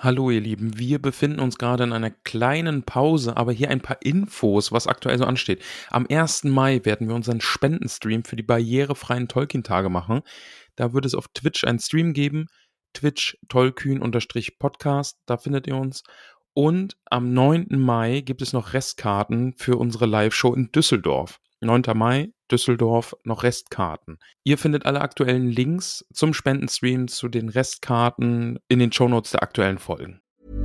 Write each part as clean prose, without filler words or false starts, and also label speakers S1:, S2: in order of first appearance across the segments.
S1: Hallo ihr Lieben, wir befinden uns gerade in einer kleinen Pause, aber hier ein paar Infos, was aktuell so ansteht. Am 1. Mai werden wir unseren Spendenstream für die barrierefreien Tolkien-Tage machen. Da wird es auf Twitch einen Stream geben, Twitch Tollkühn_Podcast, da findet ihr uns. Und am 9. Mai gibt es noch Restkarten für unsere Live-Show in Düsseldorf. 9. Mai, Düsseldorf, noch Restkarten. Ihr findet alle aktuellen Links zum Spendenstream, zu den Restkarten in den Shownotes der aktuellen Folgen.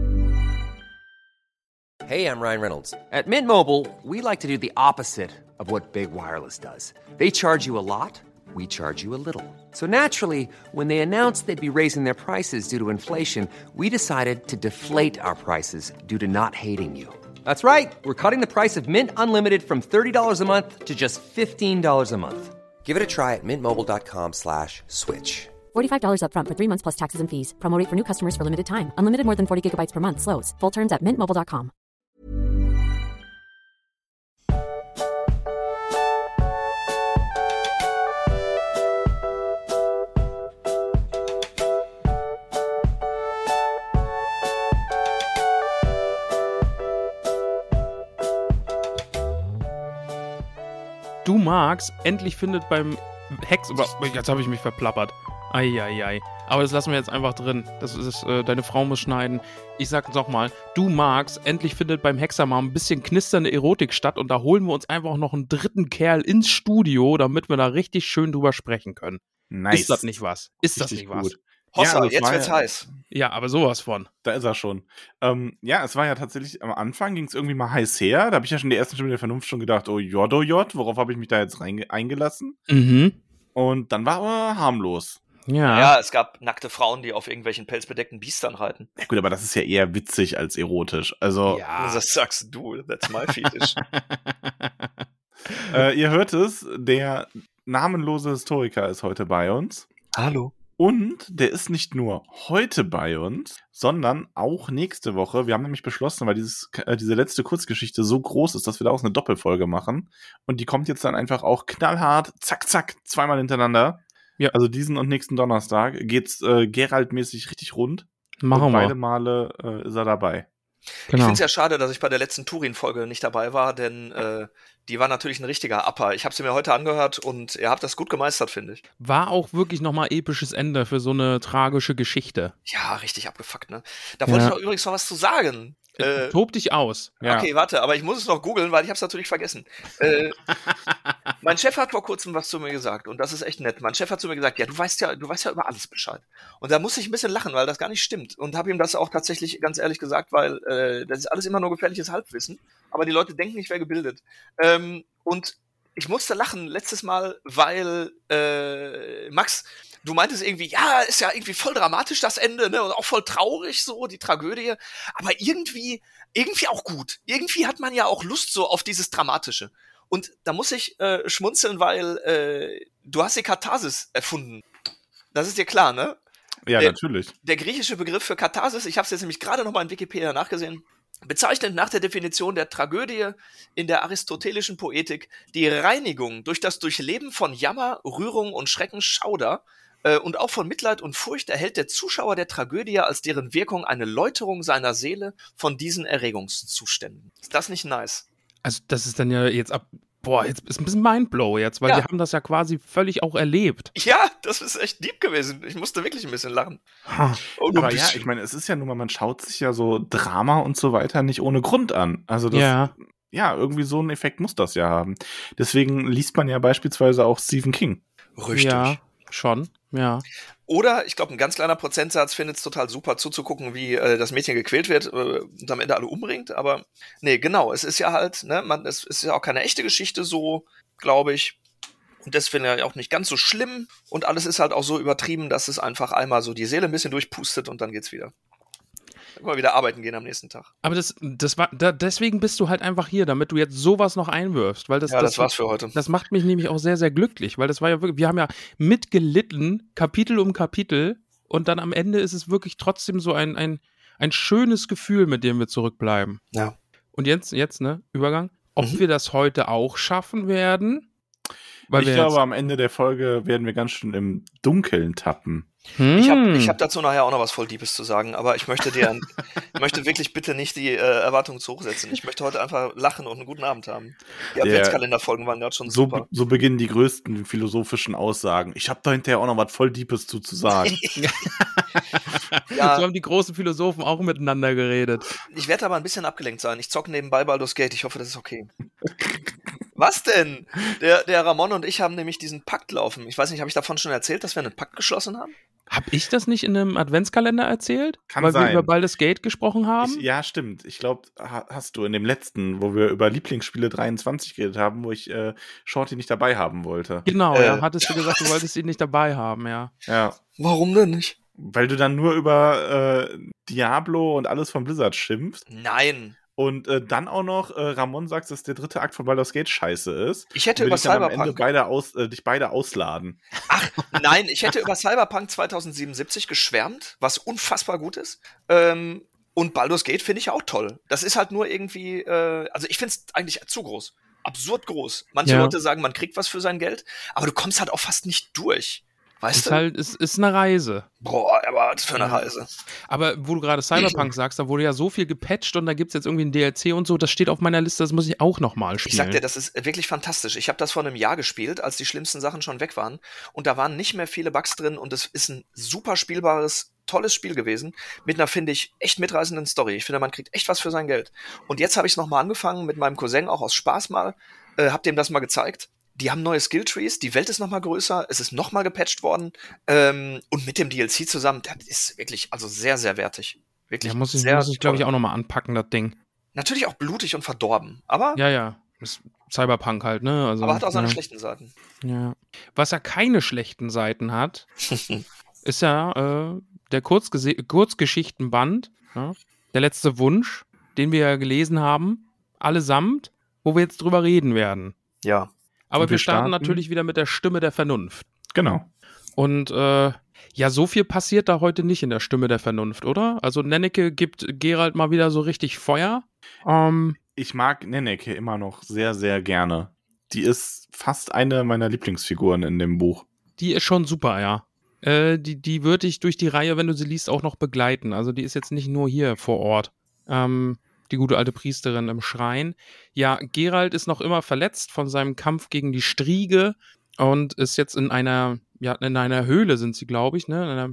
S2: Hey, I'm Ryan Reynolds. At Mint Mobile, we like to do the opposite of what Big Wireless does. They charge you a lot, we charge you a little. So naturally, when they announced they'd be raising their prices due to inflation, we decided to deflate our prices due to not hating you. That's right. We're cutting the price of Mint Unlimited from $30 a month to just $15 a month. Give it a try at mintmobile.com/switch.
S3: $45 up front for 3 months plus taxes and fees. Promo rate for new customers for limited time. Unlimited more than 40 gigabytes per month. Slows full terms at mintmobile.com.
S1: Du magst, endlich findet beim Hex... Jetzt habe ich mich verplappert. Eieiei. Aber das lassen wir jetzt einfach drin. Das ist, deine Frau muss schneiden. Ich sag nochmal, du magst, endlich findet beim Hexamarm ein bisschen knisternde Erotik statt und da holen wir uns einfach noch einen dritten Kerl ins Studio, damit wir da richtig schön drüber sprechen können.
S4: Nice.
S1: Ist das nicht was? Ist das nicht was?
S4: Gut.
S5: Hossa,
S4: also
S5: jetzt wird's heiß.
S1: Ja, aber sowas von.
S4: Da ist er schon. Ja, es war ja tatsächlich, am Anfang ging es irgendwie mal heiß her. Da habe ich ja schon die ersten Stimmen der Vernunft schon gedacht, oh Jod, worauf habe ich mich da jetzt eingelassen?
S1: Mhm.
S4: Und dann war aber harmlos.
S1: Ja.
S5: Ja, es gab nackte Frauen, die auf irgendwelchen pelzbedeckten Biestern reiten.
S4: Ja gut, aber das ist ja eher witzig als erotisch. Also,
S1: Ja.
S5: Das sagst du, that's my fetish.
S4: ihr hört es, der namenlose Historiker ist heute bei uns.
S5: Hallo.
S4: Und der ist nicht nur heute bei uns, sondern auch nächste Woche. Wir haben nämlich beschlossen, weil diese letzte Kurzgeschichte so groß ist, dass wir daraus eine Doppelfolge machen. Und die kommt jetzt dann einfach auch knallhart, zack, zack, zweimal hintereinander.
S1: Ja.
S4: Also diesen und nächsten Donnerstag geht's Gerald-mäßig richtig rund.
S1: Machen
S4: und beide
S1: wir.
S4: Male ist er dabei.
S5: Ich
S1: Genau.
S5: finde es ja schade, dass ich bei der letzten Turin-Folge nicht dabei war, denn die war natürlich ein richtiger Upper. Ich habe sie mir heute angehört und ihr habt das gut gemeistert, finde ich.
S1: War auch wirklich nochmal episches Ende für so eine tragische Geschichte.
S5: Ja, richtig abgefuckt, ne? Da wollte ich noch übrigens noch was zu sagen.
S1: Tob dich aus. Ja.
S5: Okay, warte, aber ich muss es noch googeln, weil ich habe es natürlich vergessen. Mein Chef hat vor kurzem was zu mir gesagt und das ist echt nett. Mein Chef hat zu mir gesagt, ja, du weißt ja über alles Bescheid. Und da muss ich ein bisschen lachen, weil das gar nicht stimmt. Und habe ihm das auch tatsächlich ganz ehrlich gesagt, weil das ist alles immer nur gefährliches Halbwissen. Aber die Leute denken, ich wäre gebildet. Und ich musste lachen letztes Mal, weil Max, du meintest irgendwie, ja, ist ja irgendwie voll dramatisch das Ende, ne, und auch voll traurig so, die Tragödie, aber irgendwie auch gut. Irgendwie hat man ja auch Lust so auf dieses Dramatische. Und da muss ich schmunzeln, weil du hast die Katharsis erfunden. Das ist dir klar, ne?
S4: Ja, natürlich.
S5: Der griechische Begriff für Katharsis, ich habe es jetzt nämlich gerade noch mal in Wikipedia nachgesehen, bezeichnet nach der Definition der Tragödie in der aristotelischen Poetik die Reinigung durch das Durchleben von Jammer, Rührung und Schrecken, Schauder und auch von Mitleid und Furcht erhält der Zuschauer der Tragödie als deren Wirkung eine Läuterung seiner Seele von diesen Erregungszuständen. Ist das nicht nice?
S1: Also das ist dann ja jetzt jetzt ist ein bisschen Mindblow jetzt, weil
S5: Ja.
S1: wir haben das ja quasi völlig auch erlebt.
S5: Ja, das ist echt deep gewesen. Ich musste wirklich ein bisschen lachen. Oh,
S4: Aber ja, ich meine, es ist ja nun mal, man schaut sich ja so Drama und so weiter nicht ohne Grund an. Also das, ja, irgendwie so einen Effekt muss das ja haben. Deswegen liest man ja beispielsweise auch Stephen King.
S5: richtig.
S1: Ja, schon, ja.
S5: Oder, ich glaube, ein ganz kleiner Prozentsatz findet es total super zuzugucken, wie das Mädchen gequält wird und am Ende alle umbringt. Aber nee, genau, es ist ja halt, ne, es ist ja auch keine echte Geschichte so, glaube ich. Und das finde ich auch nicht ganz so schlimm. Und alles ist halt auch so übertrieben, dass es einfach einmal so die Seele ein bisschen durchpustet und dann geht's wieder. Dann können wir wieder arbeiten gehen am nächsten Tag.
S1: Aber deswegen bist du halt einfach hier, damit du jetzt sowas noch einwirfst. Weil das
S5: war's für heute.
S1: Das macht mich nämlich auch sehr, sehr glücklich, weil das war ja wirklich, wir haben ja mitgelitten, Kapitel um Kapitel, und dann am Ende ist es wirklich trotzdem so ein schönes Gefühl, mit dem wir zurückbleiben.
S5: Ja.
S1: Und jetzt, ne, Übergang, ob wir das heute auch schaffen werden? Weil
S4: Ich
S1: wir
S4: glaube, am Ende der Folge werden wir ganz schön im Dunkeln tappen.
S5: Ich hab dazu nachher auch noch was voll Deepes zu sagen, aber ich möchte wirklich bitte nicht die Erwartungen zu hoch setzen. Ich möchte heute einfach lachen und einen guten Abend haben. Die Adventskalenderfolgen waren gerade schon super.
S4: So beginnen die größten philosophischen Aussagen. Ich habe da hinterher auch noch was voll Deepes zu sagen.
S1: So haben die großen Philosophen auch miteinander geredet.
S5: Ich werde aber ein bisschen abgelenkt sein. Ich zocke nebenbei Baldur's Gate. Ich hoffe, das ist okay. Was denn? Der Ramon und ich haben nämlich diesen Pakt laufen. Ich weiß nicht, habe ich davon schon erzählt, dass wir einen Pakt geschlossen haben?
S1: Hab ich das nicht in einem Adventskalender erzählt?
S4: Kann
S1: weil
S4: sein.
S1: wir über Baldur's Gate gesprochen haben?
S4: Ja, stimmt. Ich glaube, hast du in dem letzten, wo wir über Lieblingsspiele 23 geredet haben, wo ich Shorty nicht dabei haben wollte.
S1: Genau, ja, hattest du gesagt, du wolltest ihn nicht dabei haben, ja.
S4: Ja.
S5: Warum denn nicht?
S4: Weil du dann nur über Diablo und alles von Blizzard schimpfst.
S5: Nein.
S4: Und dann auch noch Ramon sagt, dass der dritte Akt von Baldur's Gate scheiße ist.
S5: Ich hätte
S4: Will
S5: über
S4: ich dann am Ende
S5: Cyberpunk.
S4: dich beide ausladen.
S5: Ach, nein, ich hätte über Cyberpunk 2077 geschwärmt, was unfassbar gut ist. Und Baldur's Gate finde ich auch toll. Das ist halt nur irgendwie, also ich finde es eigentlich zu groß. Absurd groß. Manche Leute sagen, man kriegt was für sein Geld, aber du kommst halt auch fast nicht durch. Weißt du?
S1: Ist eine Reise.
S5: Boah, aber was für eine Reise.
S1: Aber wo du gerade Cyberpunk sagst, da wurde ja so viel gepatcht und da gibt es jetzt irgendwie ein DLC und so, das steht auf meiner Liste, das muss ich auch nochmal spielen.
S5: Ich sag dir, das ist wirklich fantastisch. Ich habe das vor einem Jahr gespielt, als die schlimmsten Sachen schon weg waren und da waren nicht mehr viele Bugs drin und es ist ein super spielbares, tolles Spiel gewesen, mit einer, finde ich, echt mitreißenden Story. Ich finde, man kriegt echt was für sein Geld. Und jetzt habe ich es nochmal angefangen mit meinem Cousin, auch aus Spaß mal, hab dem das mal gezeigt. Die haben neue Skilltrees, die Welt ist nochmal größer, es ist nochmal gepatcht worden und mit dem DLC zusammen, das ist wirklich also sehr, sehr wertig. Wirklich
S1: muss ich
S5: toll.
S1: glaube ich, auch nochmal anpacken, das Ding.
S5: Natürlich auch blutig und verdorben, aber,
S1: Ja. Ist Cyberpunk halt, ne? Also,
S5: aber hat auch seine schlechten Seiten.
S1: Ja. Was ja keine schlechten Seiten hat, ist ja der Kurzgeschichtenband, ja? Der letzte Wunsch, den wir ja gelesen haben, allesamt, wo wir jetzt drüber reden werden.
S5: Ja.
S1: Aber
S4: Und
S1: wir
S4: wir
S1: starten
S4: starten
S1: natürlich wieder mit der Stimme der Vernunft.
S4: Genau.
S1: Und ja, so viel passiert da heute nicht in der Stimme der Vernunft, oder? Also Nenneke gibt Geralt mal wieder so richtig Feuer.
S4: Ich mag Nenneke immer noch sehr, sehr gerne. Die ist fast eine meiner Lieblingsfiguren in dem Buch.
S1: Die ist schon super, ja. Die wird dich durch die Reihe, wenn du sie liest, auch noch begleiten. Also die ist jetzt nicht nur hier vor Ort. Die gute alte Priesterin im Schrein. Ja, Geralt ist noch immer verletzt von seinem Kampf gegen die Striege und ist jetzt in einer Höhle sind sie, glaube ich, ne?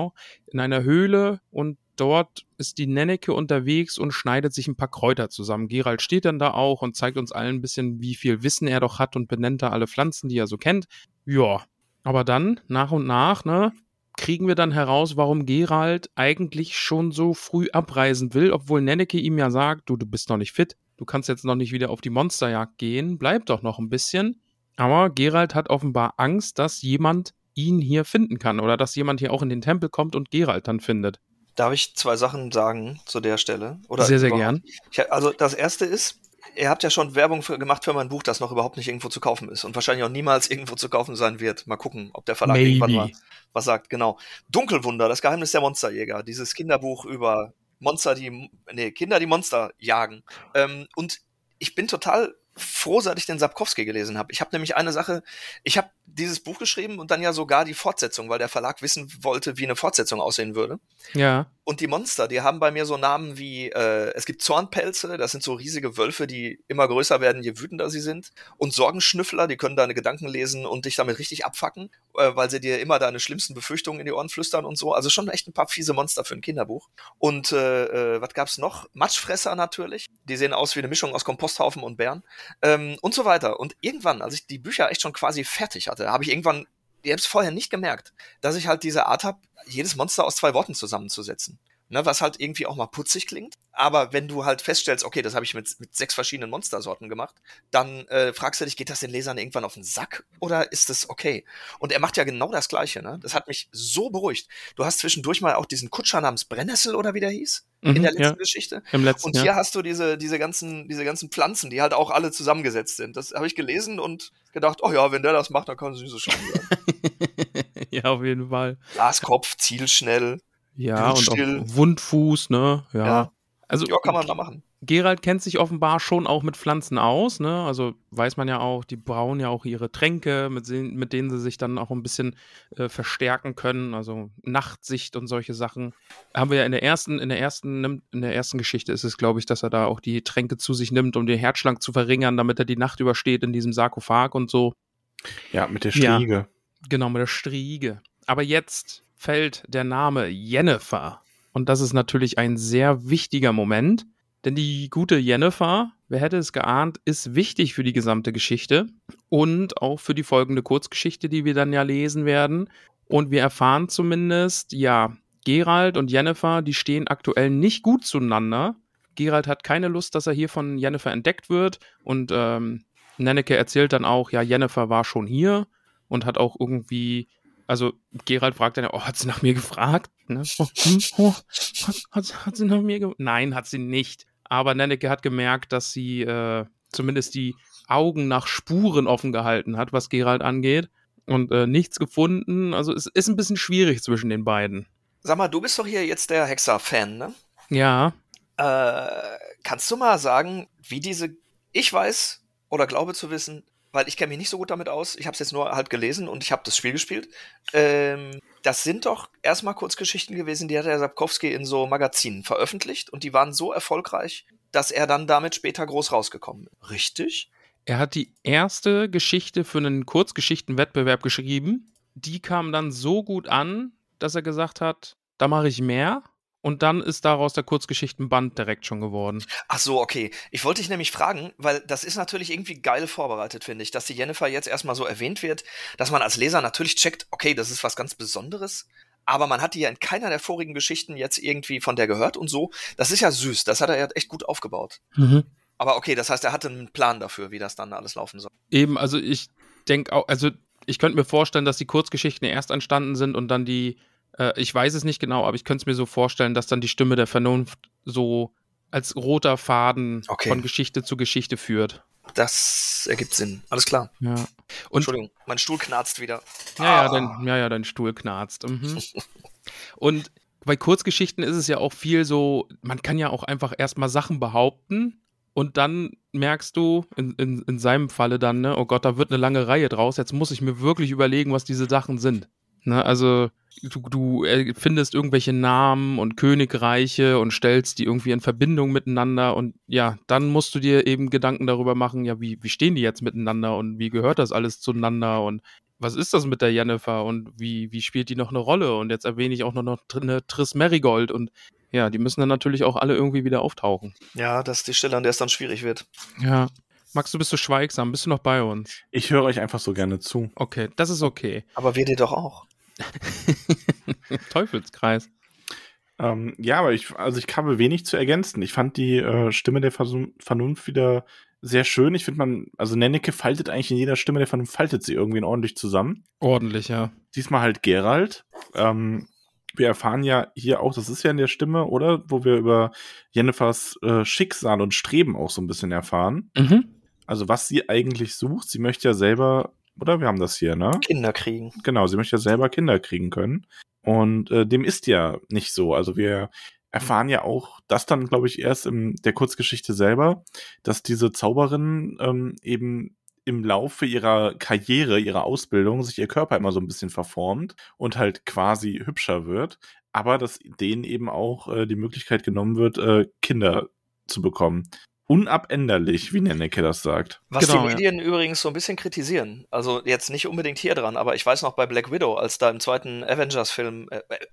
S1: In einer Höhle und dort ist die Nenneke unterwegs und schneidet sich ein paar Kräuter zusammen. Geralt steht dann da auch und zeigt uns allen ein bisschen, wie viel Wissen er doch hat und benennt da alle Pflanzen, die er so kennt. Ja, aber dann, nach und nach, ne, kriegen wir dann heraus, warum Geralt eigentlich schon so früh abreisen will, obwohl Nenneke ihm ja sagt, du bist noch nicht fit, du kannst jetzt noch nicht wieder auf die Monsterjagd gehen, bleib doch noch ein bisschen. Aber Geralt hat offenbar Angst, dass jemand ihn hier finden kann oder dass jemand hier auch in den Tempel kommt und Geralt dann findet.
S5: Darf ich 2 Sachen sagen zu der Stelle? Oder
S1: sehr, sehr gern.
S5: Also das erste ist, ihr habt ja schon Werbung gemacht für mein Buch, das noch überhaupt nicht irgendwo zu kaufen ist und wahrscheinlich auch niemals irgendwo zu kaufen sein wird. Mal gucken, ob der Verlag irgendwann mal was sagt. Genau. Dunkelwunder, das Geheimnis der Monsterjäger. Dieses Kinderbuch über Kinder, die Monster jagen. Und ich bin total froh, seit ich den Sapkowski gelesen habe. Ich habe nämlich eine Sache, ich habe dieses Buch geschrieben und dann ja sogar die Fortsetzung, weil der Verlag wissen wollte, wie eine Fortsetzung aussehen würde.
S1: Ja.
S5: Und die Monster, die haben bei mir so Namen wie, es gibt Zornpelze, das sind so riesige Wölfe, die immer größer werden, je wütender sie sind. Und Sorgenschnüffler, die können deine Gedanken lesen und dich damit richtig abfacken, weil sie dir immer deine schlimmsten Befürchtungen in die Ohren flüstern und so. Also schon echt ein paar fiese Monster für ein Kinderbuch. Und was gab's noch? Matschfresser natürlich. Die sehen aus wie eine Mischung aus Komposthaufen und Bären. Und so weiter. Und irgendwann, als ich die Bücher echt schon quasi fertig hatte, habe ich irgendwann, ich habe es vorher nicht gemerkt, dass ich halt diese Art habe, jedes Monster aus 2 Worten zusammenzusetzen. Ne, was halt irgendwie auch mal putzig klingt. Aber wenn du halt feststellst, okay, das habe ich mit 6 verschiedenen Monstersorten gemacht, dann fragst du dich, geht das den Lesern irgendwann auf den Sack oder ist das okay? Und er macht ja genau das Gleiche. Ne? Das hat mich so beruhigt. Du hast zwischendurch mal auch diesen Kutscher namens Brennnessel oder wie der hieß, in der letzten Geschichte.
S1: Im letzten,
S5: und hier hast du diese ganzen Pflanzen, die halt auch alle zusammengesetzt sind. Das habe ich gelesen und gedacht, oh ja, wenn der das macht, dann kann es nicht so schlimm sein.
S1: Ja, auf jeden Fall.
S5: Glaskopf, zielschnell.
S1: Ja,
S5: Blutstill.
S1: und auch Wundfuß, ne? Ja.
S5: Also, ja, kann man da machen.
S1: Geralt kennt sich offenbar schon auch mit Pflanzen aus, ne? Also weiß man ja auch, die brauen ja auch ihre Tränke, mit denen sie sich dann auch ein bisschen verstärken können. Also Nachtsicht und solche Sachen. Haben wir ja in der ersten Geschichte ist es, glaube ich, dass er da auch die Tränke zu sich nimmt, um den Herzschlag zu verringern, damit er die Nacht übersteht in diesem Sarkophag und so.
S4: Ja, mit der
S1: Ja.
S4: Striege.
S1: Genau, mit der Striege. Aber jetzt fällt der Name Yennefer. Und das ist natürlich ein sehr wichtiger Moment. Denn die gute Yennefer, wer hätte es geahnt, ist wichtig für die gesamte Geschichte und auch für die folgende Kurzgeschichte, die wir dann ja lesen werden. Und wir erfahren zumindest, ja, Geralt und Yennefer, die stehen aktuell nicht gut zueinander. Geralt hat keine Lust, dass er hier von Yennefer entdeckt wird. Und Nenneke erzählt dann auch, ja, Yennefer war schon hier und hat auch irgendwie, also Geralt fragt dann, oh, hat sie nach mir gefragt? Ne? Hat sie nach mir gefragt? Nein, hat sie nicht. Aber Nenneke hat gemerkt, dass sie zumindest die Augen nach Spuren offen gehalten hat, was Geralt angeht. Und nichts gefunden. Also es ist ein bisschen schwierig zwischen den beiden.
S5: Sag mal, du bist doch hier jetzt der Hexer-Fan, ne?
S1: Ja.
S5: Kannst du mal sagen, wie ich weiß oder glaube zu wissen, weil ich kenne mich nicht so gut damit aus, ich habe es jetzt nur halt gelesen und ich habe das Spiel gespielt. Das sind doch erstmal Kurzgeschichten gewesen, die hat der Sapkowski in so Magazinen veröffentlicht und die waren so erfolgreich, dass er dann damit später groß rausgekommen ist. Richtig?
S1: Er hat die erste Geschichte für einen Kurzgeschichtenwettbewerb geschrieben. Die kam dann so gut an, dass er gesagt hat, da mache ich mehr. Und dann ist daraus der Kurzgeschichtenband direkt schon geworden.
S5: Ach so, okay. Ich wollte dich nämlich fragen, weil das ist natürlich irgendwie geil vorbereitet, finde ich, dass die Yennefer jetzt erstmal so erwähnt wird, dass man als Leser natürlich checkt, okay, das ist was ganz Besonderes, aber man hat die ja in keiner der vorigen Geschichten jetzt irgendwie von der gehört und so. Das ist ja süß, das hat er ja echt gut aufgebaut.
S1: Mhm.
S5: Aber okay, das heißt, er hatte einen Plan dafür, wie das dann alles laufen soll.
S1: Eben, also ich denke auch, also ich könnte mir vorstellen, dass die Kurzgeschichten erst entstanden sind und dann ich weiß es nicht genau, aber ich könnte es mir so vorstellen, dass dann die Stimme der Vernunft so als roter Faden von Geschichte zu Geschichte führt.
S5: Das ergibt Sinn. Alles klar.
S1: Ja. Und
S5: Entschuldigung, mein Stuhl knarzt wieder.
S1: dein Stuhl knarzt. Mhm. Und bei Kurzgeschichten ist es ja auch viel so, man kann ja auch einfach erstmal Sachen behaupten und dann merkst du, in seinem Falle dann, ne, oh Gott, da wird eine lange Reihe draus, jetzt muss ich mir wirklich überlegen, was diese Sachen sind. Ne, also du findest irgendwelche Namen und Königreiche und stellst die irgendwie in Verbindung miteinander und ja, dann musst du dir eben Gedanken darüber machen, ja, wie stehen die jetzt miteinander und wie gehört das alles zueinander und was ist das mit der Yennefer und wie spielt die noch eine Rolle und jetzt erwähne ich auch noch eine Triss Merigold und ja, die müssen dann natürlich auch alle irgendwie wieder auftauchen.
S5: Ja, das ist die Stelle, an der es dann schwierig wird.
S1: Ja. Max, du bist so schweigsam, bist du noch bei uns?
S4: Ich höre euch einfach so gerne zu.
S1: Okay, das ist okay.
S5: Aber wir dir doch auch.
S1: Teufelskreis.
S4: Ja, aber ich habe wenig zu ergänzen. Ich fand die Stimme der Vernunft wieder sehr schön. Ich finde also Nenneke faltet eigentlich in jeder Stimme der Vernunft, faltet sie irgendwie ordentlich zusammen.
S1: Ordentlich, ja.
S4: Diesmal halt Geralt. Wir erfahren ja hier auch, das ist ja in der Stimme, oder? Wo wir über Jennefers Schicksal und Streben auch so ein bisschen erfahren.
S1: Mhm.
S4: Also was sie eigentlich sucht. Sie möchte ja selber, oder? Wir haben das hier, ne?
S5: Kinder kriegen.
S4: Genau, sie möchte ja selber Kinder kriegen können. Und dem ist ja nicht so. Also wir erfahren ja auch das dann, glaube ich, erst in der Kurzgeschichte selber, dass diese Zauberin eben im Laufe ihrer Karriere, ihrer Ausbildung sich ihr Körper immer so ein bisschen verformt und halt quasi hübscher wird, aber dass denen eben auch die Möglichkeit genommen wird, Kinder zu bekommen. Unabänderlich, wie Nenneke das sagt.
S5: Was
S1: Genau,
S5: die Medien übrigens so ein bisschen kritisieren, also jetzt nicht unbedingt hier dran, aber ich weiß noch bei Black Widow, als da im zweiten Avengers-Film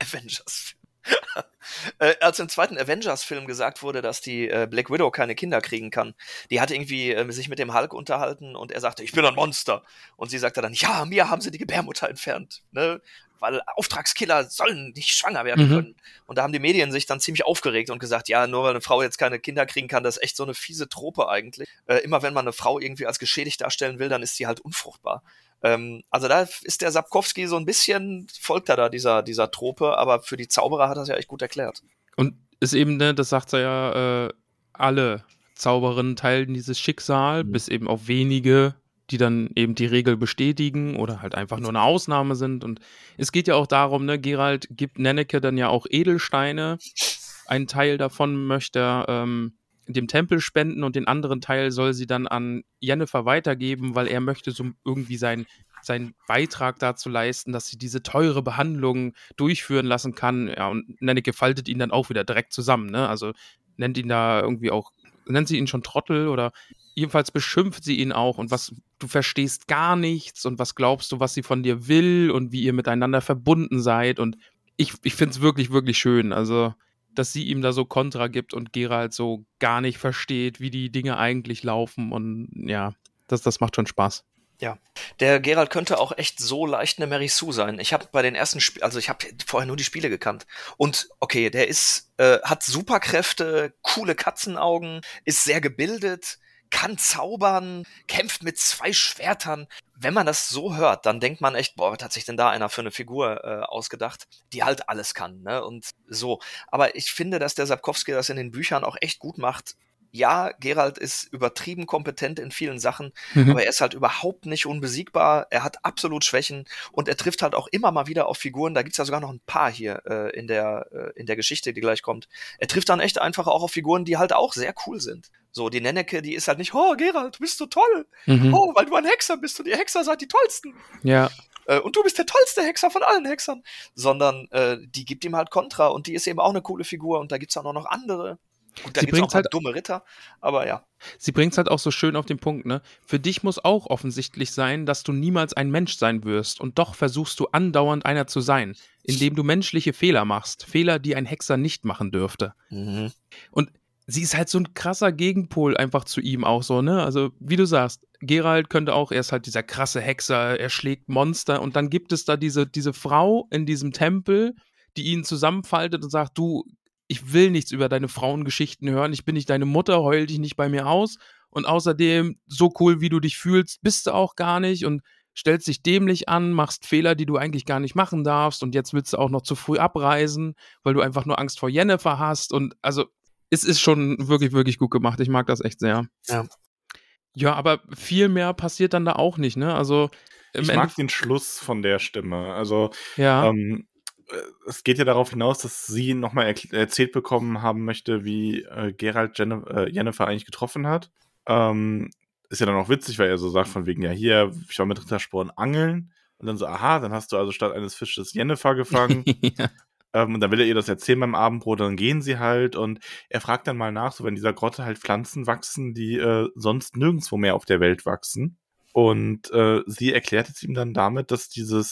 S5: als im zweiten Avengers-Film gesagt wurde, dass die Black Widow keine Kinder kriegen kann, die hat irgendwie sich mit dem Hulk unterhalten und er sagte, ich bin ein Monster. Und sie sagte dann, ja, mir haben sie die Gebärmutter entfernt, ne? Weil Auftragskiller sollen nicht schwanger werden können. Und da haben die Medien sich dann ziemlich aufgeregt und gesagt, ja, nur weil eine Frau jetzt keine Kinder kriegen kann, das ist echt so eine fiese Trope eigentlich. Immer wenn man eine Frau irgendwie als geschädigt darstellen will, dann ist sie halt unfruchtbar. Also da ist der Sapkowski so ein bisschen, folgt er da dieser Trope, aber für die Zauberer hat er es ja echt gut erklärt.
S1: Und ist eben, ne, das sagt er ja, alle Zauberinnen teilen dieses Schicksal, bis eben auf wenige, die dann eben die Regel bestätigen oder halt einfach nur eine Ausnahme sind. Und es geht ja auch darum, ne, Geralt gibt Nenneke dann ja auch Edelsteine. Ein Teil davon möchte er dem Tempel spenden und den anderen Teil soll sie dann an Yennefer weitergeben, weil er möchte so irgendwie seinen Beitrag dazu leisten, dass sie diese teure Behandlung durchführen lassen kann. Ja, und Nenneke faltet ihn dann auch wieder direkt zusammen, ne? Also nennt sie ihn schon Trottel oder jedenfalls beschimpft sie ihn auch und du verstehst gar nichts und was glaubst du, was sie von dir will und wie ihr miteinander verbunden seid und ich finde es wirklich, wirklich schön, also dass sie ihm da so Kontra gibt und Geralt so gar nicht versteht, wie die Dinge eigentlich laufen und ja, das macht schon Spaß.
S5: Ja, der Geralt könnte auch echt so leicht eine Mary Sue sein. Ich habe bei den ersten also ich habe vorher nur die Spiele gekannt. Und okay, der hat Superkräfte, coole Katzenaugen, ist sehr gebildet, kann zaubern, kämpft mit 2 Schwertern. Wenn man das so hört, dann denkt man echt, boah, was hat sich denn da einer für eine Figur ausgedacht, die halt alles kann, ne? Und so. Aber ich finde, dass der Sapkowski das in den Büchern auch echt gut macht. Ja, Geralt ist übertrieben kompetent in vielen Sachen, aber er ist halt überhaupt nicht unbesiegbar. Er hat absolut Schwächen und er trifft halt auch immer mal wieder auf Figuren. Da gibt's ja sogar noch ein paar hier in der Geschichte, die gleich kommt. Er trifft dann echt einfach auch auf Figuren, die halt auch sehr cool sind. So, die Nenneke, die ist halt nicht, oh, Geralt, du bist so toll. Oh, weil du ein Hexer bist und die Hexer seid die tollsten.
S1: Ja.
S5: Und du bist der tollste Hexer von allen Hexern. Sondern die gibt ihm halt Kontra und die ist eben auch eine coole Figur und da gibt's auch noch andere. Gut, da gibt's auch halt dumme Ritter, aber ja.
S1: Sie bringt's halt auch so schön auf den Punkt, ne? Für dich muss auch offensichtlich sein, dass du niemals ein Mensch sein wirst und doch versuchst du andauernd einer zu sein, indem du menschliche Fehler machst. Fehler, die ein Hexer nicht machen dürfte.
S5: Mhm.
S1: Und sie ist halt so ein krasser Gegenpol einfach zu ihm auch so, ne? Also, wie du sagst, Geralt könnte auch, er ist halt dieser krasse Hexer, er schlägt Monster und dann gibt es da diese Frau in diesem Tempel, die ihn zusammenfaltet und sagt, du, ich will nichts über deine Frauengeschichten hören, ich bin nicht deine Mutter, heul dich nicht bei mir aus und außerdem, so cool wie du dich fühlst, bist du auch gar nicht und stellst dich dämlich an, machst Fehler, die du eigentlich gar nicht machen darfst und jetzt willst du auch noch zu früh abreisen, weil du einfach nur Angst vor Yennefer hast und also, es ist schon wirklich, wirklich gut gemacht, ich mag das echt sehr.
S5: Ja.
S1: Ja, aber viel mehr passiert dann da auch nicht, ne, also
S4: ich mag den Schluss von der Stimme, also
S1: ja.
S4: Es geht ja darauf hinaus, dass sie nochmal erzählt bekommen haben möchte, wie Geralt Yennefer eigentlich getroffen hat. Ist ja dann auch witzig, weil er so sagt von wegen, ja hier, ich war mit Rittersporn angeln und dann so, aha, dann hast du also statt eines Fisches Yennefer gefangen.
S1: Ja.
S4: Und dann will er ihr das erzählen beim Abendbrot, dann gehen sie halt und er fragt dann mal nach, so wenn in dieser Grotte halt Pflanzen wachsen, die sonst nirgendwo mehr auf der Welt wachsen. Und sie erklärt es ihm dann damit, dass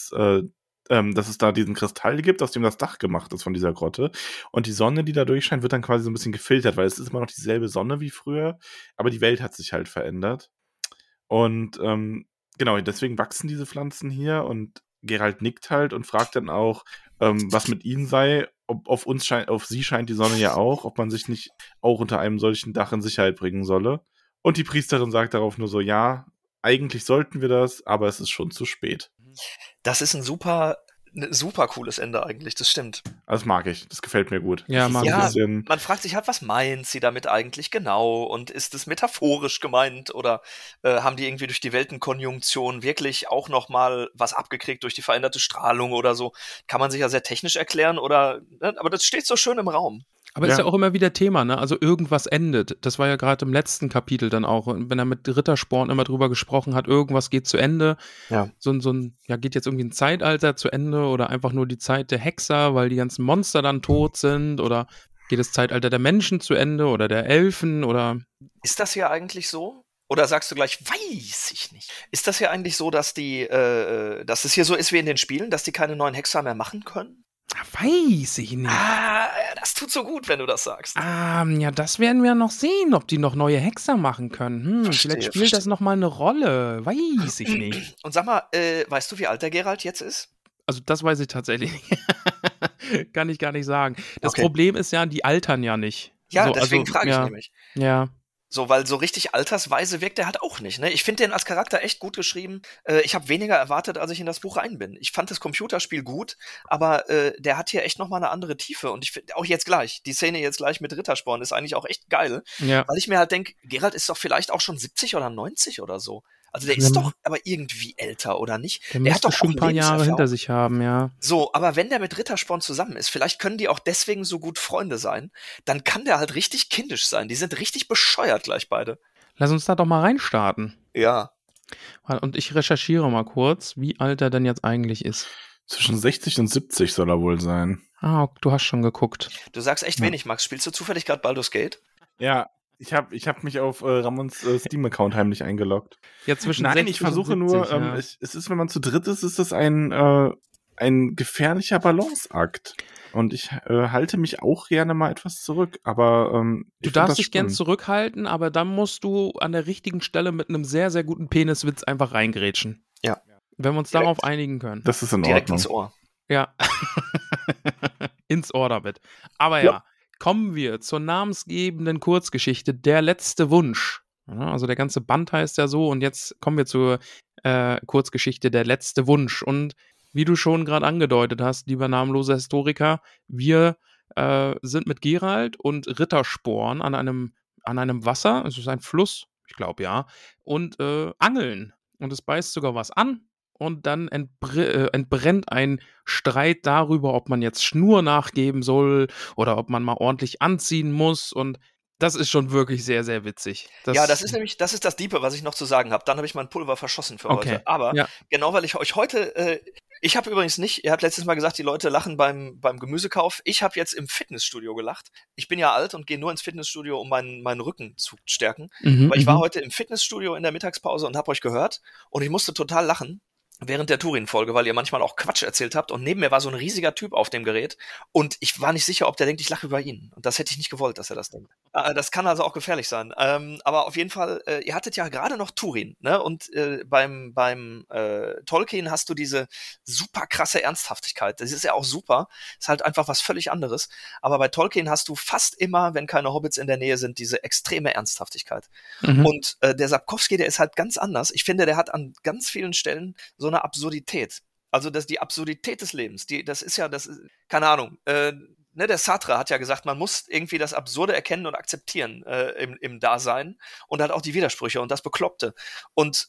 S4: dass es da diesen Kristall gibt, aus dem das Dach gemacht ist von dieser Grotte. Und die Sonne, die da durchscheint, wird dann quasi so ein bisschen gefiltert, weil es ist immer noch dieselbe Sonne wie früher, aber die Welt hat sich halt verändert. Und genau, deswegen wachsen diese Pflanzen hier und Geralt nickt halt und fragt dann auch, was mit ihnen sei. Auf sie scheint die Sonne ja auch, ob man sich nicht auch unter einem solchen Dach in Sicherheit bringen solle. Und die Priesterin sagt darauf nur so, ja, eigentlich sollten wir das, aber es ist schon zu spät.
S5: Das ist ein super cooles Ende eigentlich, das stimmt.
S4: Das mag ich, das gefällt mir gut.
S1: Ja,
S4: das
S1: mag
S4: ist
S5: ich.
S4: ein bisschen
S5: Man fragt sich halt, was meint sie damit eigentlich genau? Und ist es metaphorisch gemeint? Oder haben die irgendwie durch die Weltenkonjunktion wirklich auch nochmal was abgekriegt durch die veränderte Strahlung oder so? Kann man sich ja sehr technisch erklären, oder, ne? Aber das steht so schön im Raum.
S1: Aber ist ja auch immer wieder Thema, ne? Also irgendwas endet. Das war ja gerade im letzten Kapitel dann auch. Und wenn er mit Rittersporn immer drüber gesprochen hat, irgendwas geht zu Ende.
S5: Ja.
S1: Geht jetzt irgendwie ein Zeitalter zu Ende oder einfach nur die Zeit der Hexer, weil die ganzen Monster dann tot sind oder geht das Zeitalter der Menschen zu Ende oder der Elfen oder.
S5: Ist das hier eigentlich so? Oder sagst du gleich, weiß ich nicht. Ist das hier eigentlich so, dass dass es hier so ist wie in den Spielen, dass die keine neuen Hexer mehr machen können?
S1: Weiß ich nicht.
S5: Das tut so gut, wenn du das sagst.
S1: Ja, das werden wir noch sehen, ob die noch neue Hexer machen können. Vielleicht spielt das noch mal eine Rolle. Weiß ich nicht.
S5: Und sag mal, weißt du, wie alt der Geralt jetzt ist?
S1: Also das weiß ich tatsächlich nicht. Kann ich gar nicht sagen. Das Problem ist ja, die altern ja nicht.
S5: Ja, so, deswegen frage ich nämlich.
S1: Ja.
S5: So, weil so richtig altersweise wirkt er halt auch nicht, ne? Ich finde den als Charakter echt gut geschrieben. Ich habe weniger erwartet, als ich in das Buch rein bin. Ich fand das Computerspiel gut, aber der hat hier echt nochmal eine andere Tiefe. Und ich finde auch jetzt gleich, die Szene jetzt gleich mit Rittersporn ist eigentlich auch echt geil.
S1: Ja.
S5: Weil ich mir halt denke, Geralt ist doch vielleicht auch schon 70 oder 90 oder so. Also der ist doch aber irgendwie älter, oder nicht?
S1: Der
S5: Der hat
S1: müsste
S5: doch
S1: schon
S5: auch
S1: ein paar Jahre
S5: Lebenserfahrung.
S1: hinter sich haben, ja.
S5: So, aber wenn der mit Rittersporn zusammen ist, vielleicht können die auch deswegen so gut Freunde sein, dann kann der halt richtig kindisch sein. Die sind richtig bescheuert gleich beide.
S1: Lass uns da doch mal reinstarten.
S5: Ja.
S1: Und ich recherchiere mal kurz, wie alt er denn jetzt eigentlich ist.
S4: Zwischen 60 und 70 soll er wohl sein.
S1: Ah, du hast schon geguckt.
S5: Du sagst echt wenig, Max. Spielst du zufällig gerade Baldur's Gate?
S4: Ja, ich hab mich auf Ramons Steam-Account heimlich eingeloggt.
S1: Ja, zwischen
S4: Nein,
S1: 60
S4: ich versuche
S1: und 70,
S4: nur,
S1: ja.
S4: es ist, wenn man zu dritt ist das ein gefährlicher Balanceakt. Und ich halte mich auch gerne mal etwas zurück, aber
S1: Du darfst dich gern zurückhalten, aber dann musst du an der richtigen Stelle mit einem sehr, sehr guten Peniswitz einfach reingrätschen.
S5: Ja.
S1: Wenn wir uns
S5: Direkt.
S1: darauf einigen können.
S4: Das ist in
S5: Direkt
S4: Ordnung.
S5: ins Ohr.
S1: Ja. Ins Ohr damit. Aber ja, kommen wir zur namensgebenden Kurzgeschichte Der letzte Wunsch. Ja, also der ganze Band heißt ja so und jetzt kommen wir zur Kurzgeschichte Der letzte Wunsch. Und wie du schon gerade angedeutet hast, lieber namenloser Historiker, wir sind mit Geralt und Rittersporn an einem Wasser, es ist ein Fluss, ich glaube ja, und angeln. Und es beißt sogar was an. Und dann entbrennt ein Streit darüber, ob man jetzt Schnur nachgeben soll oder ob man mal ordentlich anziehen muss. Und das ist schon wirklich sehr, sehr witzig.
S5: Das ist das Diepe, was ich noch zu sagen habe. Dann habe ich mein Pulver verschossen für heute. Aber genau, weil ich euch heute, ich habe übrigens nicht, ihr habt letztes Mal gesagt, die Leute lachen beim Gemüsekauf. Ich habe jetzt im Fitnessstudio gelacht. Ich bin ja alt und gehe nur ins Fitnessstudio, um meinen Rücken zu stärken. Aber ich war heute im Fitnessstudio in der Mittagspause und habe euch gehört und ich musste total lachen. Während der Turin-Folge, weil ihr manchmal auch Quatsch erzählt habt und neben mir war so ein riesiger Typ auf dem Gerät und ich war nicht sicher, ob der denkt, ich lache über ihn. Und das hätte ich nicht gewollt, dass er das denkt. Das kann also auch gefährlich sein. Aber auf jeden Fall, ihr hattet ja gerade noch Turin, ne? Und beim Tolkien hast du diese super krasse Ernsthaftigkeit. Das ist ja auch super. Ist halt einfach was völlig anderes. Aber bei Tolkien hast du fast immer, wenn keine Hobbits in der Nähe sind, diese extreme Ernsthaftigkeit. Und der Sapkowski, der ist halt ganz anders. Ich finde, der hat an ganz vielen Stellen so eine Absurdität. Also die Absurdität des Lebens, keine Ahnung, der Sartre hat ja gesagt, man muss irgendwie das Absurde erkennen und akzeptieren im Dasein und halt auch die Widersprüche und das Bekloppte. Und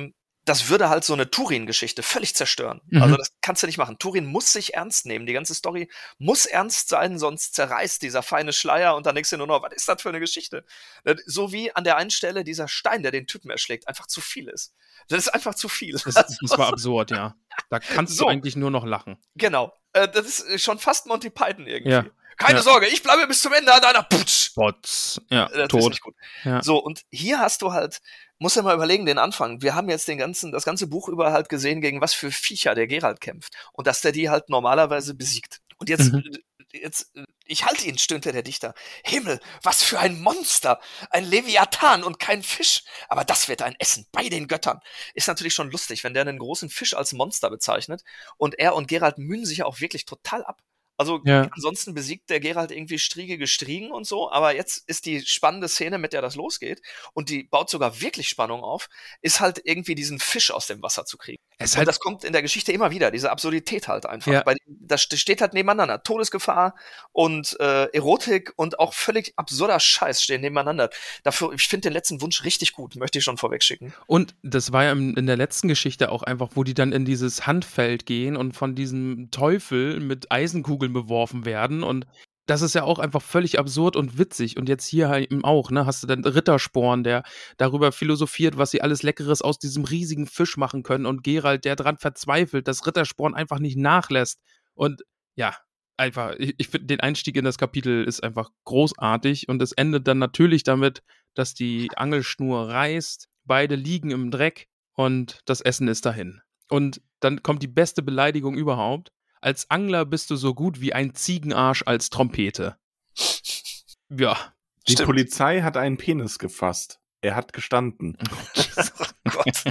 S5: das würde halt so eine Turin-Geschichte völlig zerstören. Also das kannst du nicht machen. Turin muss sich ernst nehmen. Die ganze Story muss ernst sein, sonst zerreißt dieser feine Schleier und dann denkst du nur noch, was ist das für eine Geschichte? So wie an der einen Stelle dieser Stein, der den Typen erschlägt, einfach zu viel ist. Das ist einfach zu viel.
S1: Das war absurd, ja. Da kannst du eigentlich nur noch lachen.
S5: Genau. Das ist schon fast Monty Python irgendwie.
S1: Ja.
S5: Keine Sorge, ich bleibe bis zum Ende an deiner Putsch.
S1: Bots. Ja,
S5: das
S1: tot.
S5: Ist nicht gut.
S1: Ja.
S5: So, und hier hast du halt, musst du mal überlegen, den Anfang. Wir haben jetzt das ganze Buch über halt gesehen, gegen was für Viecher der Geralt kämpft. Und dass der die halt normalerweise besiegt. Und jetzt, ich halte ihn, stöhnte der Dichter. Himmel, was für ein Monster! Ein Leviathan und kein Fisch. Aber das wird ein Essen bei den Göttern. Ist natürlich schon lustig, wenn der einen großen Fisch als Monster bezeichnet. Und er und Geralt mühen sich ja auch wirklich total ab. Also ansonsten besiegt der Geralt irgendwie striegige Striegen und so, aber jetzt ist die spannende Szene, mit der das losgeht und die baut sogar wirklich Spannung auf, ist halt irgendwie diesen Fisch aus dem Wasser zu kriegen. Und das kommt in der Geschichte immer wieder, diese Absurdität halt einfach.
S1: Ja.
S5: Das steht halt nebeneinander. Todesgefahr und Erotik und auch völlig absurder Scheiß stehen nebeneinander. Dafür, ich finde den letzten Wunsch richtig gut, möchte ich schon vorweg schicken.
S1: Und das war ja in der letzten Geschichte auch einfach, wo die dann in dieses Handfeld gehen und von diesem Teufel mit Eisenkugeln beworfen werden und das ist ja auch einfach völlig absurd und witzig. Und jetzt hier halt eben auch, ne, hast du dann Rittersporn, der darüber philosophiert, was sie alles Leckeres aus diesem riesigen Fisch machen können. Und Geralt, der dran verzweifelt, dass Rittersporn einfach nicht nachlässt. Und ja, einfach, ich finde, den Einstieg in das Kapitel ist einfach großartig. Und es endet dann natürlich damit, dass die Angelschnur reißt, beide liegen im Dreck und das Essen ist dahin. Und dann kommt die beste Beleidigung überhaupt. Als Angler bist du so gut wie ein Ziegenarsch als Trompete. Ja.
S4: Die Polizei hat einen Penis gefasst. Er hat gestanden.
S5: Oh Gott.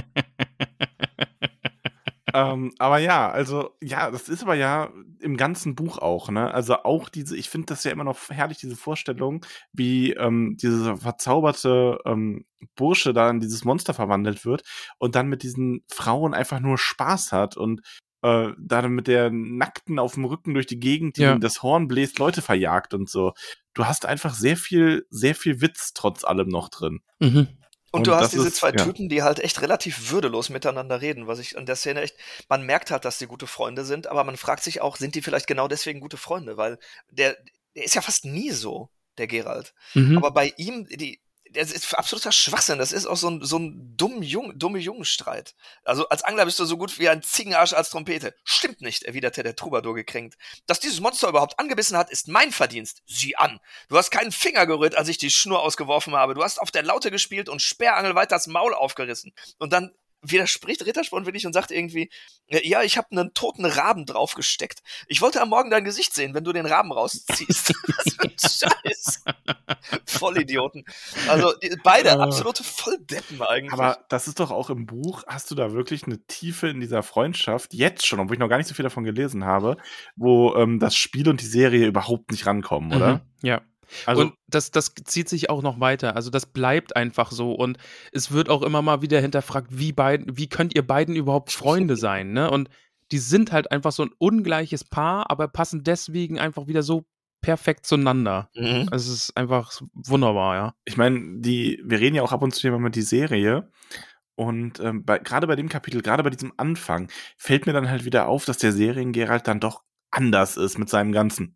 S4: Aber ja, also, ja, das ist aber ja im ganzen Buch auch, ne? Also auch ich finde das ja immer noch herrlich, diese Vorstellung, wie dieser verzauberte Bursche da in dieses Monster verwandelt wird und dann mit diesen Frauen einfach nur Spaß hat und da mit der Nackten auf dem Rücken durch die Gegend, die das Horn bläst, Leute verjagt und so. Du hast einfach sehr viel Witz trotz allem noch drin.
S5: Und du hast diese
S4: ist,
S5: zwei
S4: ja.
S5: Typen, die halt echt relativ würdelos miteinander reden, was ich an der Szene echt, man merkt halt, dass die gute Freunde sind, aber man fragt sich auch, sind die vielleicht genau deswegen gute Freunde? Weil der ist ja fast nie so, der Geralt.
S1: Mhm.
S5: Aber bei ihm, das ist absoluter Schwachsinn. Das ist auch so ein dumme Jungenstreit. Also als Angler bist du so gut wie ein Ziegenarsch als Trompete. Stimmt nicht, erwiderte der Troubadour gekränkt. Dass dieses Monster überhaupt angebissen hat, ist mein Verdienst. Sieh an. Du hast keinen Finger gerührt, als ich die Schnur ausgeworfen habe. Du hast auf der Laute gespielt und sperrangelweit das Maul aufgerissen. Und dann widerspricht Rittersporn wirklich und sagt irgendwie, ja, ich habe einen toten Raben draufgesteckt. Ich wollte am Morgen dein Gesicht sehen, wenn du den Raben rausziehst. Was für ein Scheiß. Vollidioten. Also beide absolute Volldeppen eigentlich.
S4: Aber das ist doch auch im Buch, hast du da wirklich eine Tiefe in dieser Freundschaft, jetzt schon, obwohl ich noch gar nicht so viel davon gelesen habe, wo das Spiel und die Serie überhaupt nicht rankommen, oder?
S1: Ja.
S4: Also,
S1: und das zieht sich auch noch weiter. Also das bleibt einfach so. Und es wird auch immer mal wieder hinterfragt, wie könnt ihr beiden überhaupt Freunde sein, ne? Und die sind halt einfach so ein ungleiches Paar, aber passen deswegen einfach wieder so perfekt zueinander.
S5: Mhm.
S1: Also es ist einfach wunderbar, ja.
S4: ich meine, wir reden ja auch ab und zu immer mit die Serie. Und gerade bei dem Kapitel, gerade bei diesem Anfang, fällt mir dann halt wieder auf, dass der Serien-Geralt dann doch anders ist mit seinem ganzen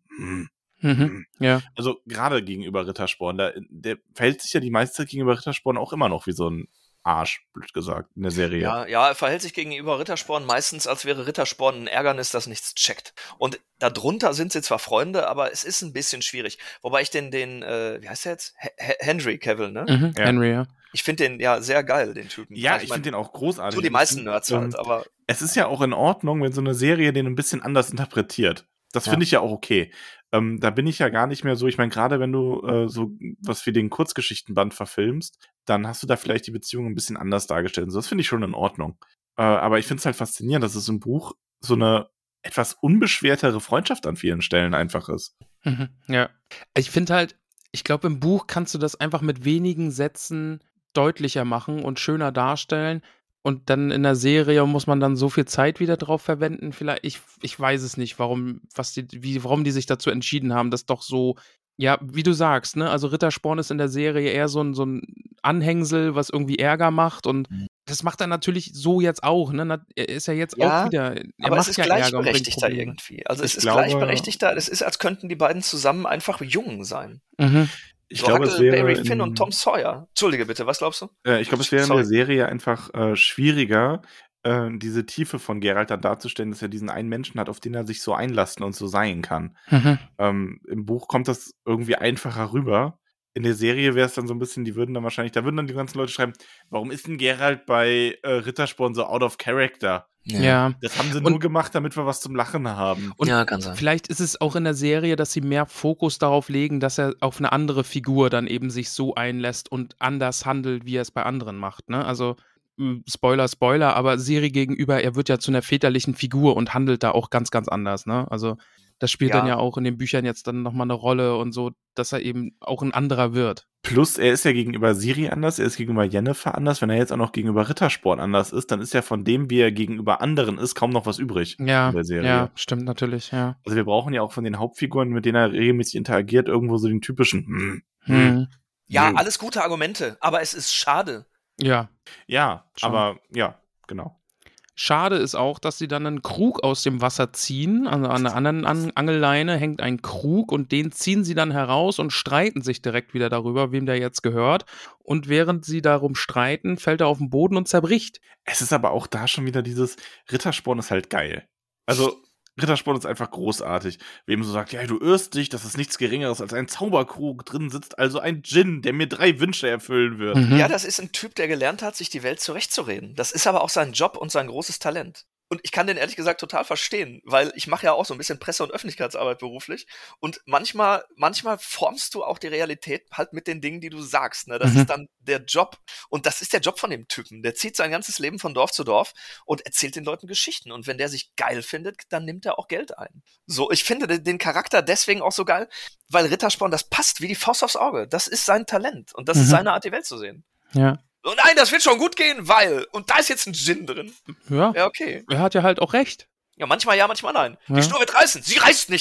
S1: Ja.
S4: Also gerade gegenüber Rittersporn, der verhält sich ja die meiste Zeit gegenüber Rittersporn auch immer noch wie so ein Arsch, blöd gesagt, in der Serie.
S5: Ja, er verhält sich gegenüber Rittersporn meistens, als wäre Rittersporn ein Ärgernis, das nichts checkt. Und darunter sind sie zwar Freunde, aber es ist ein bisschen schwierig. Wobei ich den wie heißt der jetzt? Henry Cavill, ne?
S4: Ja.
S1: Henry, ja.
S5: Ich finde den ja sehr geil, den Typen.
S4: Ja,
S5: Also
S4: ich finde den auch großartig.
S5: so die meisten Nerds halt, aber
S4: Es ist ja auch in Ordnung, wenn so eine Serie den ein bisschen anders interpretiert. Das finde ich ja auch okay. Da bin ich ja gar nicht mehr so, ich meine, gerade wenn du so was wie den Kurzgeschichtenband verfilmst, dann hast du da vielleicht die Beziehung ein bisschen anders dargestellt. Und so, das finde ich schon in Ordnung. Aber ich finde es halt faszinierend, dass es im Buch so eine etwas unbeschwertere Freundschaft an vielen Stellen einfach ist.
S1: Ja. Ich finde halt, ich glaube, im Buch kannst du das einfach mit wenigen Sätzen deutlicher machen und schöner darstellen. Und dann in der Serie muss man dann so viel Zeit wieder drauf verwenden. Vielleicht, ich weiß es nicht, warum die sich dazu entschieden haben, das doch so, ja, wie du sagst, ne? Also Rittersporn ist in der Serie eher so ein Anhängsel, was irgendwie Ärger macht. Und das macht er natürlich so jetzt auch, ne? Er ist ja jetzt
S5: Ja,
S1: auch wieder, er
S5: aber
S1: macht
S5: es ist
S1: ja Ärger und bringt
S5: gleichberechtigter
S1: Probleme.
S5: irgendwie. Also es
S4: Ich
S5: ist
S4: glaube-
S5: gleichberechtigter. Es ist, als könnten die beiden zusammen einfach jung sein.
S4: Ich
S5: So
S4: glaube, es wäre
S5: Huckleberry Finn und Tom Sawyer. Entschuldige bitte, was glaubst du?
S4: ich glaube, es wäre in
S5: Sorry.
S4: der Serie einfach schwieriger, diese Tiefe von Geralt dann darzustellen, dass er diesen einen Menschen hat, auf den er sich so einlassen und so sein kann. Im Buch kommt das irgendwie einfacher rüber. In der Serie wäre es dann so ein bisschen, da würden dann die ganzen Leute schreiben, warum ist denn Geralt bei Rittersporn so out of character?
S1: Ja.
S4: Das haben sie
S1: Und-
S4: nur gemacht, damit wir was zum Lachen haben.
S1: Und
S5: Ja, kann sein.
S1: vielleicht ist es auch in der Serie, dass sie mehr Fokus darauf legen, dass er auf eine andere Figur dann eben sich so einlässt und anders handelt, wie er es bei anderen macht, ne? Also, Spoiler, aber Siri gegenüber, er wird ja zu einer väterlichen Figur und handelt da auch ganz, ganz anders, ne? Also, das spielt dann
S5: Ja.
S1: ja auch in den Büchern jetzt dann nochmal eine Rolle und so, dass er eben auch ein anderer wird.
S4: Plus, er ist ja gegenüber Siri anders, er ist gegenüber Yennefer anders. Wenn er jetzt auch noch gegenüber Rittersporn anders ist, dann ist ja von dem, wie er gegenüber anderen ist, kaum noch was übrig
S1: Ja,
S4: in der Serie.
S1: ja, stimmt natürlich, ja.
S4: Also wir brauchen ja auch von den Hauptfiguren, mit denen er regelmäßig interagiert, irgendwo so den typischen
S5: Ja,
S4: Nö.
S5: alles gute Argumente, aber es ist schade.
S1: Ja.
S4: Ja,
S1: Schon.
S4: aber ja, genau.
S1: Schade ist auch, dass sie dann einen Krug aus dem Wasser ziehen. Also an einer anderen Angelleine hängt ein Krug und den ziehen sie dann heraus und streiten sich direkt wieder darüber, wem der jetzt gehört. Und während sie darum streiten, fällt er auf den Boden und zerbricht.
S4: Es ist aber auch da schon wieder dieses Rittersporn ist halt geil. Also Rittersporn ist einfach großartig. Wie eben so sagt, ja, du irrst dich, dass es nichts Geringeres als ein Zauberkrug drin sitzt, also ein Djinn, der mir 3 Wünsche erfüllen wird.
S1: Mhm.
S5: Ja, das ist ein Typ, der gelernt hat, sich die Welt zurechtzureden. Das ist aber auch sein Job und sein großes Talent. Und ich kann den ehrlich gesagt total verstehen, weil ich mache ja auch so ein bisschen Presse- und Öffentlichkeitsarbeit beruflich. Und manchmal formst du auch die Realität halt mit den Dingen, die du sagst. Ne? Das ist dann der Job. Und das ist der Job von dem Typen. Der zieht sein ganzes Leben von Dorf zu Dorf und erzählt den Leuten Geschichten. Und wenn der sich geil findet, dann nimmt er auch Geld ein. So, ich finde den Charakter deswegen auch so geil, weil Rittersporn, das passt wie die Faust aufs Auge. Das ist sein Talent. Und das ist seine Art, die Welt zu sehen.
S1: Ja.
S5: Oh nein, das wird schon gut gehen, weil. Und da ist jetzt ein Djinn drin.
S1: Ja.
S5: Ja, okay.
S1: Er hat ja halt auch recht.
S5: Ja, manchmal ja, manchmal nein.
S1: Ja.
S5: Die Schnur wird reißen. Sie reißt nicht.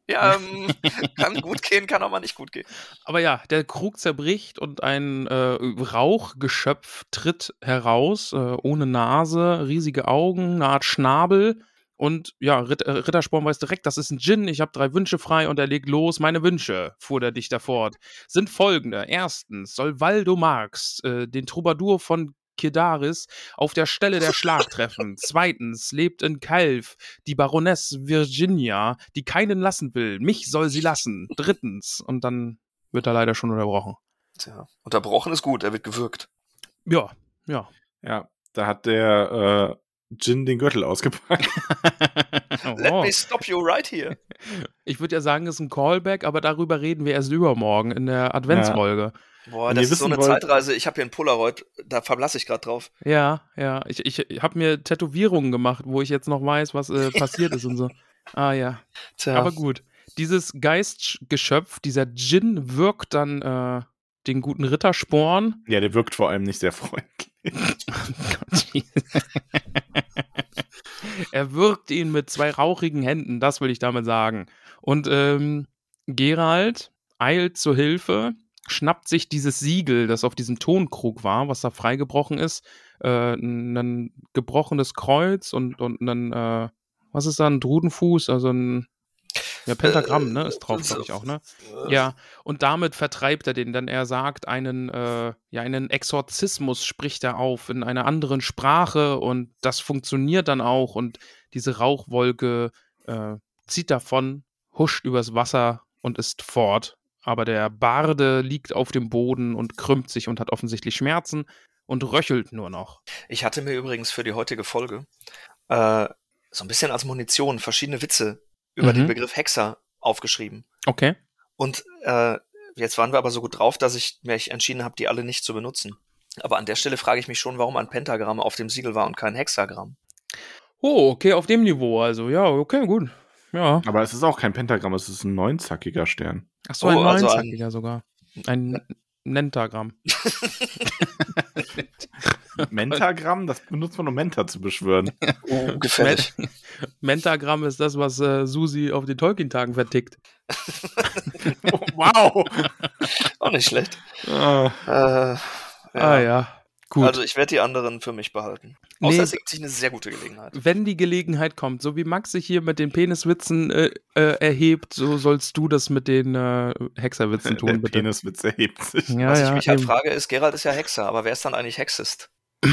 S5: Ja, kann gut gehen, kann auch mal nicht gut gehen.
S1: Aber ja, der Krug zerbricht und ein Rauchgeschöpf tritt heraus, ohne Nase, riesige Augen, eine Art Schnabel. Und ja, Rittersporn weiß direkt, das ist ein Djinn, ich habe 3 Wünsche frei und er legt los. Meine Wünsche, fuhr der Dichter fort, sind folgende. Erstens soll Waldo Marx den Troubadour von Kedaris auf der Stelle der Schlag treffen. Zweitens lebt in Calv die Baroness Virginia, die keinen lassen will. Mich soll sie lassen. Drittens. Und dann wird er leider schon unterbrochen.
S5: Tja, unterbrochen ist gut, er wird gewürgt.
S1: Ja, ja.
S4: Ja, da hat der Djinn den Gürtel ausgepackt.
S5: Let me stop you right here.
S1: Ich würde ja sagen, es ist ein Callback, aber darüber reden wir erst übermorgen in der Adventsfolge.
S5: Boah,
S4: Wenn
S5: das
S4: ihr
S5: ist so
S4: wissen
S5: eine
S4: wollt-
S5: Zeitreise. Ich habe hier ein Polaroid, da verblasse ich gerade drauf.
S1: Ja. Ich habe mir Tätowierungen gemacht, wo ich jetzt noch weiß, was passiert ist und so. Ah ja.
S5: Tja.
S1: Aber gut. Dieses Geistgeschöpf, dieser Djinn, wirkt dann den guten Rittersporn.
S4: Ja, der wirkt vor allem nicht sehr freundlich.
S1: Er wirkt ihn mit 2 rauchigen Händen, das will ich damit sagen. Und Geralt eilt zur Hilfe, schnappt sich dieses Siegel, das auf diesem Tonkrug war, was da freigebrochen ist, ein gebrochenes Kreuz und ein, was ist da, ein Drudenfuß, also ein Pentagramm, ne, ist drauf, glaube ich auch, ne? Ja, und damit vertreibt er den, denn er sagt einen Exorzismus spricht er auf in einer anderen Sprache und das funktioniert dann auch und diese Rauchwolke zieht davon, huscht übers Wasser und ist fort. Aber der Barde liegt auf dem Boden und krümmt sich und hat offensichtlich Schmerzen und röchelt nur noch.
S5: Ich hatte mir übrigens für die heutige Folge so ein bisschen als Munition verschiedene Witze über den Begriff Hexer aufgeschrieben.
S1: Okay.
S5: Und jetzt waren wir aber so gut drauf, dass ich mich entschieden habe, die alle nicht zu benutzen. Aber an der Stelle frage ich mich schon, warum ein Pentagramm auf dem Siegel war und kein Hexagramm.
S1: Oh, okay, auf dem Niveau also. Ja, okay, gut. Ja.
S4: Aber es ist auch kein Pentagramm, es ist ein 9-zackiger Stern.
S1: Ach so, ein
S5: Oh, also
S1: 9-zackiger sogar. Ein Nentagramm.
S4: Mentagramm, das benutzt man, um Menta zu beschwören.
S5: Oh, gefährlich.
S1: Mentagramm ist das, was Susi auf den Tolkien-Tagen vertickt.
S4: Oh, wow!
S5: Auch nicht schlecht.
S4: Ah,
S5: Ja.
S1: Ah ja, gut.
S5: Also ich werde die anderen für mich behalten. Außer
S1: Nee.
S5: es ergibt sich eine sehr gute Gelegenheit.
S1: Wenn die Gelegenheit kommt, so wie Max sich hier mit den Peniswitzen erhebt, so sollst du das mit den Hexerwitzen
S4: der
S1: tun, bitte.
S4: Peniswitz erhebt sich.
S1: Ja,
S5: Was ich
S1: ja,
S5: mich halt
S1: eben.
S5: frage, ist, Geralt ist ja Hexer, aber wer ist dann eigentlich Hexist?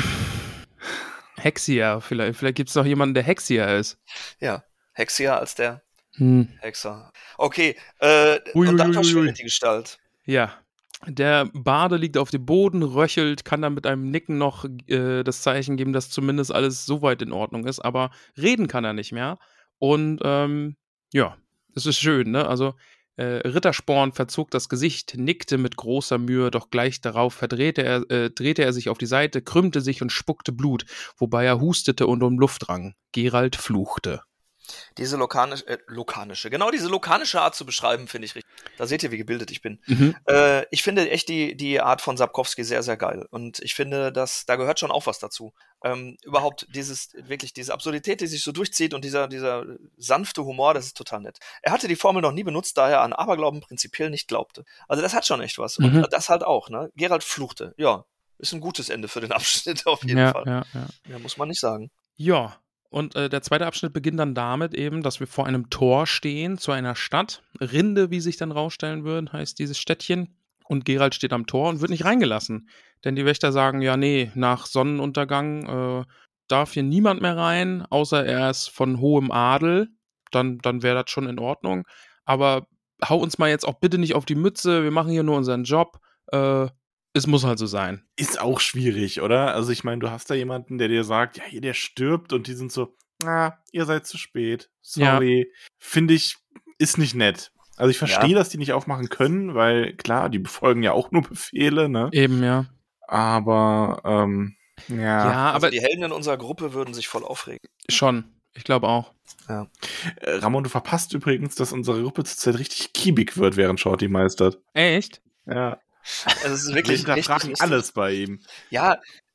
S1: Hexier, vielleicht gibt es noch jemanden, der Hexier ist.
S5: Ja, Hexier als der Hexer. Okay,
S1: Ui,
S5: und dann
S1: ui, ui, ui.
S5: verschwindet die Gestalt.
S1: Ja. Der Barde liegt auf dem Boden, röchelt, kann dann mit einem Nicken noch das Zeichen geben, dass zumindest alles soweit in Ordnung ist, aber reden kann er nicht mehr. Und ja, es ist schön, ne? Also Rittersporn verzog das Gesicht, nickte mit großer Mühe, doch gleich darauf drehte er sich auf die Seite, krümmte sich und spuckte Blut, wobei er hustete und um Luft rang. Geralt fluchte.
S5: Diese diese lokanische Art zu beschreiben, finde ich richtig. Da seht ihr, wie gebildet ich bin. Ich finde echt die Art von Sapkowski sehr, sehr geil. Und ich finde, da gehört schon auch was dazu. Überhaupt diese Absurdität, die sich so durchzieht und dieser sanfte Humor, das ist total nett. Er hatte die Formel noch nie benutzt, da er an Aberglauben prinzipiell nicht glaubte. Also das hat schon echt was. Und das halt auch, ne? Geralt fluchte. Ja, ist ein gutes Ende für den Abschnitt auf jeden Fall.
S1: Ja.
S5: Muss man nicht sagen.
S1: Ja, und der zweite Abschnitt beginnt dann damit eben, dass wir vor einem Tor stehen zu einer Stadt. Rinde, wie sich dann rausstellen würden, heißt dieses Städtchen. Und Geralt steht am Tor und wird nicht reingelassen. Denn die Wächter sagen, ja nee, nach Sonnenuntergang darf hier niemand mehr rein, außer er ist von hohem Adel. Dann wäre das schon in Ordnung. Aber hau uns mal jetzt auch bitte nicht auf die Mütze, wir machen hier nur unseren Job. Es muss halt so sein.
S4: Ist auch schwierig, oder? Also ich meine, du hast da jemanden, der dir sagt, ja, hier, der stirbt und die sind so, ihr seid zu spät. Sorry. Finde ich, ist nicht nett. Also ich verstehe, dass die nicht aufmachen können, weil klar, die befolgen ja auch nur Befehle, ne?
S1: Eben, ja.
S4: Aber, ja.
S1: Aber
S5: die Helden in unserer Gruppe würden sich voll aufregen.
S1: schon. Ich glaube auch.
S5: Ja.
S4: Ramon, du verpasst übrigens, dass unsere Gruppe zurzeit richtig kiebig wird, während Shorty meistert.
S1: Echt?
S4: Ja.
S5: Also es ist
S4: Wir
S5: wirklich
S4: hinterfragen
S5: richtig
S4: alles bei ihm.
S5: Ja,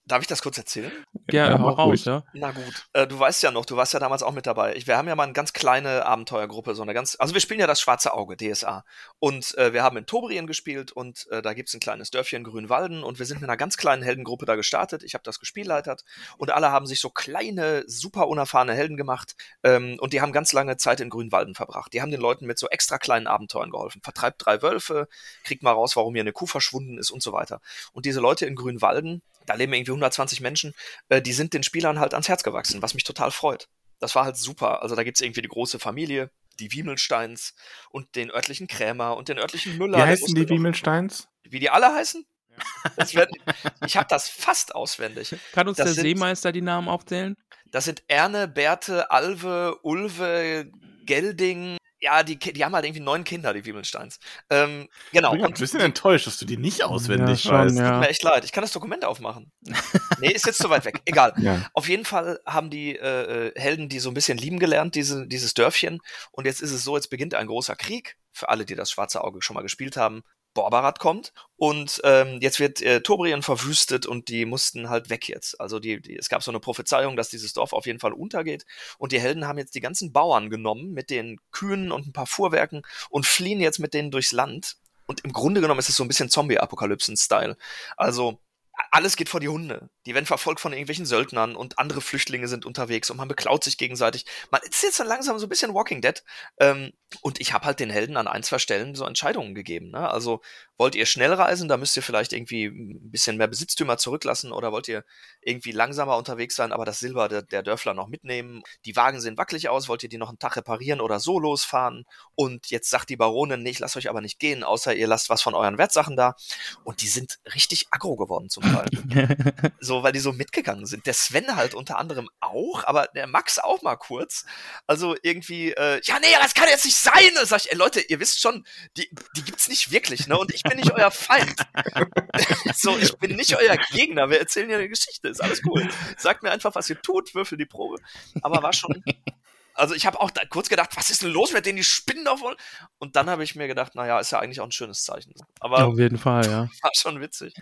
S5: Darf ich das kurz erzählen?
S1: Ja, hau
S4: mach
S1: raus,
S4: ruhig.
S1: ja.
S5: Na gut, du weißt ja noch, du warst ja damals auch mit dabei. Wir haben ja mal eine ganz kleine Abenteuergruppe, also wir spielen ja das Schwarze Auge, DSA. Und wir haben in Tobrien gespielt und da gibt's ein kleines Dörfchen Grünwalden und wir sind mit einer ganz kleinen Heldengruppe da gestartet. Ich habe das gespielleitert und alle haben sich so kleine, super unerfahrene Helden gemacht und die haben ganz lange Zeit in Grünwalden verbracht. Die haben den Leuten mit so extra kleinen Abenteuern geholfen. Vertreibt 3 Wölfe, kriegt mal raus, warum hier eine Kuh verschwunden ist und so weiter. Und diese Leute in Grünwalden, da leben irgendwie 120 Menschen, die sind den Spielern halt ans Herz gewachsen, was mich total freut. Das war halt super. Also da gibt's irgendwie die große Familie, die Wiemelsteins und den örtlichen Krämer und den örtlichen Müller.
S4: Wie heißen die Wiemelsteins?
S5: Wie die alle heißen? Ich habe das fast auswendig.
S1: Kann uns
S5: Das
S1: der
S5: sind-
S1: Seemeister die Namen aufzählen?
S5: Das sind Erne, Berthe, Alve, Ulve, Gelding. Ja, die haben halt irgendwie 9 Kinder, die Wiemelsteins. Genau.
S4: Ich bin ein
S5: Und
S4: bisschen enttäuscht, dass du die nicht auswendig
S1: Ja, schon,
S4: weißt.
S1: ja.
S5: tut mir echt leid. Ich kann das Dokument aufmachen. Nee, ist jetzt zu weit weg. Egal.
S4: Ja.
S5: Auf jeden Fall haben die Helden die so ein bisschen lieben gelernt, dieses Dörfchen. Und jetzt ist es so, jetzt beginnt ein großer Krieg. Für alle, die das Schwarze Auge schon mal gespielt haben. Borbarat kommt und jetzt wird Tobrien verwüstet und die mussten halt weg jetzt. Also es gab so eine Prophezeiung, dass dieses Dorf auf jeden Fall untergeht und die Helden haben jetzt die ganzen Bauern genommen mit den Kühen und ein paar Fuhrwerken und fliehen jetzt mit denen durchs Land. Und im Grunde genommen ist es so ein bisschen Zombie-Apokalypsen-Style. Also alles geht vor die Hunde. Die werden verfolgt von irgendwelchen Söldnern und andere Flüchtlinge sind unterwegs und man beklaut sich gegenseitig. Man ist jetzt so langsam so ein bisschen Walking Dead. Und ich habe halt den Helden an 1, 2 Stellen so Entscheidungen gegeben. Ne? Also wollt ihr schnell reisen, da müsst ihr vielleicht irgendwie ein bisschen mehr Besitztümer zurücklassen oder wollt ihr irgendwie langsamer unterwegs sein, aber das Silber der Dörfler noch mitnehmen. Die Wagen sehen wackelig aus, wollt ihr die noch einen Tag reparieren oder so losfahren? Und jetzt sagt die Baronin, nee, ich lasst euch aber nicht gehen, außer ihr lasst was von euren Wertsachen da. Und die sind richtig aggro geworden zum Teil. So, weil die so mitgegangen sind. Der Sven halt unter anderem auch, aber der Max auch mal kurz. Also irgendwie, ja, nee, das kann jetzt nicht sein. Da sag ich, ey, Leute, ihr wisst schon, die gibt's nicht wirklich, ne? Und ich bin nicht euer Feind. So, ich bin nicht euer Gegner. Wir erzählen ja eine Geschichte, ist alles cool. Sagt mir einfach, was ihr tut, würfel die Probe. Aber war schon. Also ich habe auch da kurz gedacht, was ist denn los mit denen, die spinnen doch wohl? Und dann habe ich mir gedacht, naja, ist ja eigentlich auch ein schönes Zeichen. Aber
S1: Auf jeden Fall, ja.
S5: war schon witzig.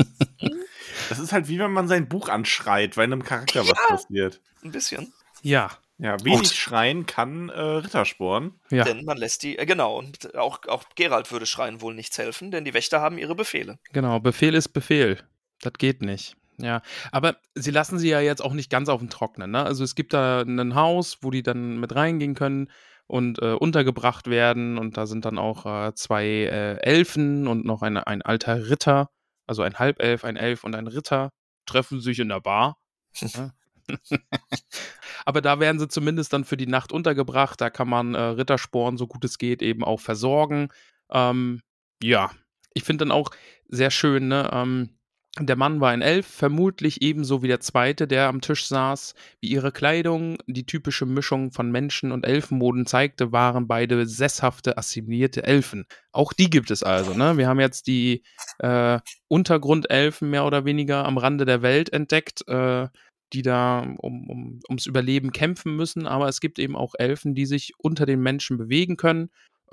S4: Das ist halt wie wenn man sein Buch anschreit, weil einem Charakter was passiert.
S5: Ein bisschen.
S1: Ja,
S4: Ja, wenig schreien kann Rittersporn.
S1: ja.
S5: Denn man lässt die, genau, und auch Geralt würde schreien wohl nichts helfen, denn die Wächter haben ihre Befehle.
S1: Genau, Befehl ist Befehl. Das geht nicht. Ja, aber sie lassen sie ja jetzt auch nicht ganz auf dem Trocknen, ne? Also es gibt da ein Haus, wo die dann mit reingehen können und untergebracht werden und da sind dann auch 2 Elfen und noch ein alter Ritter, also ein Halbelf, ein Elf und ein Ritter treffen sich in der Bar. Ja. Aber da werden sie zumindest dann für die Nacht untergebracht, da kann man Rittersporn, so gut es geht, eben auch versorgen. Ja, ich finde dann auch sehr schön, ne? Der Mann war ein Elf, vermutlich ebenso wie der zweite, der am Tisch saß. Wie ihre Kleidung die typische Mischung von Menschen- und Elfenmoden zeigte, waren beide sesshafte, assimilierte Elfen. Auch die gibt es also, ne? Wir haben jetzt die Untergrundelfen mehr oder weniger am Rande der Welt entdeckt, die da ums Überleben kämpfen müssen, aber es gibt eben auch Elfen, die sich unter den Menschen bewegen können.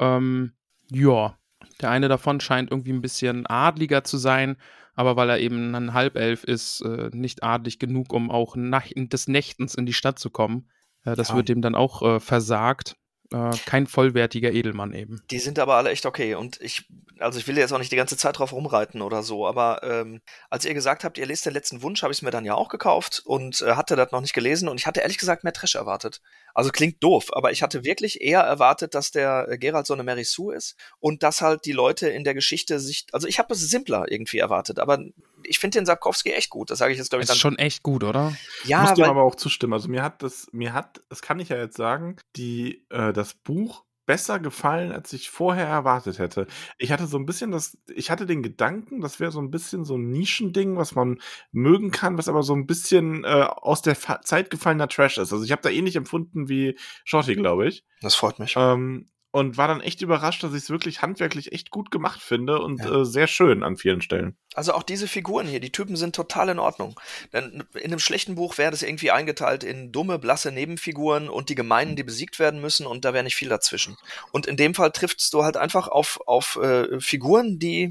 S1: Ja, der eine davon scheint irgendwie ein bisschen adliger zu sein, aber weil er eben ein Halbelf ist, nicht adlig genug, um auch des Nächtens in die Stadt zu kommen. Das
S4: Ja.
S1: wird ihm dann auch versagt. Kein vollwertiger Edelmann eben.
S5: Die sind aber alle echt okay. Und ich will jetzt auch nicht die ganze Zeit drauf rumreiten oder so, aber als ihr gesagt habt, ihr lest den letzten Wunsch, habe ich es mir dann ja auch gekauft und hatte das noch nicht gelesen und ich hatte ehrlich gesagt mehr Trash erwartet. Also klingt doof, aber ich hatte wirklich eher erwartet, dass der Geralt so eine Mary Sue ist und dass halt die Leute in der Geschichte also ich habe es simpler irgendwie erwartet, aber ich finde den Sapkowski echt gut. Das sage ich jetzt, glaube ich,
S1: Das ist schon echt gut, oder?
S4: Ich
S5: Ja,
S4: muss dir
S5: weil
S4: aber auch zustimmen. Also das kann ich ja jetzt sagen, das Buch besser gefallen, als ich vorher erwartet hätte. Ich hatte so ein bisschen ich hatte den Gedanken, das wäre so ein bisschen so ein Nischending, was man mögen kann, was aber so ein bisschen aus der Zeit gefallener Trash ist. Also ich habe da ähnlich empfunden wie Shorty, glaube ich.
S5: das freut mich.
S4: Und war dann echt überrascht, dass ich es wirklich handwerklich echt gut gemacht finde und sehr schön an vielen Stellen.
S5: Also auch diese Figuren hier, die Typen sind total in Ordnung. Denn in einem schlechten Buch wäre das irgendwie eingeteilt in dumme, blasse Nebenfiguren und die Gemeinen, die besiegt werden müssen und da wäre nicht viel dazwischen. Und in dem Fall triffst du halt einfach auf Figuren, die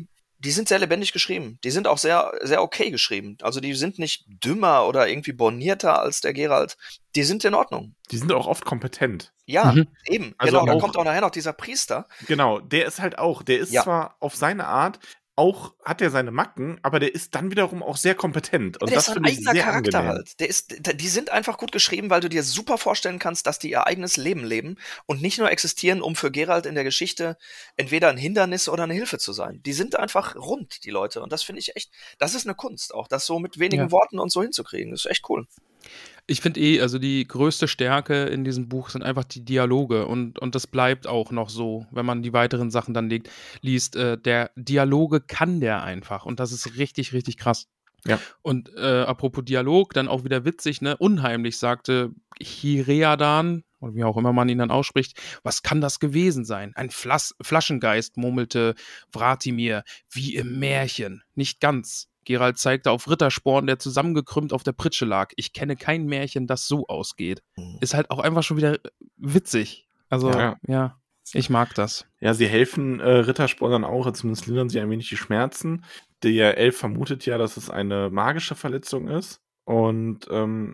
S5: die sind sehr lebendig geschrieben. Die sind auch sehr, sehr okay geschrieben. Also die sind nicht dümmer oder irgendwie bornierter als der Geralt. Die sind in Ordnung.
S4: Die sind auch oft kompetent.
S5: Ja, eben.
S4: Also
S5: genau, da
S4: auch-
S5: kommt auch nachher noch dieser Priester.
S4: Genau, der ist halt auch, der ist
S5: Ja.
S4: zwar auf seine Art, auch hat er seine Macken, aber der ist dann wiederum auch sehr kompetent. Und
S5: Der
S4: das
S5: ist so ein
S4: finde ich
S5: eigener
S4: sehr
S5: Charakter
S4: angenehm.
S5: halt. Die sind einfach gut geschrieben, weil du dir super vorstellen kannst, dass die ihr eigenes Leben leben und nicht nur existieren, um für Geralt in der Geschichte entweder ein Hindernis oder eine Hilfe zu sein. Die sind einfach rund, die Leute. Und das finde ich echt, das ist eine Kunst auch, das so mit wenigen
S1: Ja.
S5: Worten und so hinzukriegen. Das ist echt cool.
S1: Ich finde also die größte Stärke in diesem Buch sind einfach die Dialoge und das bleibt auch noch so, wenn man die weiteren Sachen dann liest. Der Dialoge kann der einfach und das ist richtig, richtig krass.
S4: Ja.
S1: Und apropos Dialog, dann auch wieder witzig, ne? Unheimlich sagte Chireadan, oder wie auch immer man ihn dann ausspricht, was kann das gewesen sein? Ein Flaschengeist, murmelte Wratimir, wie im Märchen. Nicht ganz. Geralt zeigte auf Rittersporn, der zusammengekrümmt auf der Pritsche lag. Ich kenne kein Märchen, das so ausgeht. Ist halt auch einfach schon wieder witzig. Also, ja, ich mag das.
S4: Ja, sie helfen Rittersporn dann auch, zumindest lindern sie ein wenig die Schmerzen. Der Elf vermutet ja, dass es eine magische Verletzung ist. Und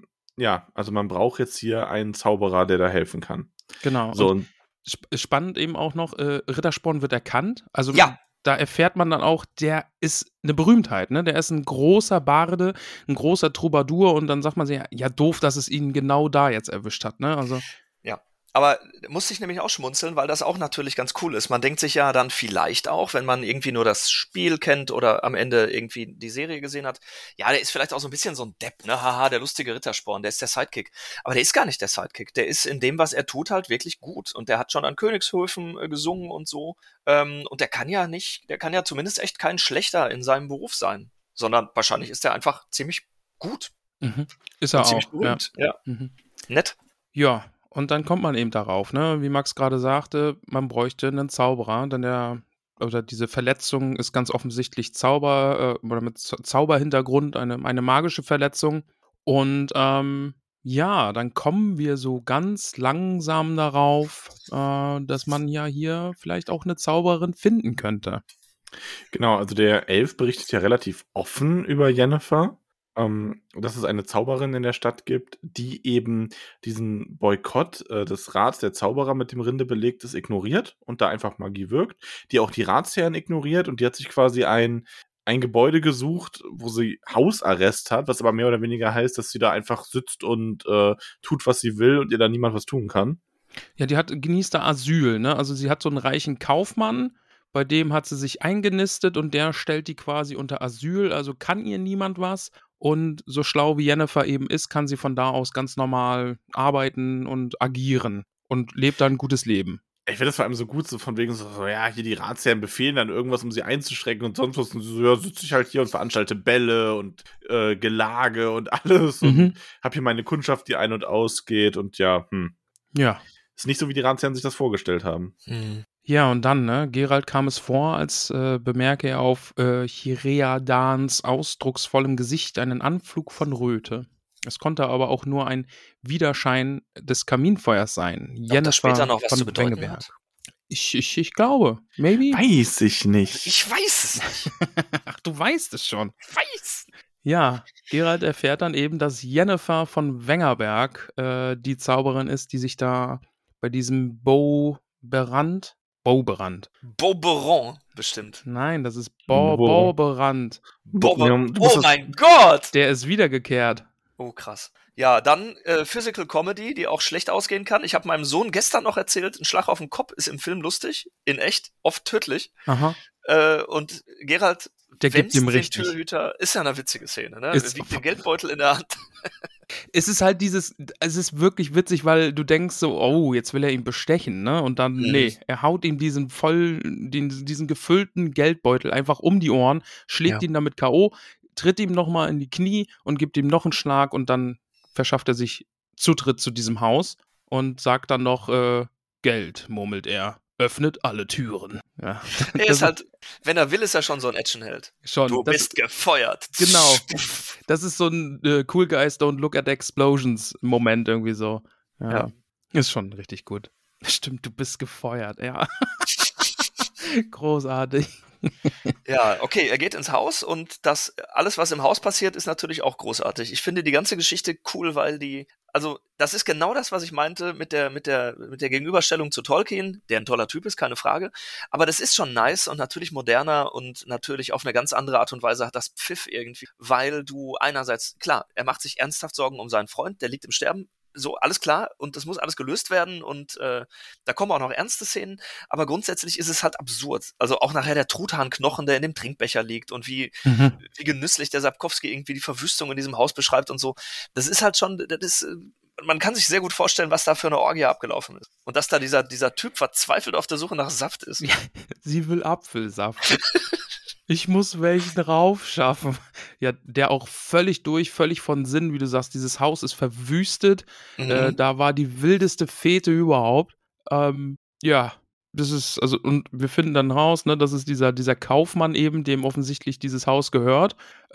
S4: ja, also man braucht jetzt hier einen Zauberer, der da helfen kann.
S1: Genau.
S4: So,
S1: und spannend eben auch noch, Rittersporn wird erkannt. Also
S5: Ja.
S1: da erfährt man dann auch, der ist eine Berühmtheit, ne? Der ist ein großer Barde, ein großer Troubadour und dann sagt man sich, ja doof, dass es ihn genau da jetzt erwischt hat, ne? Also
S5: Ja. Aber musste ich nämlich auch schmunzeln, weil das auch natürlich ganz cool ist. Man denkt sich ja dann vielleicht auch, wenn man irgendwie nur das Spiel kennt oder am Ende irgendwie die Serie gesehen hat, ja, der ist vielleicht auch so ein bisschen so ein Depp, ne? Haha, der lustige Rittersporn, der ist der Sidekick. Aber der ist gar nicht der Sidekick. Der ist in dem, was er tut, halt wirklich gut. Und der hat schon an Königshöfen gesungen und so. Und der kann ja zumindest echt kein Schlechter in seinem Beruf sein. Sondern wahrscheinlich ist er einfach ziemlich gut.
S1: ist er
S5: Und ziemlich
S1: auch.
S5: berühmt. Ja. Nett.
S1: Ja, und dann kommt man eben darauf, ne? Wie Max gerade sagte, man bräuchte einen Zauberer, denn diese Verletzung ist ganz offensichtlich oder mit Zauberhintergrund eine magische Verletzung. Und ja, dann kommen wir so ganz langsam darauf, dass man ja hier vielleicht auch eine Zauberin finden könnte.
S4: genau, also der Elf berichtet ja relativ offen über Yennefer, dass es eine Zauberin in der Stadt gibt, die eben diesen Boykott des Rats der Zauberer mit dem Rinde belegt ist, ignoriert und da einfach Magie wirkt, die auch die Ratsherren ignoriert und die hat sich quasi ein Gebäude gesucht, wo sie Hausarrest hat, was aber mehr oder weniger heißt, dass sie da einfach sitzt und tut, was sie will und ihr da niemand was tun kann.
S1: Ja, genießt da Asyl, ne? Also sie hat so einen reichen Kaufmann, bei dem hat sie sich eingenistet und der stellt die quasi unter Asyl, also kann ihr niemand was. Und so schlau wie Yennefer eben ist, kann sie von da aus ganz normal arbeiten und agieren und lebt da ein gutes Leben.
S4: Ich finde das vor allem so gut, so von wegen so, ja, hier die Ratsherren befehlen dann irgendwas, um sie einzuschrecken und sonst was. Und so, ja, sitze ich halt hier und veranstalte Bälle und Gelage und alles und hab hier meine Kundschaft, die ein- und ausgeht und ja,
S1: Ja.
S4: Ist nicht so, wie die Ratsherren sich das vorgestellt haben.
S1: Ja, und dann, ne, Geralt kam es vor, als bemerke er auf Chireadans ausdrucksvollem Gesicht einen Anflug von Röte. Es konnte aber auch nur ein Widerschein des Kaminfeuers sein.
S5: Ob das später noch was
S1: von
S5: zu bedeuten
S1: Wengeberg.
S5: hat?
S1: Ich glaube, maybe.
S4: Weiß ich nicht.
S5: Ich weiß es nicht.
S1: Ach, du weißt es schon.
S5: Ich weiß.
S1: Ja, Geralt erfährt dann eben, dass Yennefer von Wengerberg die Zauberin ist, die sich da bei diesem Beauberand.
S5: Beauberon, bestimmt.
S1: Nein, das ist
S4: Bo-
S1: Beauberand.
S5: Oh mein Gott!
S1: Der ist wiedergekehrt.
S5: Oh, krass. Ja, dann Physical Comedy, die auch schlecht ausgehen kann. Ich habe meinem Sohn gestern noch erzählt, ein Schlag auf den Kopf ist im Film lustig, in echt, oft tödlich.
S1: Aha.
S5: Und Geralt
S1: Der gibt ihm
S5: den
S1: richtig.
S5: Türhüter, ist ja eine witzige Szene, ne?
S1: Ist-
S5: Er wiegt den Geldbeutel in der Hand.
S1: Es ist halt es ist wirklich witzig, weil du denkst so, oh, jetzt will er ihn bestechen, ne? Und dann, nee, er haut ihm diesen gefüllten Geldbeutel einfach um die Ohren, schlägt ihn damit K.O., tritt ihm nochmal in die Knie und gibt ihm noch einen Schlag und dann verschafft er sich Zutritt zu diesem Haus und sagt dann noch, Geld, murmelt er. Öffnet alle Türen. Ja.
S5: Er ist halt, wenn er will, ist er schon so ein Actionheld.
S1: Schon.
S5: Du bist gefeuert.
S1: Genau. Das ist so ein Cool Guys Don't Look at Explosions Moment irgendwie so. Ja. Ist schon richtig gut. Stimmt, du bist gefeuert, ja. Großartig.
S5: Ja, okay, er geht ins Haus und das alles, was im Haus passiert, ist natürlich auch großartig. Ich finde die ganze Geschichte cool, weil also das ist genau das, was ich meinte mit der Gegenüberstellung zu Tolkien, der ein toller Typ ist, keine Frage. Aber das ist schon nice und natürlich moderner und natürlich auf eine ganz andere Art und Weise hat das Pfiff irgendwie, weil du einerseits, klar, er macht sich ernsthaft Sorgen um seinen Freund, der liegt im Sterben. So, alles klar, und das muss alles gelöst werden und da kommen auch noch ernste Szenen, aber grundsätzlich ist es halt absurd. Also auch nachher der Truthahnknochen, der in dem Trinkbecher liegt und wie genüsslich der Sapkowski irgendwie die Verwüstung in diesem Haus beschreibt und so. Das ist halt schon, man kann sich sehr gut vorstellen, was da für eine Orgie abgelaufen ist. Und dass da dieser Typ verzweifelt auf der Suche nach Saft ist.
S1: Ja, sie will Apfelsaft. Ich muss welchen raufschaffen. Ja, der auch völlig von Sinn, wie du sagst, dieses Haus ist verwüstet. Da war die wildeste Fete überhaupt. Ja, das ist, also, und wir finden dann raus, ne, das ist dieser Kaufmann eben, dem offensichtlich dieses Haus gehört.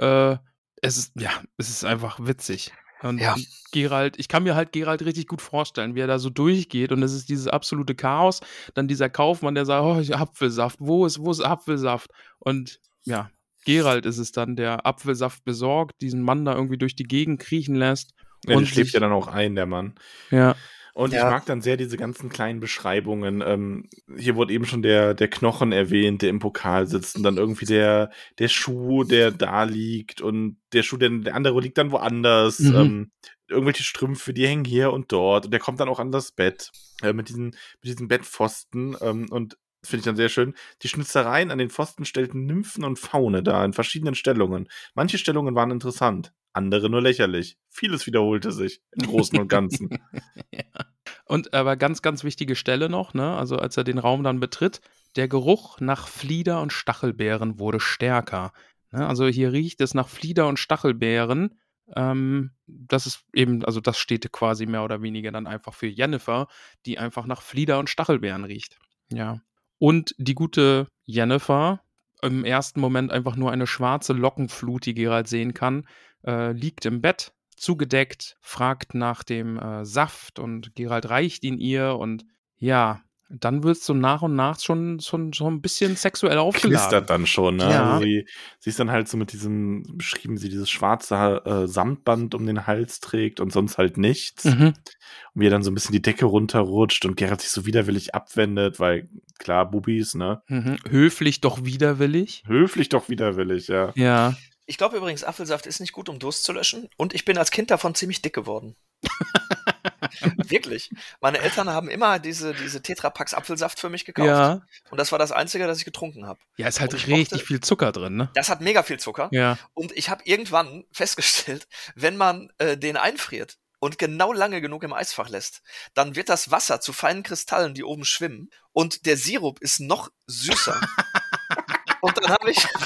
S1: Es ist einfach witzig. Und
S5: Ja.
S1: Geralt, ich kann mir halt Geralt richtig gut vorstellen, wie er da so durchgeht und es ist dieses absolute Chaos. Dann dieser Kaufmann, der sagt, oh, Apfelsaft, wo ist Apfelsaft? Und ja, Geralt ist es dann, der Apfelsaft besorgt, diesen Mann da irgendwie durch die Gegend kriechen lässt.
S4: Ja,
S1: und
S4: der schläft ja dann auch ein, der Mann.
S1: Ja,
S4: Und ich
S5: Ja.
S4: mag dann sehr diese ganzen kleinen Beschreibungen. Hier wurde eben schon der Knochen erwähnt, der im Pokal sitzt und dann irgendwie der Schuh, der da liegt und der Schuh, der andere liegt dann woanders. Irgendwelche Strümpfe, die hängen hier und dort und der kommt dann auch an das Bett mit diesen Bettpfosten und das finde ich dann sehr schön. Die Schnitzereien an den Pfosten stellten Nymphen und Faune dar in verschiedenen Stellungen. Manche Stellungen waren interessant, andere nur lächerlich. Vieles wiederholte sich im Großen und Ganzen.
S1: Ja. Und aber ganz, ganz wichtige Stelle noch, ne? Also als er den Raum dann betritt, der Geruch nach Flieder und Stachelbeeren wurde stärker. Ne? Also hier riecht es nach Flieder und Stachelbeeren. Das ist eben, also das steht quasi mehr oder weniger dann einfach für Jennifer, die einfach nach Flieder und Stachelbeeren riecht. Ja. Und die gute Jennifer, im ersten Moment einfach nur eine schwarze Lockenflut, die Geralt sehen kann, liegt im Bett, zugedeckt, fragt nach dem Saft und Geralt reicht ihn ihr und ja, dann wird es so nach und nach schon ein bisschen sexuell aufgeladen.
S4: Knistert dann schon, ne?
S1: Ja.
S4: Also sie ist dann halt so mit beschrieben sie dieses schwarze Samtband um den Hals trägt und sonst halt nichts. Und wie er dann so ein bisschen die Decke runterrutscht und Geralt sich so widerwillig abwendet, weil, klar, Bubis, ne?
S1: Höflich doch widerwillig.
S4: Höflich doch widerwillig, ja.
S1: Ja.
S5: Ich glaube übrigens, Apfelsaft ist nicht gut, um Durst zu löschen. Und ich bin als Kind davon ziemlich dick geworden. Wirklich. Meine Eltern haben immer diese Tetrapacks Apfelsaft für mich gekauft.
S1: Ja.
S5: Und das war das Einzige, das ich getrunken habe.
S1: Ja, ist halt
S5: Und ich
S1: richtig
S5: mochte-
S1: viel Zucker drin, ne?
S5: Das hat mega viel Zucker.
S1: Ja.
S5: Und ich habe irgendwann festgestellt, wenn man den einfriert und genau lange genug im Eisfach lässt, dann wird das Wasser zu feinen Kristallen, die oben schwimmen. Und der Sirup ist noch süßer. Und dann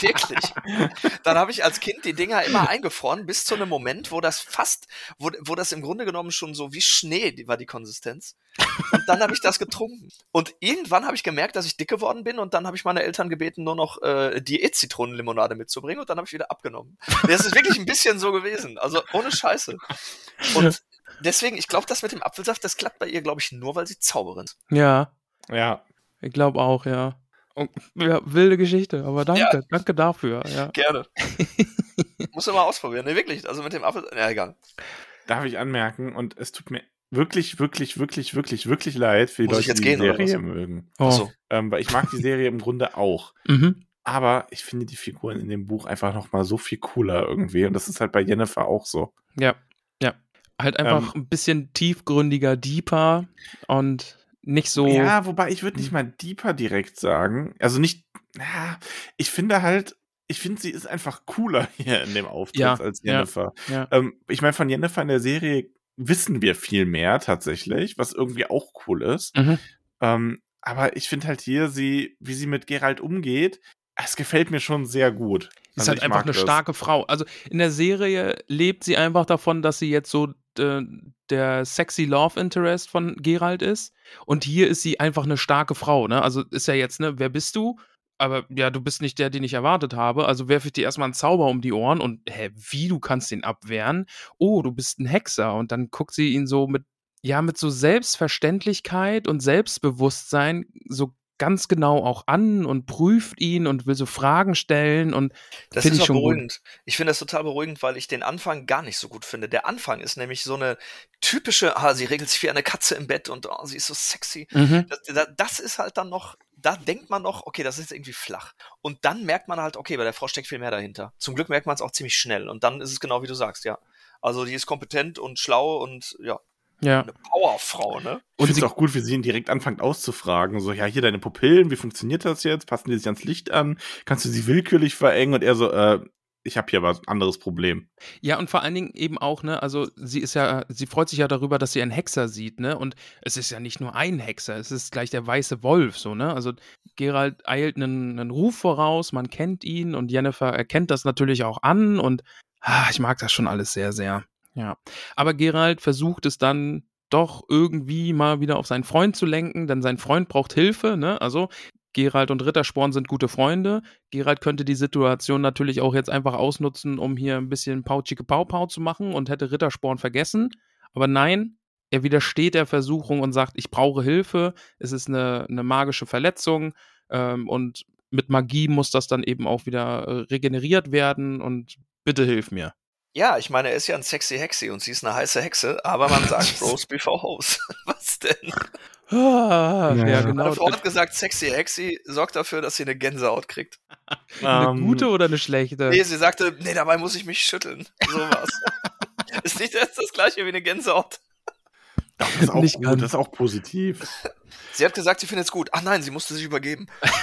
S5: habe ich als Kind die Dinger immer eingefroren, bis zu einem Moment, wo das wo das im Grunde genommen schon so wie Schnee war die Konsistenz. Und dann habe ich das getrunken. Und irgendwann habe ich gemerkt, dass ich dick geworden bin und dann habe ich meine Eltern gebeten, nur noch Diät-Zitronenlimonade mitzubringen und dann habe ich wieder abgenommen. Das ist wirklich ein bisschen so gewesen, also ohne Scheiße. Und deswegen, ich glaube, das mit dem Apfelsaft, das klappt bei ihr, glaube ich, nur, weil sie Zauberin ist.
S1: Ja.
S4: Ja.
S1: Ich glaube auch, ja. Und, ja, wilde Geschichte, aber danke, danke dafür. Ja.
S5: Gerne. Muss man mal ausprobieren. Ne, wirklich. Also mit dem Apfel. Ja, egal.
S4: Darf ich anmerken, und es tut mir wirklich, wirklich, wirklich, wirklich, wirklich leid für die
S5: Muss ich
S4: Leute,
S5: jetzt
S4: die
S5: gehen,
S4: die
S5: oder was?
S4: Serie mögen.
S1: Oh.
S5: Achso.
S4: Weil ich mag die Serie im Grunde auch. Aber ich finde die Figuren in dem Buch einfach noch mal so viel cooler irgendwie. Und das ist halt bei Jennifer auch so.
S1: Ja. Halt einfach ein bisschen tiefgründiger, deeper und nicht so.
S4: Ja, wobei ich würde nicht mal deeper direkt sagen. Also nicht, ja, ich finde, sie ist einfach cooler hier in dem Auftritt als Jennifer.
S1: Ja.
S4: Ich meine, von Jennifer in der Serie wissen wir viel mehr tatsächlich, was irgendwie auch cool ist. Aber ich finde halt hier, wie sie mit Geralt umgeht, es gefällt mir schon sehr gut.
S1: Ist
S4: Also
S1: halt
S4: ich
S1: einfach
S4: mag
S1: eine
S4: das.
S1: starke Frau. Also in der Serie lebt sie einfach davon, dass sie jetzt so der sexy Love Interest von Geralt ist. Und hier ist sie einfach eine starke Frau. Ne? Also ist ja jetzt, ne, wer bist du? Aber ja, du bist nicht der, den ich erwartet habe. Also werfe ich dir erstmal einen Zauber um die Ohren und wie, du kannst den abwehren? Oh, du bist ein Hexer. Und dann guckt sie ihn so mit so Selbstverständlichkeit und Selbstbewusstsein so ganz genau auch an und prüft ihn und will so Fragen stellen und
S5: Das
S1: finde
S5: ist
S1: ich
S5: auch
S1: schon gut.
S5: beruhigend. Ich finde das total beruhigend, weil ich den Anfang gar nicht so gut finde. Der Anfang ist nämlich so eine typische, sie regelt sich wie eine Katze im Bett und sie ist so sexy.
S1: Mhm.
S5: Das ist halt dann noch, da denkt man noch, okay, das ist irgendwie flach. Und dann merkt man halt, okay, bei der Frau steckt viel mehr dahinter. Zum Glück merkt man es auch ziemlich schnell. Und dann ist es genau wie du sagst, ja. Also die ist kompetent und schlau und ja,
S1: Ja.
S5: eine Powerfrau, ne?
S4: Ich finde es auch gut, wie sie ihn direkt anfängt auszufragen. So, ja, hier deine Pupillen, wie funktioniert das jetzt? Passen die sich ans Licht an? Kannst du sie willkürlich verengen? Und er so, ich habe hier was anderes Problem.
S1: Ja, und vor allen Dingen eben auch, ne, also sie freut sich ja darüber, dass sie einen Hexer sieht, ne? Und es ist ja nicht nur ein Hexer, es ist gleich der weiße Wolf, so, ne? Also Geralt eilt einen Ruf voraus, man kennt ihn und Yennefer erkennt das natürlich auch an und ich mag das schon alles sehr, sehr. Ja. Aber Geralt versucht es dann doch irgendwie mal wieder auf seinen Freund zu lenken, denn sein Freund braucht Hilfe, ne? Also Geralt und Rittersporn sind gute Freunde. Geralt könnte die Situation natürlich auch jetzt einfach ausnutzen, um hier ein bisschen Pau-Chicke-Pau-Pau zu machen und hätte Rittersporn vergessen. Aber nein, er widersteht der Versuchung und sagt, ich brauche Hilfe, es ist eine magische Verletzung und mit Magie muss das dann eben auch wieder regeneriert werden und bitte hilf mir.
S5: Ja, ich meine, er ist ja ein sexy Hexi und sie ist eine heiße Hexe, aber man sagt Rose before Hose. Was denn?
S1: Ja, genau.
S5: Meine Frau hat gesagt, sexy Hexi sorgt dafür, dass sie eine Gänsehaut kriegt.
S1: Eine gute oder eine schlechte?
S5: Nee, sie sagte, nee, dabei muss ich mich schütteln. Sowas. Ist nicht das Gleiche wie eine Gänsehaut.
S4: Das ist auch
S1: Nicht
S4: gut,
S1: ganz.
S4: das ist auch positiv.
S5: Sie hat gesagt, sie findet es gut. Ach nein, sie musste sich übergeben.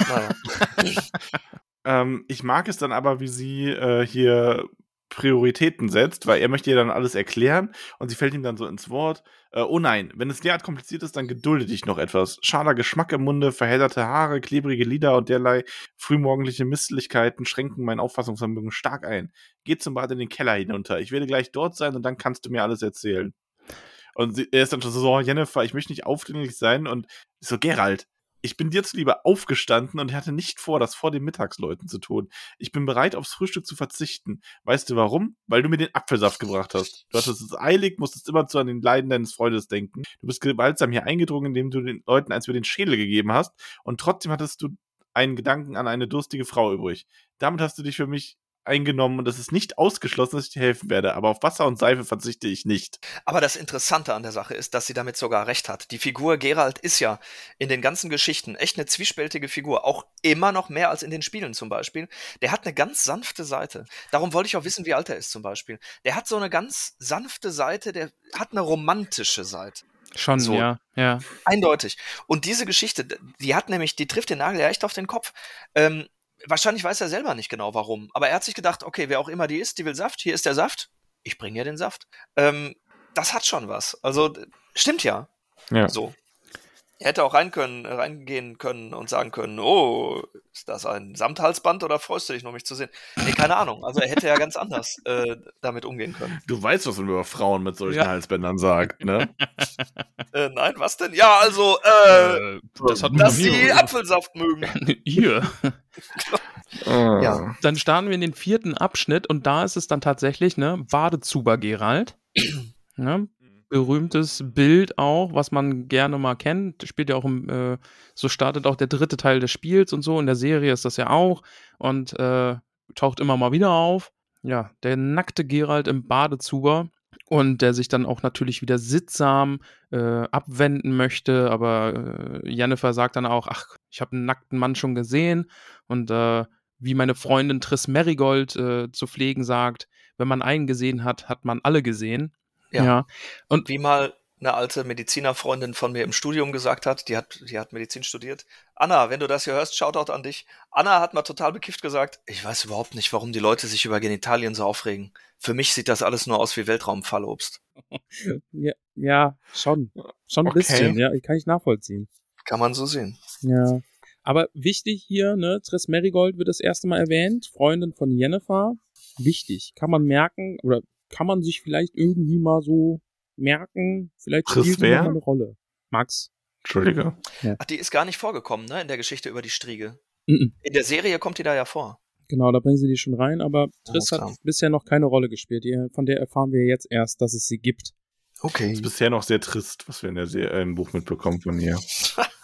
S5: Naja.
S4: Ich mag es dann aber, wie sie hier Prioritäten setzt, weil er möchte ihr dann alles erklären und sie fällt ihm dann so ins Wort. Oh nein, wenn es derart kompliziert ist, dann gedulde dich noch etwas. Schaler Geschmack im Munde, verhedderte Haare, klebrige Lider und derlei frühmorgendliche Misslichkeiten schränken mein Auffassungsvermögen stark ein. Geh zum Bad in den Keller hinunter. Ich werde gleich dort sein und dann kannst du mir alles erzählen. Und er ist dann schon so, Yennefer, ich möchte nicht aufdringlich sein und ich so, Geralt, ich bin dir zuliebe aufgestanden und hatte nicht vor, das vor den Mittagsleuten zu tun. Ich bin bereit, aufs Frühstück zu verzichten. Weißt du warum? Weil du mir den Apfelsaft gebracht hast. Du hattest es eilig, musstest immerzu an den Leiden deines Freundes denken. Du bist gewaltsam hier eingedrungen, indem du den Leuten eins über den Schädel gegeben hast und trotzdem hattest du einen Gedanken an eine durstige Frau übrig. Damit hast du dich für mich eingenommen und es ist nicht ausgeschlossen, dass ich dir helfen werde, aber auf Wasser und Seife verzichte ich nicht.
S5: Aber das Interessante an der Sache ist, dass sie damit sogar recht hat. Die Figur Geralt ist ja in den ganzen Geschichten echt eine zwiespältige Figur, auch immer noch mehr als in den Spielen zum Beispiel. Der hat eine ganz sanfte Seite. Darum wollte ich auch wissen, wie alt er ist zum Beispiel. Der hat so eine ganz sanfte Seite, der hat eine romantische Seite.
S1: Schon,
S5: So.
S1: ja.
S5: Eindeutig. Und diese Geschichte, die trifft den Nagel ja echt auf den Kopf. Wahrscheinlich weiß er selber nicht genau warum, aber er hat sich gedacht, okay, wer auch immer die ist, die will Saft, hier ist der Saft, ich bringe ihr den Saft. Das hat schon was. Also, stimmt ja.
S4: Ja.
S5: So. Er hätte auch reingehen können und sagen können, oh, ist das ein Samthalsband oder freust du dich noch, mich zu sehen? Nee, keine Ahnung. Also er hätte ja ganz anders damit umgehen können.
S4: Du weißt, was man über Frauen mit solchen Halsbändern sagt, ne?
S5: Nein, was denn? Ja, also,
S1: das hat
S5: dass sie Apfelsaft mögen.
S1: Hier.
S5: Ja.
S1: Dann starten wir in den 4. Abschnitt und da ist es dann tatsächlich, ne, Badezuber Geralt. Ne? Berühmtes Bild auch, was man gerne mal kennt. Spielt ja auch so startet auch der 3. Teil des Spiels und so. In der Serie ist das ja auch und taucht immer mal wieder auf. Ja, der nackte Geralt im Badezuber und der sich dann auch natürlich wieder sittsam abwenden möchte, aber Yennefer sagt dann auch, ach, ich habe einen nackten Mann schon gesehen und wie meine Freundin Triss Merigold zu pflegen sagt, wenn man einen gesehen hat, hat man alle gesehen. Ja. Und
S5: wie mal eine alte Medizinerfreundin von mir im Studium gesagt hat, die hat Medizin studiert. Anna, wenn du das hier hörst, Shoutout an dich. Anna hat mal total bekifft gesagt, ich weiß überhaupt nicht, warum die Leute sich über Genitalien so aufregen. Für mich sieht das alles nur aus wie Weltraumfallobst.
S1: Ja, schon ein bisschen, ja, kann ich nachvollziehen.
S5: Kann man so sehen.
S1: Ja. Aber wichtig hier, ne, Triss Merigold wird das erste Mal erwähnt, Freundin von Yennefer. Wichtig, kann man merken, oder kann man sich vielleicht irgendwie mal so merken, vielleicht spielt sie noch eine Rolle. Max?
S4: Entschuldige.
S1: Ja.
S5: Ach, die ist gar nicht vorgekommen, ne, in der Geschichte über die Striege.
S1: In
S5: der Serie kommt die da ja vor.
S1: Genau, da bringen sie die schon rein, aber Triss hat bisher noch keine Rolle gespielt. Von der erfahren wir jetzt erst, dass es sie gibt.
S5: Okay.
S4: Das ist bisher noch sehr trist, was wir im Buch mitbekommen von ihr.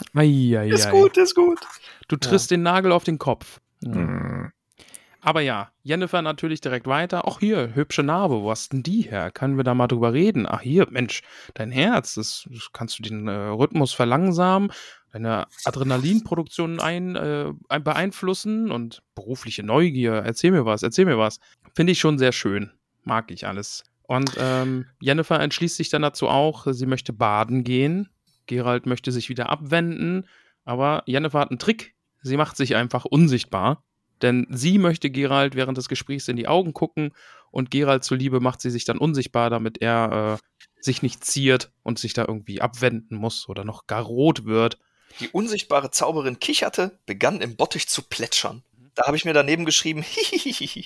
S5: Ist gut, ist gut.
S1: Du triffst den Nagel auf den Kopf. Aber ja, Jennifer natürlich direkt weiter. Ach hier, hübsche Narbe, wo hast denn die her? Können wir da mal drüber reden? Ach hier, Mensch, dein Herz, das kannst du den Rhythmus verlangsamen, deine Adrenalinproduktion beeinflussen und berufliche Neugier. Erzähl mir was. Finde ich schon sehr schön. Mag ich alles. Und Jennifer entschließt sich dann dazu auch, sie möchte baden gehen. Geralt möchte sich wieder abwenden, aber Jennifer hat einen Trick. Sie macht sich einfach unsichtbar. Denn sie möchte Geralt während des Gesprächs in die Augen gucken und Geralt zuliebe macht sie sich dann unsichtbar, damit er sich nicht ziert und sich da irgendwie abwenden muss oder noch gar rot wird.
S5: Die unsichtbare Zauberin kicherte, begann im Bottich zu plätschern. Da habe ich mir daneben geschrieben, hihihihi.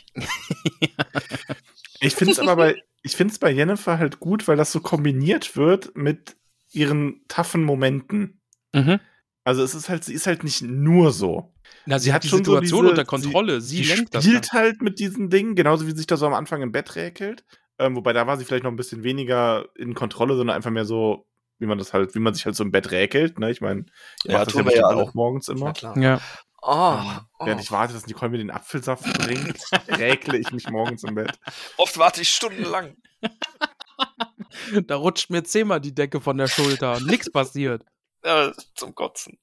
S4: Ich finde es aber bei Jennifer halt gut, weil das so kombiniert wird mit ihren toughen Momenten.
S1: Mhm.
S4: Also sie ist halt nicht nur so.
S1: Na, sie hat die Situation unter Kontrolle. Sie lenkt das.
S4: Sie spielt halt mit diesen Dingen, genauso wie sie sich da so am Anfang im Bett räkelt. Wobei da war sie vielleicht noch ein bisschen weniger in Kontrolle, sondern einfach mehr so, wie man sich halt so im Bett räkelt. Ne? Ich meine, das ja bestimmt auch morgens immer.
S1: Ja.
S4: Während ich warte, dass Nicole mir den Apfelsaft bringt, räkle ich mich morgens im Bett.
S5: Oft warte ich stundenlang.
S1: Da rutscht mir 10-mal die Decke von der Schulter und nichts passiert.
S5: Ja, zum Kotzen.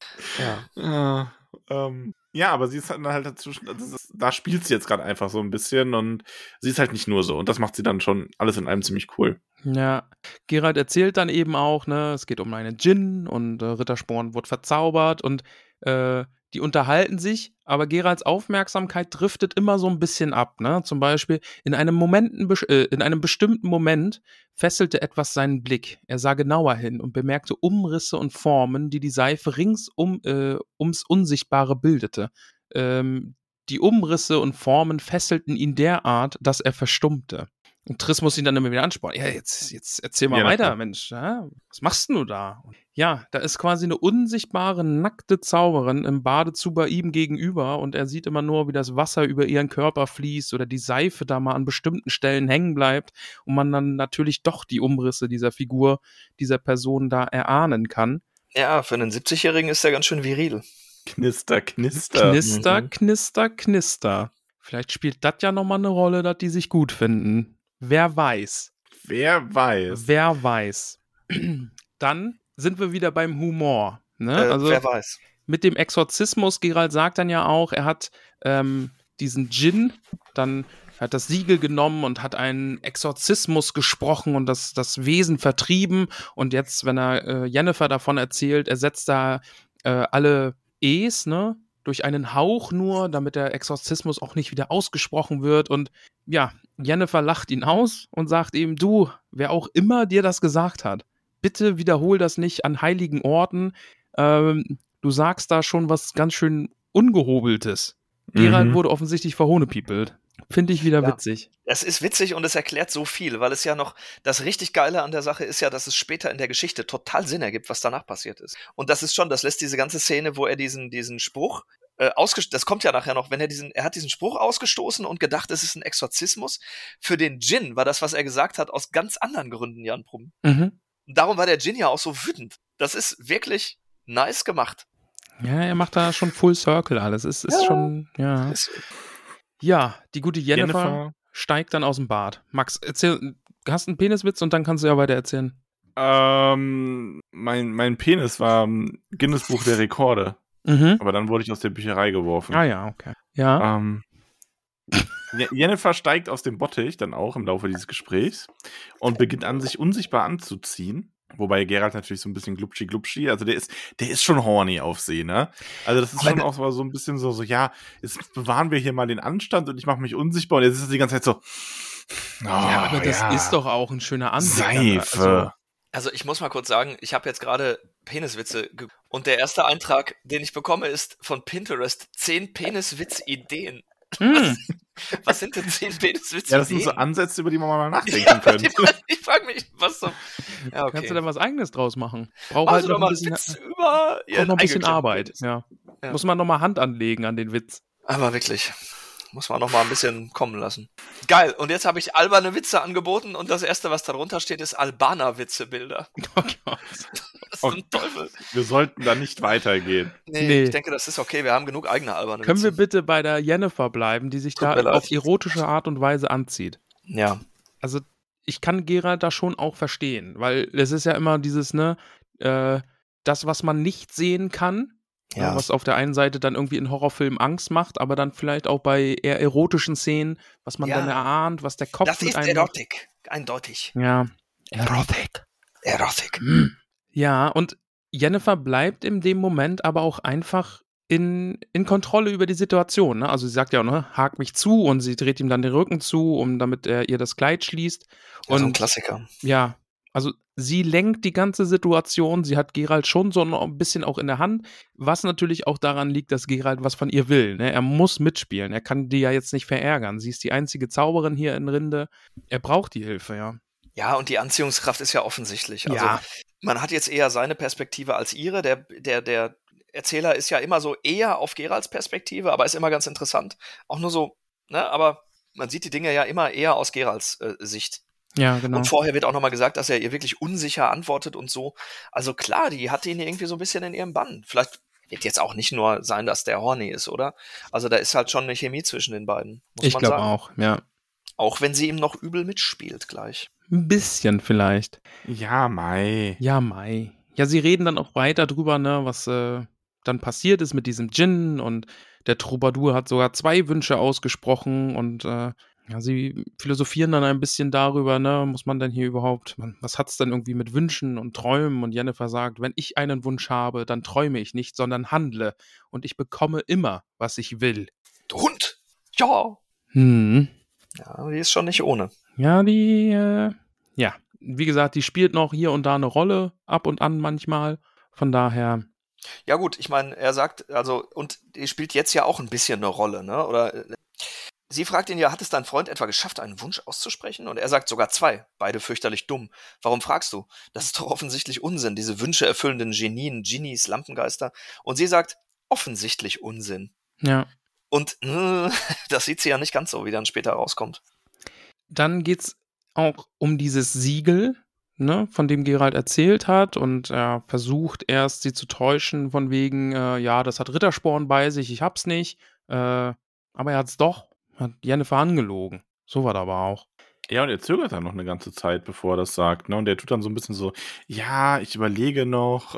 S4: Ja, aber sie ist halt dazwischen, da spielt sie jetzt gerade einfach so ein bisschen und sie ist halt nicht nur so und das macht sie dann schon alles in allem ziemlich cool.
S1: Ja, Geralt erzählt dann eben auch, ne, es geht um einen Djinn und Rittersporn wird verzaubert und die unterhalten sich, aber Geralts Aufmerksamkeit driftet immer so ein bisschen ab, ne? Zum Beispiel in einem bestimmten Moment fesselte etwas seinen Blick. Er sah genauer hin und bemerkte Umrisse und Formen, die Seife rings ums Unsichtbare bildete. Die Umrisse und Formen fesselten ihn derart, dass er verstummte. Und Triss muss ihn dann immer wieder anspornen. Ja, jetzt erzähl mal weiter, klar. Mensch. Ja, was machst denn du da? Ja, da ist quasi eine unsichtbare, nackte Zauberin im Badezu bei ihm gegenüber und er sieht immer nur, wie das Wasser über ihren Körper fließt oder die Seife da mal an bestimmten Stellen hängen bleibt und man dann natürlich doch die Umrisse dieser Figur, dieser Person da erahnen kann.
S5: Ja, für einen 70-Jährigen ist der ganz schön viril.
S4: Knister, knister.
S1: Knister, knister, knister. Vielleicht spielt das ja nochmal eine Rolle, dass die sich gut finden. Wer weiß. Dann sind wir wieder beim Humor. Ne? Also
S5: wer weiß.
S1: Mit dem Exorzismus, Geralt sagt dann ja auch, er hat diesen Djinn, dann hat das Siegel genommen und hat einen Exorzismus gesprochen und das Wesen vertrieben. Und jetzt, wenn er Jennifer davon erzählt, er setzt da alle E's, ne? Durch einen Hauch nur, damit der Exorzismus auch nicht wieder ausgesprochen wird. Und ja, Jennifer lacht ihn aus und sagt ihm, du, wer auch immer dir das gesagt hat, bitte wiederhol das nicht an heiligen Orten. Du sagst da schon was ganz schön Ungehobeltes. Geralt wurde offensichtlich verhohnepiepelt. Finde ich wieder witzig.
S5: Es ist witzig und es erklärt so viel, weil es ja noch, das richtig Geile an der Sache ist ja, dass es später in der Geschichte total Sinn ergibt, was danach passiert ist. Und das lässt diese ganze Szene, wo er diesen Spruch das kommt ja nachher noch, wenn er hat diesen Spruch ausgestoßen und gedacht, es ist ein Exorzismus. Für den Djinn war das, was er gesagt hat, aus ganz anderen Gründen, Jan Prum. Und darum war der Djinn ja auch so wütend. Das ist wirklich nice gemacht.
S1: Ja, er macht da schon Full Circle alles. Es ist schon, ja. Ja, die gute Jennifer steigt dann aus dem Bad. Max, erzähl, hast einen Peniswitz und dann kannst du ja weiter erzählen.
S4: Mein Penis war im Guinness-Buch der Rekorde. Aber dann wurde ich aus der Bücherei geworfen.
S1: Ah ja, okay. Ja.
S4: Jennifer steigt aus dem Bottich dann auch im Laufe dieses Gesprächs und beginnt an, sich unsichtbar anzuziehen. Wobei Geralt natürlich so ein bisschen glubschi, also der ist schon horny auf sie, ne? Also das ist schon auch so ein bisschen so, ja, jetzt bewahren wir hier mal den Anstand und ich mache mich unsichtbar und jetzt ist es die ganze Zeit so,
S1: ja, aber das ist doch auch ein schöner Anblick.
S4: Seife.
S5: Also ich muss mal kurz sagen, ich habe jetzt gerade Peniswitze und der erste Eintrag, den ich bekomme, ist von Pinterest 10 Peniswitz-Ideen. Was sind denn 10 Peniswitz-Ideen?
S4: Ja, das sind so Ansätze, über die man mal nachdenken könnte.
S5: Ich frage mich, was so... Ja, okay.
S1: Kannst du da was Eigenes draus machen? Braucht halt noch ein bisschen Arbeit. Ja. Muss man noch mal Hand anlegen an den Witz.
S5: Aber wirklich. muss man noch mal ein bisschen kommen lassen. Geil, und jetzt habe ich alberne Witze angeboten und das Erste, was darunter steht, ist Albaner-Witze-Bilder.
S1: Oh Gott.
S5: Was ist ein Teufel?
S4: Wir sollten da nicht weitergehen.
S5: Nee, ich denke, das ist okay. Wir haben genug eigene alberne
S1: Können wir
S5: Witze.
S1: bitte bei der Jennifer bleiben, die sich
S5: Tut
S1: da
S5: mir leid.
S1: auf erotische Art und Weise anzieht?
S5: Ja.
S1: Also, ich kann Geralt da schon auch verstehen, weil es ist ja immer dieses, ne, das, was man nicht sehen kann,
S5: Ja.
S1: was auf der einen Seite dann irgendwie in Horrorfilmen Angst macht, aber dann vielleicht auch bei eher erotischen Szenen, was man
S5: Ja.
S1: dann erahnt, was der Kopf
S5: Das
S1: mit
S5: ist
S1: einem...
S5: Erotik. Eindeutig.
S1: Ja, Erotik.
S5: Erotik.
S1: Ja, und Jennifer bleibt in dem Moment aber auch einfach in Kontrolle über die Situation. Ne? Also sie sagt ja auch, ne, hak mich zu, und sie dreht ihm dann den Rücken zu, damit er ihr das Kleid schließt.
S5: Ja, so ein
S1: Und
S5: Klassiker.
S1: ja, also sie lenkt die ganze Situation. Sie hat Geralt schon so noch ein bisschen auch in der Hand, was natürlich auch daran liegt, dass Geralt was von ihr will. Ne? Er muss mitspielen. Er kann die ja jetzt nicht verärgern. Sie ist die einzige Zauberin hier in Rinde. Er braucht die Hilfe, ja.
S5: Ja, und die Anziehungskraft ist ja offensichtlich. Also
S1: Ja.
S5: man hat jetzt eher seine Perspektive als ihre. Der Erzähler ist ja immer so eher auf Geralts Perspektive, aber ist immer ganz interessant. Auch nur so, ne, aber man sieht die Dinge ja immer eher aus Geralts Sicht.
S1: Ja, genau.
S5: Und vorher wird auch nochmal gesagt, dass er ihr wirklich unsicher antwortet und so. Also klar, die hat ihn irgendwie so ein bisschen in ihrem Bann. Vielleicht wird jetzt auch nicht nur sein, dass der horny ist, oder? Also da ist halt schon eine Chemie zwischen den beiden, muss
S1: Ich
S5: man
S1: glaube
S5: sagen.
S1: auch, ja.
S5: Auch wenn sie ihm noch übel mitspielt gleich.
S1: Ein bisschen vielleicht.
S4: Ja, Mai.
S1: Ja, Mai. Ja, sie reden dann auch weiter drüber, ne, was dann passiert ist mit diesem Djinn, und der Troubadour hat sogar 2 Wünsche ausgesprochen, und ja, sie philosophieren dann ein bisschen darüber, ne, muss man denn hier überhaupt, was hat's denn irgendwie mit Wünschen und Träumen? Und Jennifer sagt, wenn ich einen Wunsch habe, dann träume ich nicht, sondern handle, und ich bekomme immer, was ich will.
S5: Du Hund! Ja! Ja, die ist schon nicht ohne.
S1: Ja, ja, wie gesagt, die spielt noch hier und da eine Rolle, ab und an manchmal. Von daher,
S5: Ja gut, ich meine, er sagt, also, und die spielt jetzt ja auch ein bisschen eine Rolle, ne? Oder sie fragt ihn ja, hat es dein Freund etwa geschafft, einen Wunsch auszusprechen? Und er sagt sogar 2, beide fürchterlich dumm. Warum fragst du? Das ist doch offensichtlich Unsinn, diese Wünsche erfüllenden Genien, Genies, Lampengeister. Und sie sagt, offensichtlich Unsinn.
S1: ja.
S5: Und das sieht sie ja nicht ganz so, wie dann später rauskommt.
S1: Dann geht's auch um dieses Siegel, ne, von dem Geralt erzählt hat, und er versucht erst, sie zu täuschen, von wegen, ja, das hat Rittersporn bei sich, ich hab's nicht, aber er hat's doch, hat Jennifer angelogen. So war das aber auch.
S4: Ja, und er zögert dann noch eine ganze Zeit, bevor er das sagt, ne? Und der tut dann so ein bisschen so, ja, ich überlege noch,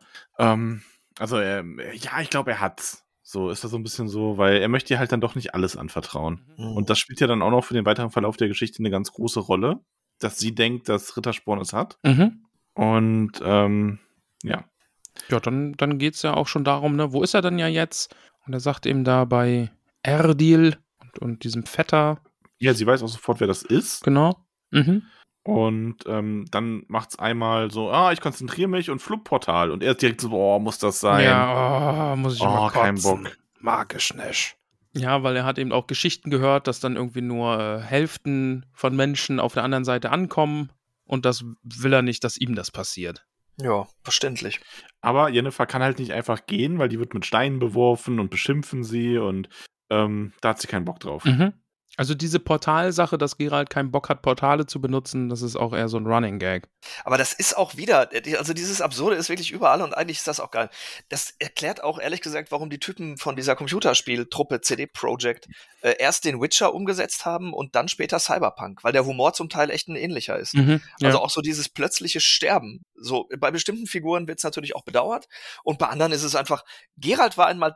S4: ja, ich glaube, er hat's. So ist das so ein bisschen so, weil er möchte ihr halt dann doch nicht alles anvertrauen. Und das spielt ja dann auch noch für den weiteren Verlauf der Geschichte eine ganz große Rolle, dass sie denkt, dass Rittersporn es hat. Und ja.
S1: Ja, dann geht's ja auch schon darum, ne, wo ist er denn ja jetzt? Und er sagt eben da bei Erdil und diesem Vetter.
S4: Ja, sie weiß auch sofort, wer das ist.
S1: Genau.
S4: Und dann macht's einmal so, ich konzentriere mich, und Flugportal. Und er ist direkt so, muss das sein?
S1: Ja, muss ich immer kotzen.
S4: Kein Bock.
S1: Mag ich nicht. Ja, weil er hat eben auch Geschichten gehört, dass dann irgendwie nur Hälften von Menschen auf der anderen Seite ankommen, und das will er nicht, dass ihm das passiert.
S5: Ja, verständlich.
S4: Aber Jennifer kann halt nicht einfach gehen, weil die wird mit Steinen beworfen und beschimpfen sie, und da hat sie keinen Bock drauf.
S1: Also diese Portalsache, dass Geralt keinen Bock hat, Portale zu benutzen, das ist auch eher so ein Running Gag.
S5: Aber das ist auch wieder, also dieses Absurde ist wirklich überall, und eigentlich ist das auch geil. Das erklärt auch ehrlich gesagt, warum die Typen von dieser Computerspieltruppe CD Projekt erst den Witcher umgesetzt haben und dann später Cyberpunk, weil der Humor zum Teil echt ein ähnlicher ist. Also auch so dieses plötzliche Sterben. So, bei bestimmten Figuren wird es natürlich auch bedauert, und bei anderen ist es einfach, Geralt war einmal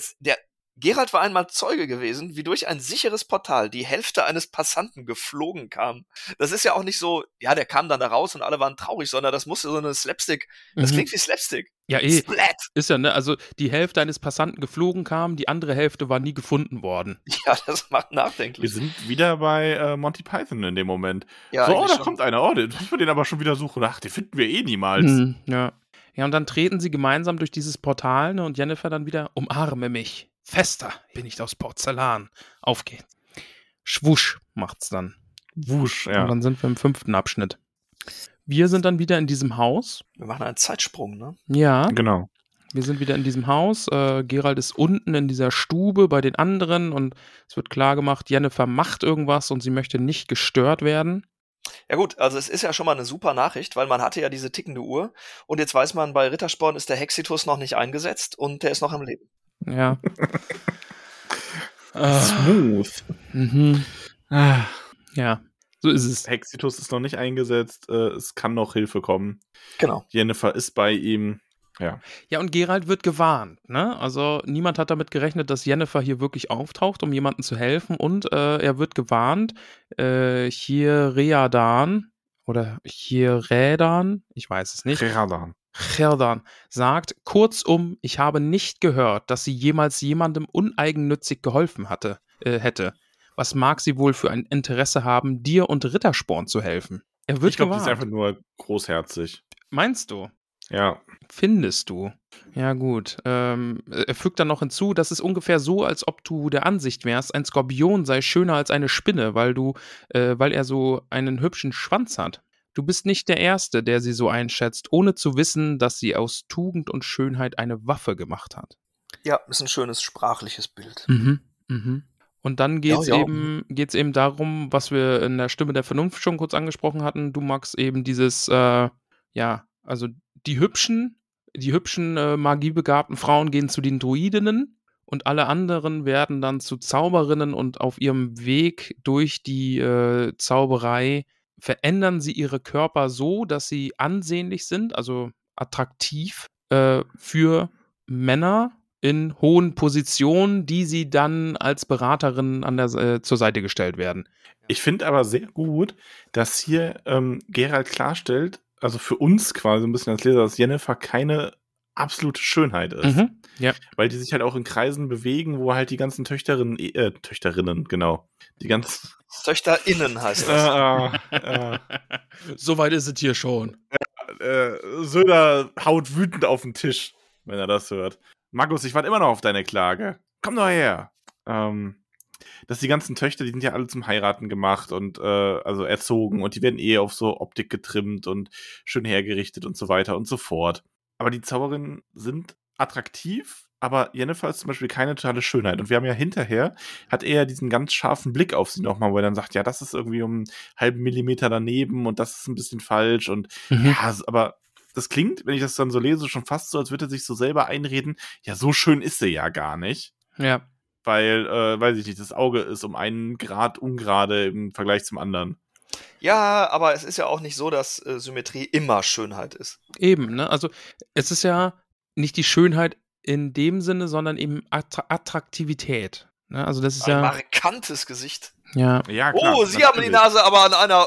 S5: Zeuge gewesen, wie durch ein sicheres Portal die Hälfte eines Passanten geflogen kam. Das ist ja auch nicht so, ja, der kam dann da raus und alle waren traurig, sondern das musste so eine Slapstick, das klingt wie Slapstick.
S1: Ja,
S5: Splat!
S1: Ist ja, ne, also die Hälfte eines Passanten geflogen kam, die andere Hälfte war nie gefunden worden.
S5: Ja, das macht
S4: Wir
S5: nachdenklich.
S4: sind wieder bei Monty Python in dem Moment.
S5: Ja,
S4: so,
S5: eigentlich
S4: da
S5: schon.
S4: kommt einer, den müssen wir den aber schon wieder suchen. Ach, den finden wir eh niemals.
S1: Ja. Ja, und dann treten sie gemeinsam durch dieses Portal, ne, und Jennifer dann wieder, umarme mich. Fester bin ich aus Porzellan. Auf geht's. Schwusch macht's dann.
S4: Wusch, ja.
S1: Und dann sind wir im 5. Abschnitt. Wir sind dann wieder in diesem Haus.
S5: Wir machen einen Zeitsprung, ne?
S1: Ja.
S4: Genau.
S1: Wir sind wieder in diesem Haus. Geralt ist unten in dieser Stube bei den anderen und es wird klar gemacht, Yennefer macht irgendwas und sie möchte nicht gestört werden.
S5: Ja gut, also es ist ja schon mal eine super Nachricht, weil man hatte ja diese tickende Uhr und jetzt weiß man, bei Rittersporn ist der Hexitus noch nicht eingesetzt und der ist noch am Leben.
S1: Ja.
S4: Smooth.
S1: Mhm. Ja, so ist es.
S4: Hexitus ist noch nicht eingesetzt, es kann noch Hilfe kommen.
S5: Genau.
S4: Yennefer ist bei ihm. Ja.
S1: Ja, und Geralt wird gewarnt, ne? Also niemand hat damit gerechnet, dass Yennefer hier wirklich auftaucht, um jemandem zu helfen. Und er wird gewarnt, Chireadan oder Chiredan, ich weiß es nicht. Cherdan sagt, kurzum, ich habe nicht gehört, dass sie jemals jemandem uneigennützig geholfen hätte. Was mag sie wohl für ein Interesse haben, dir und Rittersporn zu helfen? Er wird
S4: Ich glaube, die
S1: gewarnt.
S4: ist einfach nur großherzig.
S1: Meinst du?
S4: Ja.
S1: Findest du? Ja, gut. Er fügt dann noch hinzu, das ist ungefähr so, als ob du der Ansicht wärst, ein Skorpion sei schöner als eine Spinne, weil er so einen hübschen Schwanz hat. Du bist nicht der Erste, der sie so einschätzt, ohne zu wissen, dass sie aus Tugend und Schönheit eine Waffe gemacht hat.
S5: Ja, ist ein schönes sprachliches Bild.
S1: Und dann geht's
S5: Ja.
S1: eben darum, was wir in der Stimme der Vernunft schon kurz angesprochen hatten. Du magst eben dieses, also die hübschen magiebegabten Frauen gehen zu den Druidinnen und alle anderen werden dann zu Zauberinnen und auf ihrem Weg durch die Zauberei verändern sie ihre Körper so, dass sie ansehnlich sind, also attraktiv für Männer in hohen Positionen, die sie dann als Beraterinnen zur Seite gestellt werden.
S4: Ich finde aber sehr gut, dass hier Geralt klarstellt, also für uns quasi ein bisschen als Leser, dass Yennefer keine absolute Schönheit ist.
S1: Ja.
S4: Weil die sich halt auch in Kreisen bewegen, wo halt die ganzen Töchterinnen, genau. Die ganzen
S5: TöchterInnen heißt das.
S1: Soweit ist es hier schon.
S4: Söder haut wütend auf den Tisch, wenn er das hört. Magus, ich warte immer noch auf deine Klage. Komm doch her. Dass die ganzen Töchter, die sind ja alle zum Heiraten gemacht und also erzogen und die werden auf so Optik getrimmt und schön hergerichtet und so weiter und so fort. Aber die Zauberinnen sind attraktiv, aber Yennefer ist zum Beispiel keine totale Schönheit. Und wir haben ja hinterher, hat er diesen ganz scharfen Blick auf sie nochmal, wo er dann sagt, ja, das ist irgendwie um einen halben Millimeter daneben und das ist ein bisschen falsch und ja, aber das klingt, wenn ich das dann so lese, schon fast so, als würde er sich so selber einreden, ja, so schön ist sie ja gar nicht.
S1: Ja.
S4: Weil, weiß ich nicht, das Auge ist um 1 Grad ungerade im Vergleich zum anderen.
S5: Ja, aber es ist ja auch nicht so, dass Symmetrie immer Schönheit ist.
S1: Eben, ne? Also es ist ja nicht die Schönheit in dem Sinne, sondern eben Attraktivität. Ne? Also das ist
S5: Ein
S1: ja.
S5: markantes Gesicht.
S1: Ja.
S4: Ja, klar.
S5: Oh, Sie haben die Nase aber an einer.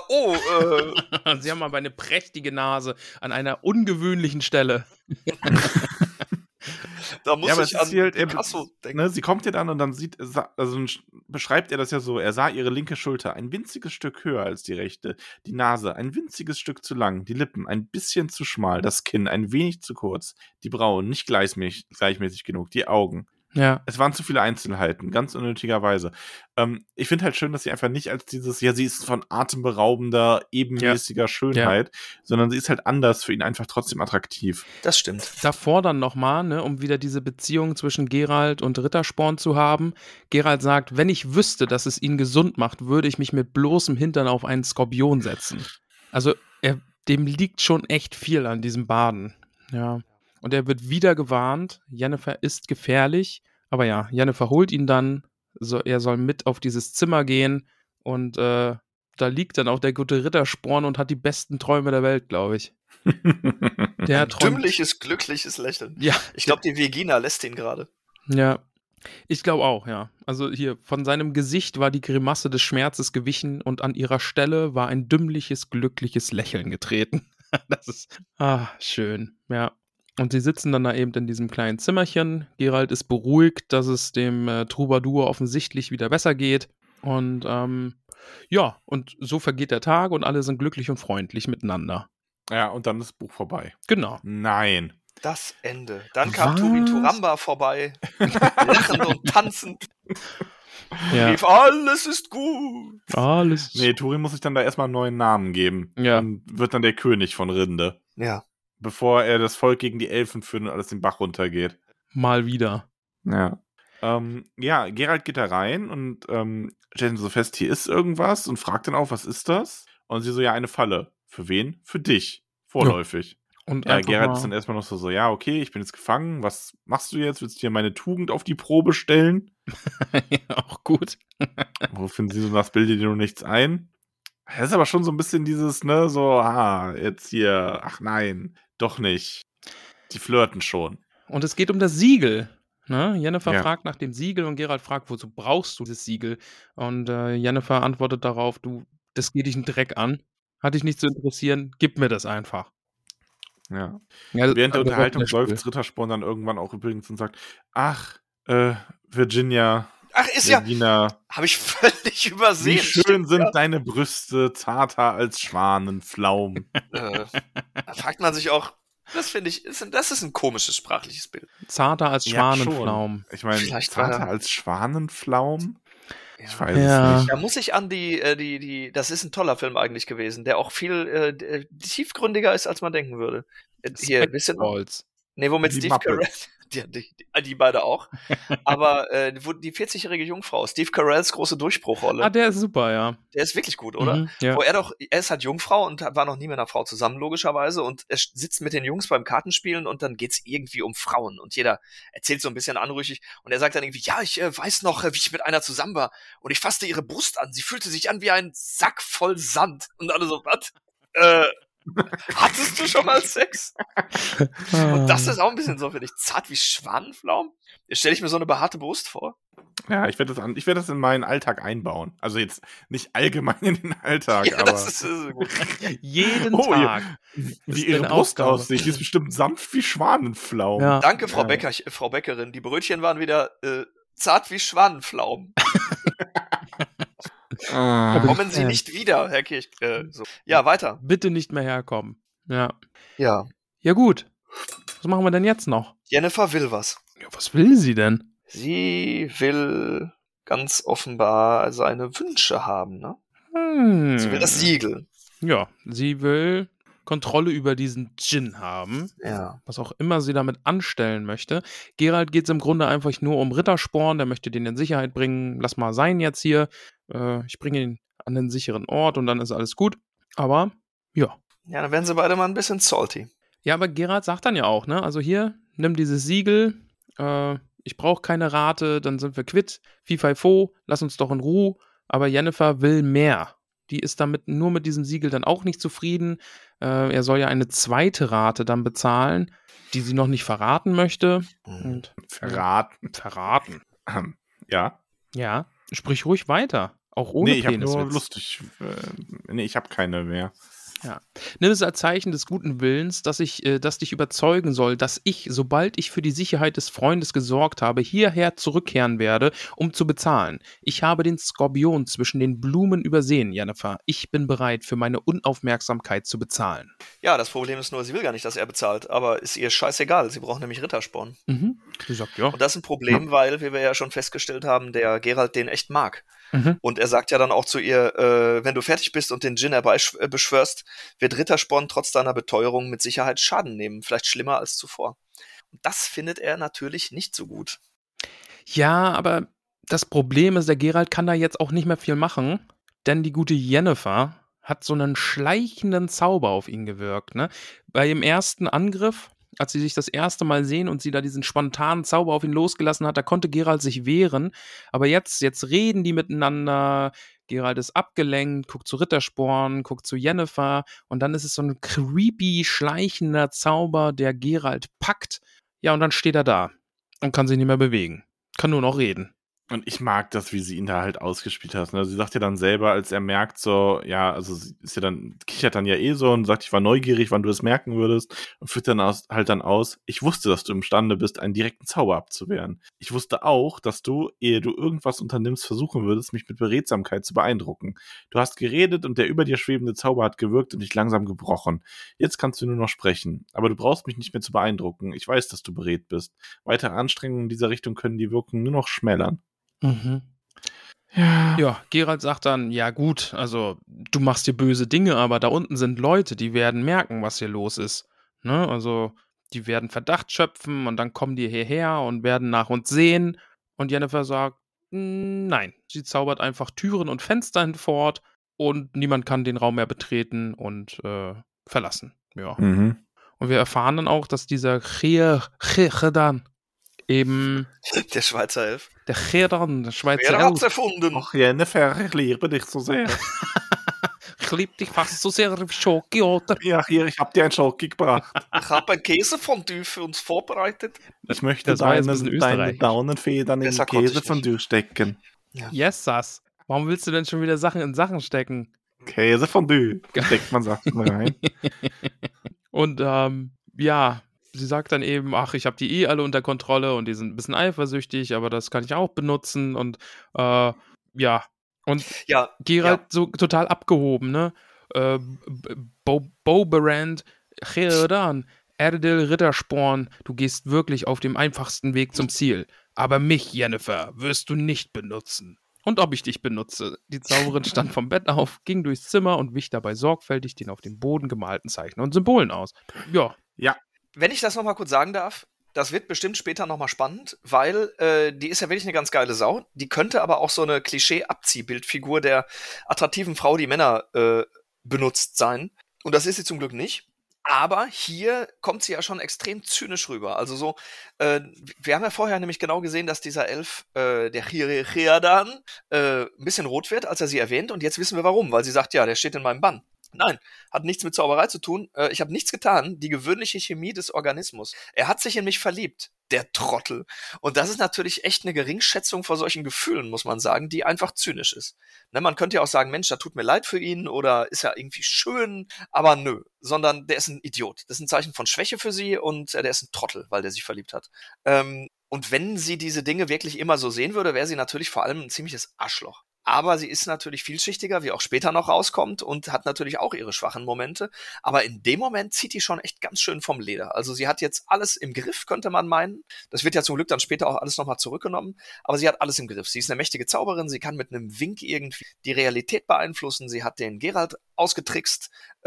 S1: Sie haben aber eine prächtige Nase an einer ungewöhnlichen Stelle.
S5: Da muss ich an Picasso denken.
S4: Ne, sie kommt ja dann und dann beschreibt er das ja so, er sah ihre linke Schulter ein winziges Stück höher als die rechte, die Nase ein winziges Stück zu lang, die Lippen ein bisschen zu schmal, das Kinn ein wenig zu kurz, die Brauen nicht gleichmäßig genug, die Augen.
S1: Ja.
S4: Es waren zu viele Einzelheiten, ganz unnötigerweise. Ich finde halt schön, dass sie einfach nicht als dieses, ja, sie ist von atemberaubender, ebenmäßiger Schönheit, sondern sie ist halt anders, für ihn einfach trotzdem attraktiv.
S5: Das stimmt.
S1: Davor dann nochmal, ne, um wieder diese Beziehung zwischen Geralt und Rittersporn zu haben. Geralt sagt, wenn ich wüsste, dass es ihn gesund macht, würde ich mich mit bloßem Hintern auf einen Skorpion setzen. Also dem liegt schon echt viel an diesem Baden. Ja. Und er wird wieder gewarnt, Yennefer ist gefährlich, aber ja, Yennefer holt ihn dann, er soll mit auf dieses Zimmer gehen und da liegt dann auch der gute Rittersporn und hat die besten Träume der Welt, glaube ich. Der träumt.
S5: Dümmliches, glückliches Lächeln.
S1: Ja.
S5: Ich glaube, die Vegina lässt ihn gerade.
S1: Ja, ich glaube auch, ja. Also hier, von seinem Gesicht war die Grimasse des Schmerzes gewichen und an ihrer Stelle war ein dümmliches, glückliches Lächeln getreten. Das ist, schön, ja. Und sie sitzen dann da eben in diesem kleinen Zimmerchen. Geralt ist beruhigt, dass es dem Troubadour offensichtlich wieder besser geht. Und und so vergeht der Tag und alle sind glücklich und freundlich miteinander.
S4: Ja, und dann ist das Buch vorbei.
S1: Genau.
S4: Nein.
S5: Das Ende. Dann kam Turin Turamba vorbei, lachend und tanzend.
S1: Ja.
S5: Rief, alles ist gut.
S1: Alles.
S4: Nee, Turin muss sich dann da erstmal einen neuen Namen geben.
S1: Ja.
S4: Und wird dann der König von Rinde.
S5: Ja.
S4: bevor er das Volk gegen die Elfen führt und alles den Bach runtergeht.
S1: Mal wieder.
S4: Ja. Ja, Geralt geht da rein und stellt so fest, hier ist irgendwas und fragt dann auch, was ist das? Und sie so, ja, eine Falle. Für wen? Für dich. Vorläufig.
S1: Und
S4: Ja,
S1: einfach
S4: Geralt ist dann
S1: mal,
S4: erstmal noch so, ja, okay, ich bin jetzt gefangen. Was machst du jetzt? Willst du dir meine Tugend auf die Probe stellen?
S1: ja, auch gut.
S4: Wofür sie so, das bildet dir nur nichts ein. Das ist aber schon so ein bisschen dieses, ne, so, jetzt hier, ach nein, doch nicht. Die flirten schon.
S1: Und es geht um das Siegel. Ne? Jennifer
S4: Ja.
S1: fragt nach dem Siegel und Geralt fragt, wozu brauchst du das Siegel? Und Jennifer antwortet darauf, du, das geht dich einen Dreck an. Hat dich nicht zu interessieren, gib mir das einfach.
S4: Ja.
S1: Ja,
S4: Während der
S1: also
S4: Unterhaltung
S1: Rollenspiel.
S4: seufzt Rittersporn dann irgendwann auch übrigens und sagt, ach, Virginia,
S5: Ach, ist ja.
S4: Regina,
S5: Habe ich völlig übersehen.
S4: wie schön
S5: Stimmt,
S4: sind
S5: ja.
S4: deine Brüste, zarter als Schwanenflaum.
S5: Da fragt man sich auch, das finde ich, das ist ein komisches sprachliches Bild.
S1: Zarter als
S4: Ja, schon.
S1: Schwanenflaum.
S4: Ich meine,
S5: Vielleicht war
S4: zarter
S5: da-
S4: als Schwanenflaum? Ich
S5: Ja.
S4: weiß
S1: Ja.
S4: es nicht.
S5: Da muss ich an das ist ein toller Film eigentlich gewesen, der auch viel tiefgründiger ist, als man denken würde. Hier, bisschen,
S1: Spaceballs.
S5: nee, womit
S4: Die
S5: Steve
S4: Muppets.
S5: Carell, die beide auch, aber wo die 40-jährige Jungfrau, Steve Carells große Durchbruchrolle,
S1: Ah, der ist super, ja.
S5: der ist wirklich gut, oder?
S1: Mhm, ja.
S5: Wo er ist halt Jungfrau und war noch nie mit einer Frau zusammen, logischerweise, und er sitzt mit den Jungs beim Kartenspielen und dann geht's irgendwie um Frauen und jeder erzählt so ein bisschen anrüchig und er sagt dann irgendwie, ja, ich weiß noch, wie ich mit einer zusammen war und ich fasste ihre Brust an, sie fühlte sich an wie ein Sack voll Sand und alle so, was? Hattest du schon mal Sex? Und das ist auch ein bisschen so, finde ich, zart wie Schwanenflaum. Jetzt stelle ich mir so eine behaarte Brust vor.
S4: Ja, ich werde das in meinen Alltag einbauen. Also jetzt nicht allgemein in den Alltag,
S5: Ja,
S4: aber
S5: das ist gut.
S1: Jeden
S4: Oh, ja.
S1: Tag.
S4: wie
S1: ist
S4: ihre
S1: eine
S4: Brust
S1: Aufgabe.
S4: aussieht. Die ist bestimmt sanft wie Schwanenflaum.
S1: Ja.
S5: Danke, Frau Bäckerin. Die Brötchen waren wieder zart wie Schwanenflaum. Kommen Sie nicht wieder, Herr Kirch. So. Ja, weiter.
S1: Bitte nicht mehr herkommen. Ja.
S5: Ja.
S1: Ja, gut. Was machen wir denn jetzt noch?
S5: Jennifer will was.
S1: Ja, was will sie denn?
S5: Sie will ganz offenbar seine Wünsche haben, ne? Sie will das Siegel.
S1: Ja, sie will Kontrolle über diesen Djinn haben.
S5: Ja.
S1: Was auch immer sie damit anstellen möchte. Geralt geht es im Grunde einfach nur um Rittersporn. Der möchte den in Sicherheit bringen. Lass mal sein jetzt hier. Ich bringe ihn an den sicheren Ort und dann ist alles gut. Aber, ja.
S5: Ja, dann werden sie beide mal ein bisschen salty.
S1: Ja, aber Geralt sagt dann ja auch, ne? Also hier, nimm dieses Siegel. Ich brauche keine Rate, dann sind wir quitt. Fifo, lass uns doch in Ruhe. Aber Jennifer will mehr. Die ist damit nur mit diesem Siegel dann auch nicht zufrieden. Er soll ja eine zweite Rate dann bezahlen, die sie noch nicht verraten möchte. Und verraten.
S4: Ja.
S1: Ja, sprich ruhig weiter. Auch ohne
S4: Nee, ich habe nur
S1: Peniswitz.
S4: lustig. Nee, ich habe keine mehr.
S1: Ja. Nimm es als Zeichen des guten Willens, dass dich überzeugen soll, dass ich, sobald ich für die Sicherheit des Freundes gesorgt habe, hierher zurückkehren werde, um zu bezahlen. Ich habe den Skorpion zwischen den Blumen übersehen, Jennifer. Ich bin bereit, für meine Unaufmerksamkeit zu bezahlen.
S5: Ja, das Problem ist nur, sie will gar nicht, dass er bezahlt, aber ist ihr scheißegal. Sie braucht nämlich Rittersporn.
S1: Sie sagt, ja.
S5: Und das ist ein Problem, weil, wie wir ja schon festgestellt haben, der Geralt den echt mag.
S1: Mhm.
S5: Und er sagt ja dann auch zu ihr, wenn du fertig bist und den Djinn beschwörst, wird Rittersporn trotz deiner Beteuerung mit Sicherheit Schaden nehmen. Vielleicht schlimmer als zuvor. Und das findet er natürlich nicht so gut.
S1: Ja, aber das Problem ist, der Geralt kann da jetzt auch nicht mehr viel machen, denn die gute Jennifer hat so einen schleichenden Zauber auf ihn gewirkt. Ne? Bei dem ersten Angriff, als sie sich das erste Mal sehen und sie da diesen spontanen Zauber auf ihn losgelassen hat, da konnte Geralt sich wehren. Aber jetzt reden die miteinander. Geralt ist abgelenkt, guckt zu Rittersporn, guckt zu Jennifer und dann ist es so ein creepy, schleichender Zauber, der Geralt packt. Ja, und dann steht er da und kann sich nicht mehr bewegen. Kann nur noch reden.
S4: Und ich mag das, wie sie ihn da halt ausgespielt hat. Ne? Sie sagt ja dann selber, als er merkt so, ja, also sie ist ja dann, kichert dann ja eh so und sagt, ich war neugierig, wann du es merken würdest und führt dann aus, ich wusste, dass du imstande bist, einen direkten Zauber abzuwehren. Ich wusste auch, dass du, ehe du irgendwas unternimmst, versuchen würdest, mich mit Beredsamkeit zu beeindrucken. Du hast geredet und der über dir schwebende Zauber hat gewirkt und dich langsam gebrochen. Jetzt kannst du nur noch sprechen, aber du brauchst mich nicht mehr zu beeindrucken. Ich weiß, dass du beredt bist. Weitere Anstrengungen in dieser Richtung können die Wirkung nur noch schmälern.
S1: Mhm.
S4: Ja.
S1: Ja, Geralt sagt dann, ja gut, also du machst hier böse Dinge, aber da unten sind Leute, die werden merken, was hier los ist. Ne? Also, die werden Verdacht schöpfen und dann kommen die hierher und werden nach uns sehen. Und Jennifer sagt, nein. Sie zaubert einfach Türen und Fenster hinfort und niemand kann den Raum mehr betreten und verlassen. Ja.
S4: Mhm.
S1: Und wir erfahren dann auch, dass dieser Chedan eben
S5: Der Schweizer Elf.
S1: der Chedan, der Schweizer
S5: Wer hat's
S1: Elf.
S5: erfunden?
S4: Ach, Jennifer, ich liebe dich so sehr.
S1: Ich liebe dich fast so sehr wie Schoki, oder?
S4: Ja, hier, ich hab dir ein Schoki gebracht.
S5: Ich habe ein Käsefondue für uns vorbereitet.
S4: Ich möchte
S1: Das war jetzt ein
S4: deine
S1: bisschen
S4: deine
S1: österreichisch.
S4: Daunenfedern in
S5: Besser
S4: den
S5: konnte ich
S4: Käse von dir stecken.
S1: Yes, Sass. Warum willst du denn schon wieder Sachen in Sachen stecken?
S4: Käse von dir. Steckt man Sachen rein.
S1: Und ja, sie sagt dann eben, ach, ich habe die alle unter Kontrolle und die sind ein bisschen eifersüchtig, aber das kann ich auch benutzen und ja. Und
S5: Ja,
S1: Geralt so total abgehoben, ne? Boberand, Chedan, Erdil Rittersporn, du gehst wirklich auf dem einfachsten Weg zum Ziel. Aber mich, Jennifer, wirst du nicht benutzen. Und ob ich dich benutze. Die Zauberin stand vom Bett auf, ging durchs Zimmer und wich dabei sorgfältig den auf dem Boden gemalten Zeichen und Symbolen aus. Ja.
S4: Ja.
S5: Wenn ich das nochmal kurz sagen darf, das wird bestimmt später nochmal spannend, weil die ist ja wirklich eine ganz geile Sau. Die könnte aber auch so eine Klischee-Abziehbildfigur der attraktiven Frau, die Männer benutzt sein. Und das ist sie zum Glück nicht. Aber hier kommt sie ja schon extrem zynisch rüber. Also so, wir haben ja vorher nämlich genau gesehen, dass dieser Elf, der Chiridan, ein bisschen rot wird, als er sie erwähnt. Und jetzt wissen wir warum, weil sie sagt, ja, der steht in meinem Bann. Nein, hat nichts mit Zauberei zu tun. Ich habe nichts getan. Die gewöhnliche Chemie des Organismus. Er hat sich in mich verliebt, der Trottel. Und das ist natürlich echt eine Geringschätzung vor solchen Gefühlen, muss man sagen, die einfach zynisch ist. Ne, man könnte ja auch sagen, Mensch, da tut mir leid für ihn oder ist ja irgendwie schön, aber nö. Sondern der ist ein Idiot. Das ist ein Zeichen von Schwäche für sie und der ist ein Trottel, weil der sich verliebt hat. Und wenn sie diese Dinge wirklich immer so sehen würde, wäre sie natürlich vor allem ein ziemliches Arschloch. Aber sie ist natürlich vielschichtiger, wie auch später noch rauskommt und hat natürlich auch ihre schwachen Momente. Aber in dem Moment zieht die schon echt ganz schön vom Leder. Also sie hat jetzt alles im Griff, könnte man meinen. Das wird ja zum Glück dann später auch alles nochmal zurückgenommen. Aber sie hat alles im Griff. Sie ist eine mächtige Zauberin. Sie kann mit einem Wink irgendwie die Realität beeinflussen. Sie hat den Geralt ausgetrickst.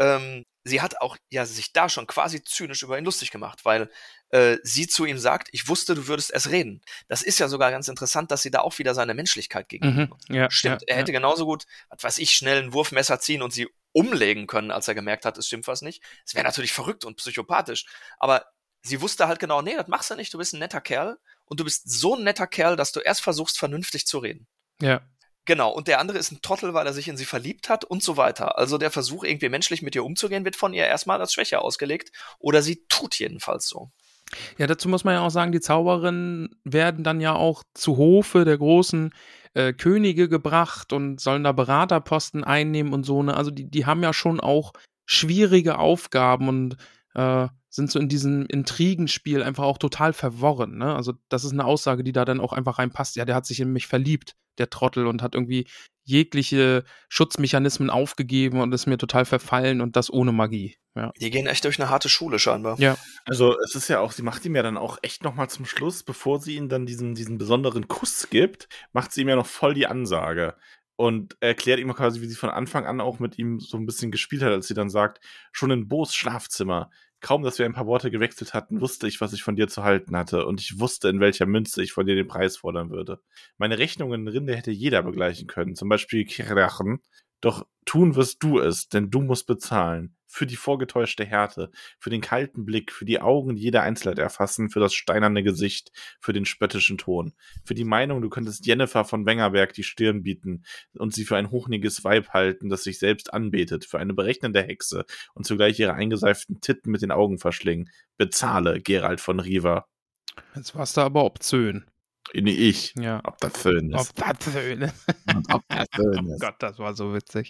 S5: Sie hat auch ja sich da schon quasi zynisch über ihn lustig gemacht, weil sie zu ihm sagt, ich wusste, du würdest erst reden. Das ist ja sogar ganz interessant, dass sie da auch wieder seine Menschlichkeit gegenüber.
S1: Ja,
S5: Stimmt,
S1: ja,
S5: er hätte genauso gut, was weiß ich, schnell ein Wurfmesser ziehen und sie umlegen können, als er gemerkt hat, es stimmt was nicht. Es wäre natürlich verrückt und psychopathisch, aber sie wusste halt genau, nee, das machst du nicht, du bist ein netter Kerl und du bist so ein netter Kerl, dass du erst versuchst, vernünftig zu reden.
S1: Ja.
S5: Genau, und der andere ist ein Trottel, weil er sich in sie verliebt hat und so weiter. Also der Versuch, irgendwie menschlich mit ihr umzugehen, wird von ihr erstmal als Schwäche ausgelegt. Oder sie tut jedenfalls so.
S1: Ja, dazu muss man ja auch sagen, die Zauberinnen werden dann ja auch zu Hofe der großen Könige gebracht und sollen da Beraterposten einnehmen und so. Ne? Also die haben ja schon auch schwierige Aufgaben und sind so in diesem Intrigenspiel einfach auch total verworren. Ne? Also das ist eine Aussage, die da dann auch einfach reinpasst. Ja, der hat sich in mich verliebt, der Trottel, und hat irgendwie jegliche Schutzmechanismen aufgegeben und ist mir total verfallen und das ohne Magie. Ja.
S5: Die gehen echt durch eine harte Schule scheinbar.
S1: Ja.
S4: Also es ist ja auch, sie macht ihm ja dann auch echt nochmal zum Schluss, bevor sie ihm dann diesen besonderen Kuss gibt, macht sie ihm ja noch voll die Ansage. Und erklärt ihm quasi, wie sie von Anfang an auch mit ihm so ein bisschen gespielt hat, als sie dann sagt, schon in Bo's Schlafzimmer. Kaum, dass wir ein paar Worte gewechselt hatten, wusste ich, was ich von dir zu halten hatte. Und ich wusste, in welcher Münze ich von dir den Preis fordern würde. Meine Rechnungen in Rinde hätte jeder begleichen können, zum Beispiel Kirachen. Doch tun wirst du es, denn du musst bezahlen. Für die vorgetäuschte Härte, für den kalten Blick, für die Augen, die jede Einzelheit erfassen, für das steinerne Gesicht, für den spöttischen Ton. Für die Meinung, du könntest Jennifer von Wengerberg die Stirn bieten und sie für ein hochniges Weib halten, das sich selbst anbetet, für eine berechnende Hexe und zugleich ihre eingeseiften Titten mit den Augen verschlingen. Bezahle, Geralt von Riva.
S1: Jetzt warst du aber obszön.
S4: Nee, ich.
S1: Ja.
S4: Ob das schön ist.
S1: Ob das schön ist.
S4: Ob das schön
S1: Oh
S4: ist.
S1: Gott, das war so witzig.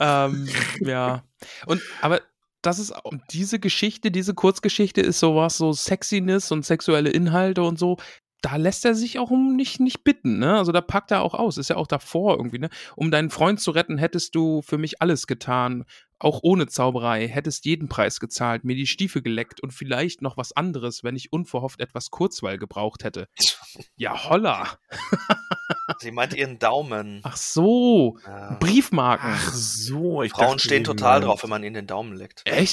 S1: Ja. Aber das ist auch diese Geschichte, diese Kurzgeschichte ist sowas, so Sexiness und sexuelle Inhalte und so. Da lässt er sich auch nicht bitten, ne? Also da packt er auch aus, ist ja auch davor irgendwie, ne? Um deinen Freund zu retten, hättest du für mich alles getan, auch ohne Zauberei, hättest jeden Preis gezahlt, mir die Stiefel geleckt und vielleicht noch was anderes, wenn ich unverhofft etwas Kurzweil gebraucht hätte. Ja, holla.
S5: Sie meint ihren Daumen.
S1: Ach so,
S5: Ja.
S1: Briefmarken.
S4: Ach so, ich
S5: Frauen
S4: dachte,
S5: stehen
S4: sie
S5: total
S4: meint-
S5: drauf, wenn man ihnen den Daumen leckt.
S1: Echt?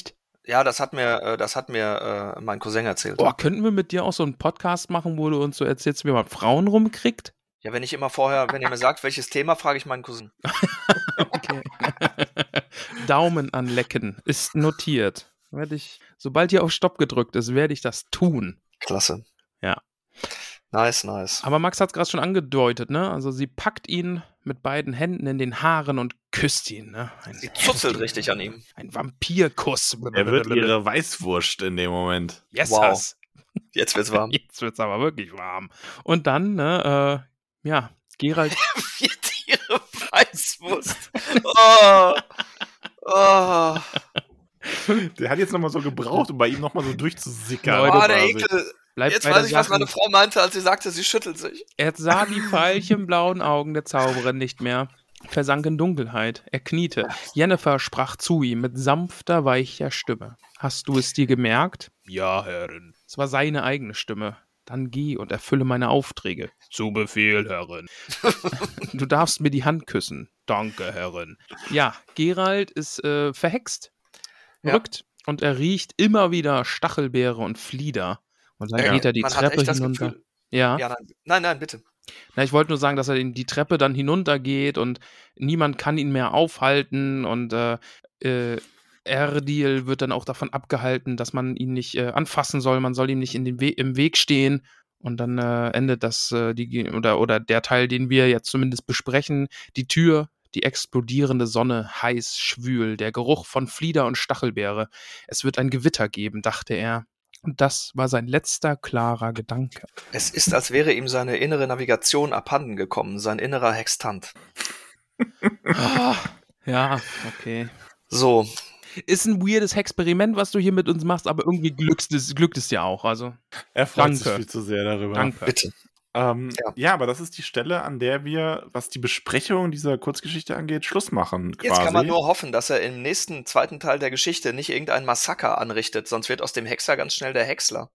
S5: Ja, das hat mir mein Cousin erzählt.
S1: Boah, könnten wir mit dir auch so einen Podcast machen, wo du uns so erzählst, wie man Frauen rumkriegt?
S5: Ja, wenn ihr mir sagt, welches Thema, frage ich meinen Cousin.
S1: Okay. Daumen anlecken ist notiert. Sobald hier auf Stopp gedrückt ist, werde ich das tun.
S5: Klasse.
S1: Ja.
S5: Nice.
S1: Aber Max hat es gerade schon angedeutet, ne? Also sie packt ihn mit beiden Händen in den Haaren und küsst ihn, ne?
S5: Sie zuzelt richtig an ihm.
S1: Ein Vampirkuss.
S4: Er wird ihre Weißwurst in dem Moment.
S1: Yes,
S5: Wow.
S1: Hass.
S5: Jetzt wird's warm.
S1: Jetzt wird's aber wirklich warm. Und dann, ne, Geralt.
S5: Wird ihre Weißwurst. Oh. Oh.
S4: Der hat jetzt nochmal so gebraucht, um bei ihm nochmal so durchzusickern.
S1: Leute,
S5: Oh, der
S4: quasi.
S5: Ekel.
S1: Bleibt
S5: Jetzt
S1: bei
S5: weiß
S1: der
S5: ich, was
S1: Sache.
S5: meine Frau meinte, als sie sagte, sie schüttelt sich.
S1: Er sah die veilchenblauen Augen der Zauberin nicht mehr, versank in Dunkelheit. Er kniete. Jennifer sprach zu ihm mit sanfter, weicher Stimme. Hast du es dir gemerkt? Ja, Herrin. Es war seine eigene Stimme. Dann geh und erfülle meine Aufträge. Zu Befehl, Herrin. Du darfst mir die Hand küssen. Danke, Herrin. Ja, Geralt ist verhext,
S5: Ja.
S1: verrückt und er riecht immer wieder Stachelbeere und Flieder. Und dann geht er die
S5: Man hat
S1: Treppe
S5: echt das
S1: hinunter.
S5: Gefühl,
S1: Ja.
S5: ja, nein, bitte.
S1: Na, ich wollte nur sagen, dass er die Treppe dann hinuntergeht und niemand kann ihn mehr aufhalten und Erdil wird dann auch davon abgehalten, dass man ihn nicht anfassen soll, man soll ihm nicht im Weg stehen und dann endet das oder der Teil, den wir jetzt zumindest besprechen, die Tür, die explodierende Sonne, heiß, schwül, der Geruch von Flieder und Stachelbeere. Es wird ein Gewitter geben, dachte er. Und das war sein letzter klarer Gedanke.
S5: Es ist, als wäre ihm seine innere Navigation abhanden gekommen, sein innerer Hextant.
S1: Ja, okay.
S5: So,
S1: Ist ein weirdes Experiment, was du hier mit uns machst, aber irgendwie glückt es dir auch. Also,
S4: Er freut sich
S1: Danke.
S4: viel zu sehr darüber.
S1: danke.
S5: bitte.
S4: Ja, aber das ist die Stelle, an der wir, was die Besprechung dieser Kurzgeschichte angeht, Schluss machen. Quasi.
S5: Jetzt kann man nur hoffen, dass er im nächsten zweiten Teil der Geschichte nicht irgendein Massaker anrichtet, sonst wird aus dem Hexer ganz schnell der Häcksler.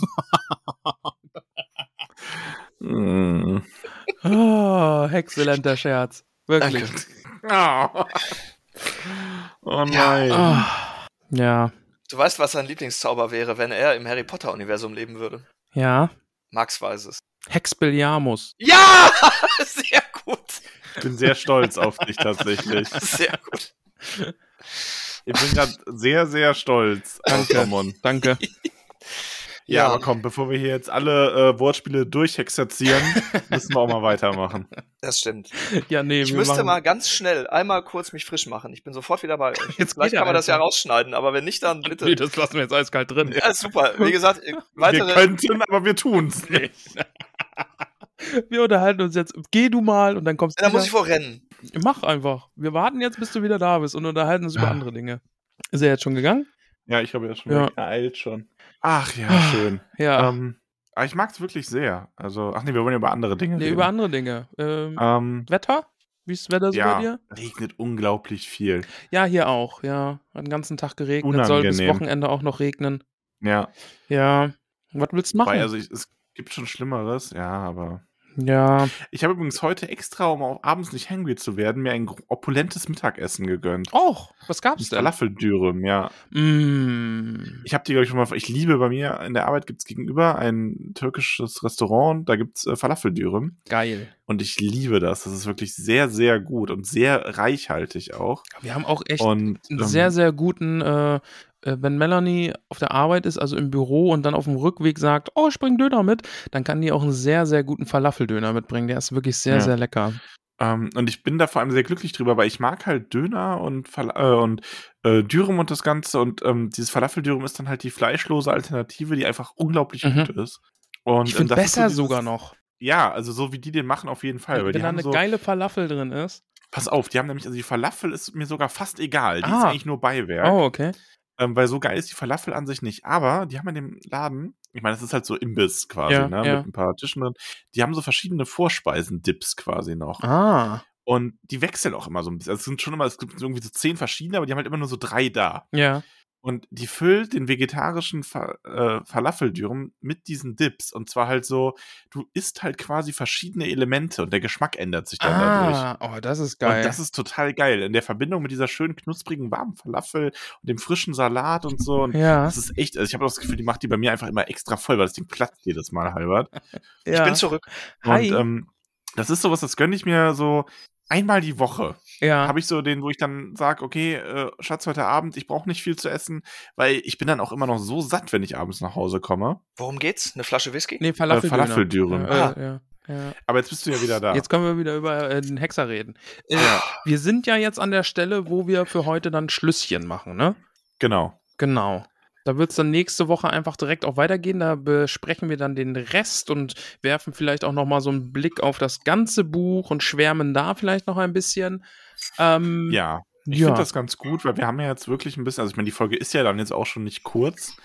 S4: Mm.
S1: Oh, exzellenter Scherz. Wirklich.
S5: Danke.
S4: Oh nein.
S1: Ja.
S5: Du weißt, was sein Lieblingszauber wäre, wenn er im Harry Potter-Universum leben würde?
S1: Ja.
S5: Max weiß es.
S1: Hexpelliarmus.
S5: Ja! Sehr gut.
S4: Ich bin sehr stolz auf dich tatsächlich.
S5: Sehr gut.
S4: Ich bin gerade sehr, sehr stolz auf Ramon.
S1: Danke.
S4: Ja, aber komm, bevor wir hier jetzt alle Wortspiele durchhexerzieren, müssen wir auch mal weitermachen.
S5: Das stimmt.
S1: Ja, nee,
S5: Ich müsste mal ganz schnell einmal kurz mich frisch machen. Ich bin sofort wieder bei euch.
S1: Jetzt
S5: Vielleicht
S1: geht
S5: kann man
S1: er
S5: das ja
S1: einfach.
S5: rausschneiden, aber wenn nicht, dann bitte.
S1: Nee, das lassen wir jetzt eiskalt drin.
S5: Ja, ist super. Wie gesagt,
S4: Wir
S5: weitere.
S4: könnten, aber wir tun's nicht.
S1: Wir unterhalten uns jetzt. Geh du mal und dann kommst du
S5: Da
S1: wieder.
S5: muss ich vorrennen.
S1: Mach einfach. Wir warten jetzt, bis du wieder da bist und unterhalten uns über andere Dinge. Ist er jetzt schon gegangen?
S4: Ja, ich habe ja schon
S1: Ja.
S4: geeilt schon. Ach ja, schön.
S1: Ja.
S4: Aber ich mag es wirklich sehr. Also, ach nee, wir wollen ja über andere Dinge
S1: Nee,
S4: reden.
S1: über andere Dinge. Wetter? Wie ist das Wetter so bei
S4: Ja,
S1: dir?
S4: regnet unglaublich viel.
S1: Ja, hier auch. Ja, hat den ganzen Tag geregnet. Soll bis
S4: Unangenehm.
S1: Wochenende auch noch regnen.
S4: Ja,
S1: Ja. Was willst du machen?
S4: weil also es gibt schon Schlimmeres, ja, aber.
S1: Ja.
S4: Ich habe übrigens heute extra, um auch abends nicht hungry zu werden, mir ein opulentes Mittagessen gegönnt.
S1: Och, was gab's denn?
S4: Falafeldürüm, ja. Ich habe die, glaube ich, schon mal. Ich liebe bei mir in der Arbeit gibt es gegenüber ein türkisches Restaurant, da gibt es Falafeldürüm.
S1: Geil.
S4: Und ich liebe das. Das ist wirklich sehr, sehr gut und sehr reichhaltig auch.
S1: Wir haben auch echt
S4: Und
S1: einen sehr, sehr guten, wenn Melanie auf der Arbeit ist, also im Büro und dann auf dem Rückweg sagt, oh, ich bring Döner mit, dann kann die auch einen sehr, sehr guten Falafeldöner mitbringen. Der ist wirklich sehr,
S4: Ja.
S1: sehr lecker.
S4: und ich bin da vor allem sehr glücklich drüber, weil ich mag halt Döner und Dürüm und das Ganze. Und dieses Falafeldürüm ist dann halt die fleischlose Alternative, die einfach unglaublich
S1: Mhm.
S4: gut ist. Und,
S1: Ich finde
S4: das ist
S1: besser
S4: so
S1: sogar noch.
S4: Ja, also so wie die den machen auf jeden Fall. Weil
S1: Wenn
S4: die
S1: da
S4: haben
S1: eine
S4: so,
S1: geile Falafel drin ist.
S4: pass auf, die haben nämlich, also die Falafel ist mir sogar fast egal. Die ist
S1: Ah.
S4: eigentlich nur Beiwerk.
S1: Oh, okay.
S4: Weil so geil ist die Falafel an sich nicht. Aber die haben in dem Laden, ich meine, das ist halt so Imbiss quasi,
S1: Ja,
S4: ne,
S1: ja.
S4: mit ein paar Tischen drin. Die haben so verschiedene Vorspeisen-Dips quasi noch.
S1: Ah,
S4: Und die wechseln auch immer so ein bisschen. Also es gibt irgendwie so 10 verschiedene, aber die haben halt immer nur so 3 da.
S1: ja.
S4: Und die füllt den vegetarischen Falafeldürüm mit diesen Dips. Und zwar halt so, du isst halt quasi verschiedene Elemente und der Geschmack ändert sich dann dadurch.
S1: Oh, das ist geil.
S4: Und das ist total geil. In der Verbindung mit dieser schönen, knusprigen, warmen Falafel und dem frischen Salat und so. Und
S1: Ja.
S4: das ist echt, also ich habe das Gefühl, die macht die bei mir einfach immer extra voll, weil das Ding platzt jedes Mal, Halbert.
S1: Ja.
S5: Ich bin zurück.
S1: Hi.
S4: Und das ist sowas, das gönne ich mir so einmal die Woche.
S1: Ja.
S4: Habe ich so den, wo ich dann sage, okay, Schatz, heute Abend, ich brauche nicht viel zu essen, weil ich bin dann auch immer noch so satt, wenn ich abends nach Hause komme.
S5: Worum geht's? Eine Flasche Whisky?
S1: Nee, Falafeldürüm.
S4: Falafeldürüm.
S1: Ja.
S4: Aber jetzt bist du ja wieder da.
S1: Jetzt können wir wieder über den Hexer reden. Wir sind ja jetzt an der Stelle, wo wir für heute dann Schlüsschen machen, ne?
S4: Genau.
S1: Genau. Da wird es dann nächste Woche einfach direkt auch weitergehen. Da besprechen wir dann den Rest und werfen vielleicht auch nochmal so einen Blick auf das ganze Buch und schwärmen da vielleicht noch ein bisschen.
S4: Ja, ich finde das ganz gut, weil wir haben ja jetzt wirklich ein bisschen, also ich meine, die Folge ist ja dann jetzt auch schon nicht kurz.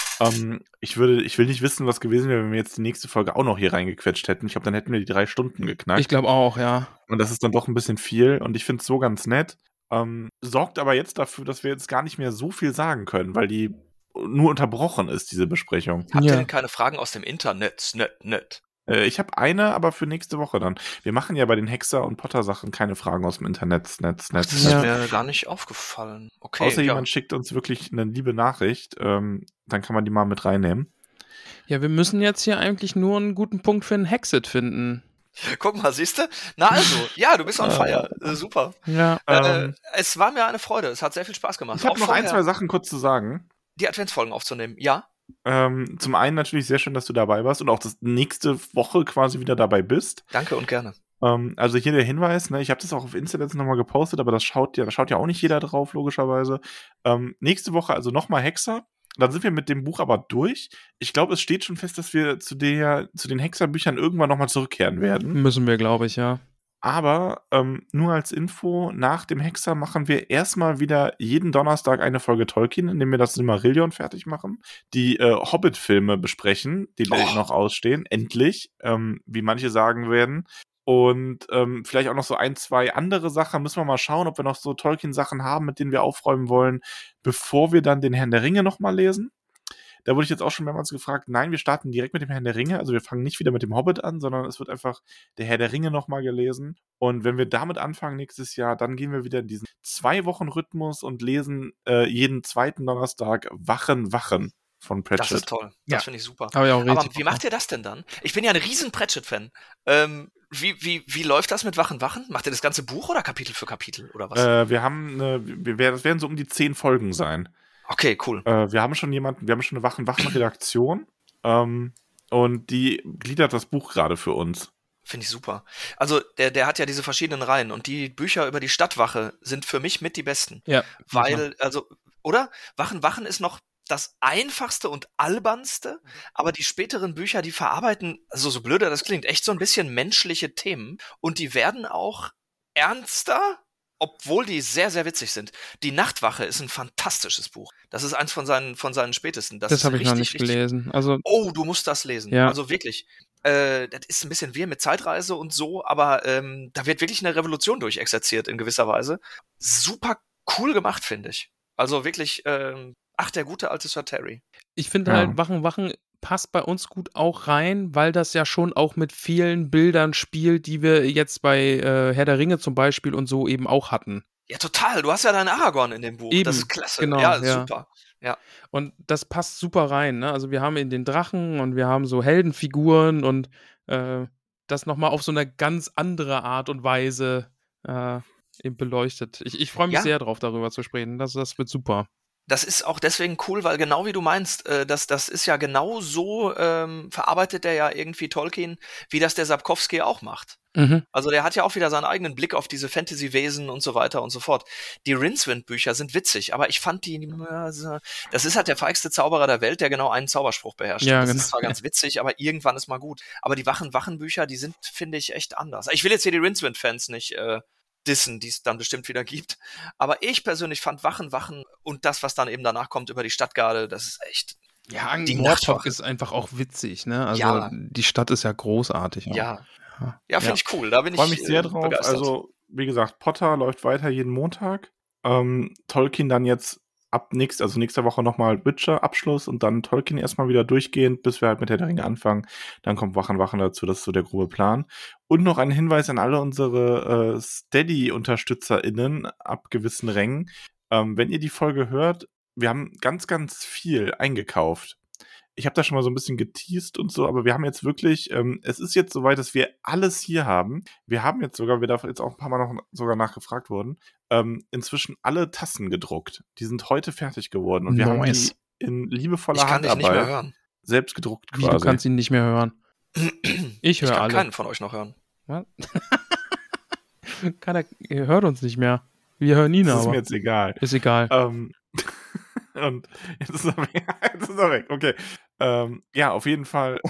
S4: Ich will nicht wissen, was gewesen wäre, wenn wir jetzt die nächste Folge auch noch hier reingequetscht hätten. Ich glaube, dann hätten wir die 3 Stunden geknackt.
S1: Ich glaube auch, ja.
S4: Und das ist dann doch ein bisschen viel und ich finde es so ganz nett. Sorgt aber jetzt dafür, dass wir jetzt gar nicht mehr so viel sagen können, weil die nur unterbrochen ist, diese Besprechung.
S5: Habt ihr denn keine Fragen aus dem Internet? Net.
S4: Ich habe eine, aber für nächste Woche dann. Wir machen ja bei den Hexer- und Potter-Sachen keine Fragen aus dem Internet.
S5: Das ist mir gar nicht aufgefallen. Okay,
S4: Außer jemand schickt uns wirklich eine liebe Nachricht, dann kann man die mal mit reinnehmen.
S1: Ja, wir müssen jetzt hier eigentlich nur einen guten Punkt für einen Hexit finden.
S5: Guck mal, siehst du? Na also, ja, du bist on fire. Super.
S1: Ja.
S5: Es war mir eine Freude. Es hat sehr viel Spaß gemacht.
S4: Ich habe noch ein, zwei Sachen kurz zu sagen.
S5: Die Adventsfolgen aufzunehmen, ja.
S4: Zum einen natürlich sehr schön, dass du dabei warst und auch das nächste Woche quasi wieder dabei bist.
S5: Danke und gerne.
S4: Also hier der Hinweis, ne, ich habe das auch auf Insta jetzt nochmal gepostet, aber da schaut ja auch nicht jeder drauf, logischerweise. Nächste Woche also nochmal Hexer. Dann sind wir mit dem Buch aber durch. Ich glaube, es steht schon fest, dass wir zu den Hexerbüchern irgendwann nochmal zurückkehren werden.
S1: Müssen wir, glaube ich, ja.
S4: Aber nur als Info, nach dem Hexer machen wir erstmal wieder jeden Donnerstag eine Folge Tolkien, indem wir das Silmarillion fertig machen, die Hobbit-Filme besprechen, die noch ausstehen, endlich, wie manche sagen werden. Und vielleicht auch noch so 1, 2 andere Sachen. Müssen wir mal schauen, ob wir noch so Tolkien-Sachen haben, mit denen wir aufräumen wollen, bevor wir dann den Herrn der Ringe nochmal lesen. Da wurde ich jetzt auch schon mehrmals gefragt, nein, wir starten direkt mit dem Herrn der Ringe, also wir fangen nicht wieder mit dem Hobbit an, sondern es wird einfach der Herr der Ringe nochmal gelesen. Und wenn wir damit anfangen nächstes Jahr, dann gehen wir wieder in diesen 2-Wochen-Rhythmus und lesen jeden zweiten Donnerstag Wachen von Pratchett.
S5: Das ist toll, das finde ich super.
S1: Aber
S5: wie macht ihr das denn dann? Ich bin ja ein riesen Pratchett-Fan. Wie läuft das mit Wachen? Macht ihr das ganze Buch oder Kapitel für Kapitel oder was?
S4: Das werden so um die 10 Folgen sein.
S5: Okay, cool.
S4: Wir haben schon eine Wachen-Redaktion und die gliedert das Buch gerade für uns.
S5: Finde ich super. Also der hat ja diese verschiedenen Reihen und die Bücher über die Stadtwache sind für mich mit die besten.
S1: Ja.
S5: Weil, oder? Wachen ist noch das einfachste und albernste, aber die späteren Bücher, die verarbeiten, also so blöder das klingt, echt so ein bisschen menschliche Themen und die werden auch ernster, obwohl die sehr, sehr witzig sind. Die Nachtwache ist ein fantastisches Buch. Das ist eins von seinen spätesten.
S1: Das habe ich noch nicht gelesen. Also,
S5: du musst das lesen.
S1: Ja.
S5: Also wirklich. Das ist ein bisschen wie mit Zeitreise und so, aber da wird wirklich eine Revolution durchexerziert in gewisser Weise. Super cool gemacht, finde ich. Also wirklich, der gute alte Sir Terry.
S1: Ich finde halt, Wachen passt bei uns gut auch rein, weil das ja schon auch mit vielen Bildern spielt, die wir jetzt bei Herr der Ringe zum Beispiel und so eben auch hatten.
S5: Ja, total. Du hast ja deinen Aragorn in dem Buch.
S1: Eben,
S5: das ist klasse.
S1: genau,
S5: ja,
S1: ja.
S5: Super. Ja.
S1: Und das passt super rein, ne? Also wir haben in den Drachen und wir haben so Heldenfiguren und das nochmal auf so eine ganz andere Art und Weise eben beleuchtet. Ich freue mich sehr drauf, darüber zu sprechen. Das wird super.
S5: Das ist auch deswegen cool, weil genau wie du meinst, das ist ja genau so, verarbeitet der ja irgendwie Tolkien, wie das der Sapkowski auch macht.
S1: Mhm.
S5: Also der hat ja auch wieder seinen eigenen Blick auf diese Fantasy-Wesen und so weiter und so fort. Die Rincewind-Bücher sind witzig, aber ich fand das ist halt der feigste Zauberer der Welt, der genau einen Zauberspruch beherrscht.
S1: Ja,
S5: das
S1: genau.
S5: ist zwar ganz witzig, aber irgendwann ist mal gut. Aber die Wachen-Bücher, die sind, finde ich, echt anders. Ich will jetzt hier die Rincewind-Fans nicht dissen, die es dann bestimmt wieder gibt. Aber ich persönlich fand Wachen und das, was dann eben danach kommt über die Stadtgarde, das ist echt.
S1: Ja,
S5: die
S1: Nachtwache ist einfach auch witzig, ne? Also die Stadt ist ja großartig. Auch.
S5: Ja, finde ich cool. Da bin ich
S4: freue mich sehr drauf.
S5: begeistert.
S4: Also, wie gesagt, Potter läuft weiter jeden Montag. Tolkien dann jetzt nächster Woche nochmal Witcher-Abschluss und dann Tolkien erstmal wieder durchgehend, bis wir halt mit Herr der Ringe anfangen. Dann kommt Wachen dazu, das ist so der grobe Plan. Und noch ein Hinweis an alle unsere Steady-UnterstützerInnen ab gewissen Rängen. Wenn ihr die Folge hört, wir haben ganz, ganz viel eingekauft. Ich habe da schon mal so ein bisschen geteased und so, aber wir haben jetzt wirklich, es ist jetzt soweit, dass wir alles hier haben. Wir haben jetzt sogar, wir da jetzt auch ein paar Mal noch sogar nachgefragt wurden, inzwischen alle Tassen gedruckt. Die sind heute fertig geworden und wir haben die in liebevoller
S5: Ich kann dich nicht mehr
S4: Handarbeit
S5: hören.
S4: selbst gedruckt
S1: Wie,
S4: quasi.
S1: du kannst ihn nicht mehr hören? Ich höre
S5: kann
S1: alle.
S5: keinen von euch noch hören.
S1: Was? Ihr hört uns nicht mehr. Wir hören ihn
S4: das
S1: aber.
S4: ist mir jetzt egal.
S1: Ist egal.
S4: Und jetzt ist er weg. Jetzt ist er weg. Okay. Ja, auf jeden Fall.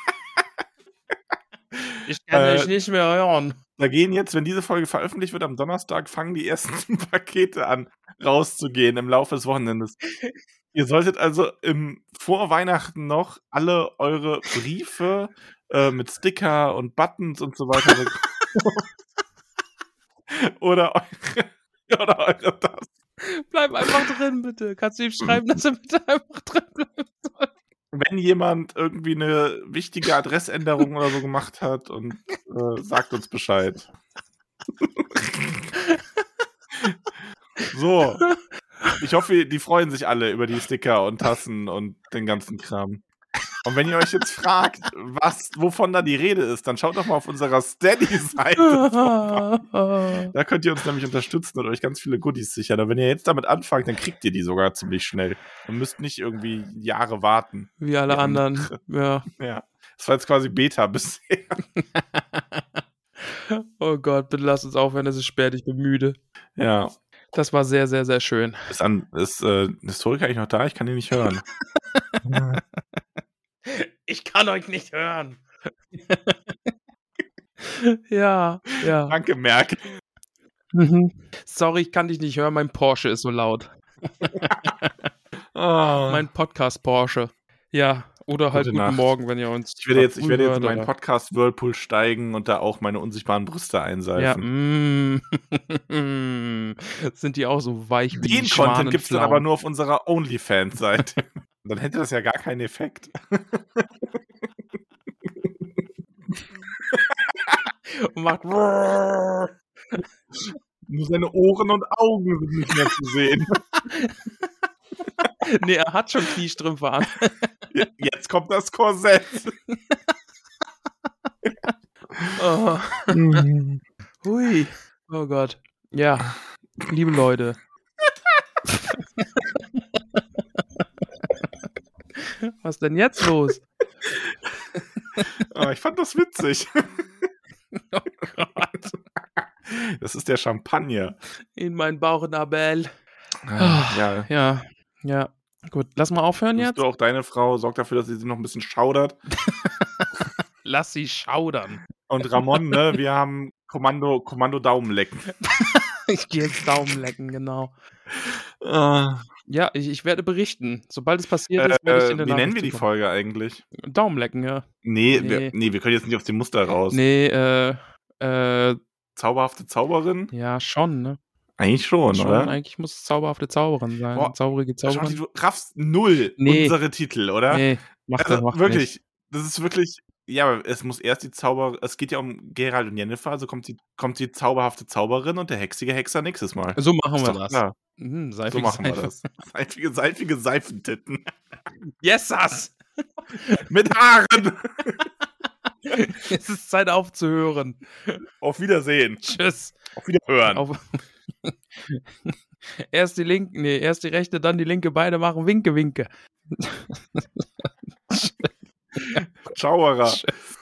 S1: Ich kann dich nicht mehr hören.
S4: Da gehen jetzt, wenn diese Folge veröffentlicht wird, am Donnerstag fangen die ersten Pakete an, rauszugehen im Laufe des Wochenendes. Ihr solltet also vor Weihnachten noch alle eure Briefe mit Sticker und Buttons und so weiter oder eure Tassen.
S1: Bleib einfach drin, bitte. Kannst du ihm schreiben, dass er bitte einfach drin bleiben soll?
S4: Wenn jemand irgendwie eine wichtige Adressänderung oder so gemacht hat und sagt uns Bescheid. So. Ich hoffe, die freuen sich alle über die Sticker und Tassen und den ganzen Kram. Und wenn ihr euch jetzt fragt, wovon da die Rede ist, dann schaut doch mal auf unserer Steady-Seite vorbei. Da könnt ihr uns nämlich unterstützen und euch ganz viele Goodies sichern. Und wenn ihr jetzt damit anfangt, dann kriegt ihr die sogar ziemlich schnell. Und müsst nicht irgendwie Jahre warten.
S1: Wie alle anderen. Ja.
S4: Ja. Das war jetzt quasi Beta bisher.
S1: Oh Gott, bitte lass uns aufhören, es ist spät, ich bin müde.
S4: Ja.
S1: Das war sehr, sehr, sehr schön.
S4: Ist Historiker eigentlich noch da? Ich kann ihn nicht hören.
S1: Ich kann euch nicht hören. Ja.
S4: Danke, Merkel.
S1: Sorry, ich kann dich nicht hören, mein Porsche ist so laut. Mein Podcast Porsche. Ja, oder halt
S4: Gute
S1: guten
S4: Nacht.
S1: Morgen, wenn ihr uns.
S4: Ich werde jetzt in meinen Podcast Whirlpool steigen und da auch meine unsichtbaren Brüste einseifen.
S1: Ja, sind die auch so weich wie
S4: Den Content gibt es dann aber nur auf unserer OnlyFans-Seite. Dann hätte das ja gar keinen Effekt.
S1: Und macht.
S4: Nur seine Ohren und Augen sind nicht mehr zu sehen.
S1: Nee, er hat schon Kniestrümpfe an.
S4: Jetzt kommt das Korsett.
S1: Oh. Hui. Oh Gott. Ja, liebe Leute. Was denn jetzt los?
S4: Ich fand das witzig.
S1: Oh Gott.
S4: Das ist der Champagner.
S1: In mein Bauchnabel.
S4: Ja.
S1: Ja. Gut, lass mal aufhören jetzt.
S4: Du auch deine Frau, sorg dafür, dass sie noch ein bisschen schaudert.
S1: Lass sie schaudern.
S4: Und Ramon, ne, wir haben Kommando Daumenlecken.
S1: Ich gehe jetzt Daumen lecken, genau. Ja, ich werde berichten. Sobald es passiert ist, werde ich in der
S4: Wie nennen wir die Folge eigentlich?
S1: Daumen lecken, ja.
S4: Nee. Wir können jetzt nicht aus dem Muster raus.
S1: Nee,
S4: Zauberhafte Zauberin?
S1: ja, schon, ne?
S4: Eigentlich schon, oder?
S1: Eigentlich muss es zauberhafte Zauberin sein.
S4: Boah,
S1: Zauberige Zauberin.
S4: Schauti, du raffst null unsere Titel, oder?
S1: Nee, macht
S4: wirklich,
S1: nicht.
S4: das ist wirklich, ja, aber es muss erst es geht ja um Geralt und Yennefer, also kommt die zauberhafte Zauberin und der hexige Hexer nächstes Mal.
S1: So machen
S4: Ist
S1: wir
S4: doch
S1: das.
S4: klar.
S1: Seifige
S4: So machen wir
S1: Seife.
S4: das. Seifige Seifentitten.
S1: Yesas!
S4: Mit Haaren.
S1: Es ist Zeit aufzuhören.
S4: Auf Wiedersehen.
S1: Tschüss.
S4: Auf Wiederhören.
S1: Erst die rechte, dann die linke, beide machen Winke, Winke.
S4: Ciao.
S1: Tschüss.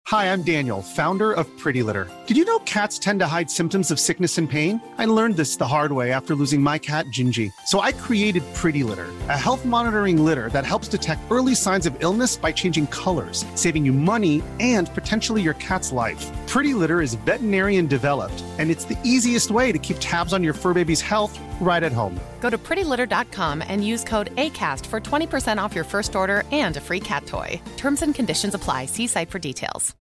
S6: Hi, I'm Daniel, founder of Pretty Litter. Did you know cats tend to hide symptoms of sickness and pain? I learned this the hard way after losing my cat, Gingy. So I created Pretty Litter, a health monitoring litter that helps detect early signs of illness by changing colors, saving you money and potentially your cat's life. Pretty Litter is veterinarian developed, and it's the easiest way to keep tabs on your fur baby's health right at home.
S7: Go to prettylitter.com and use code ACAST for 20% off your first order and a free cat toy. Terms and conditions apply. See site for details.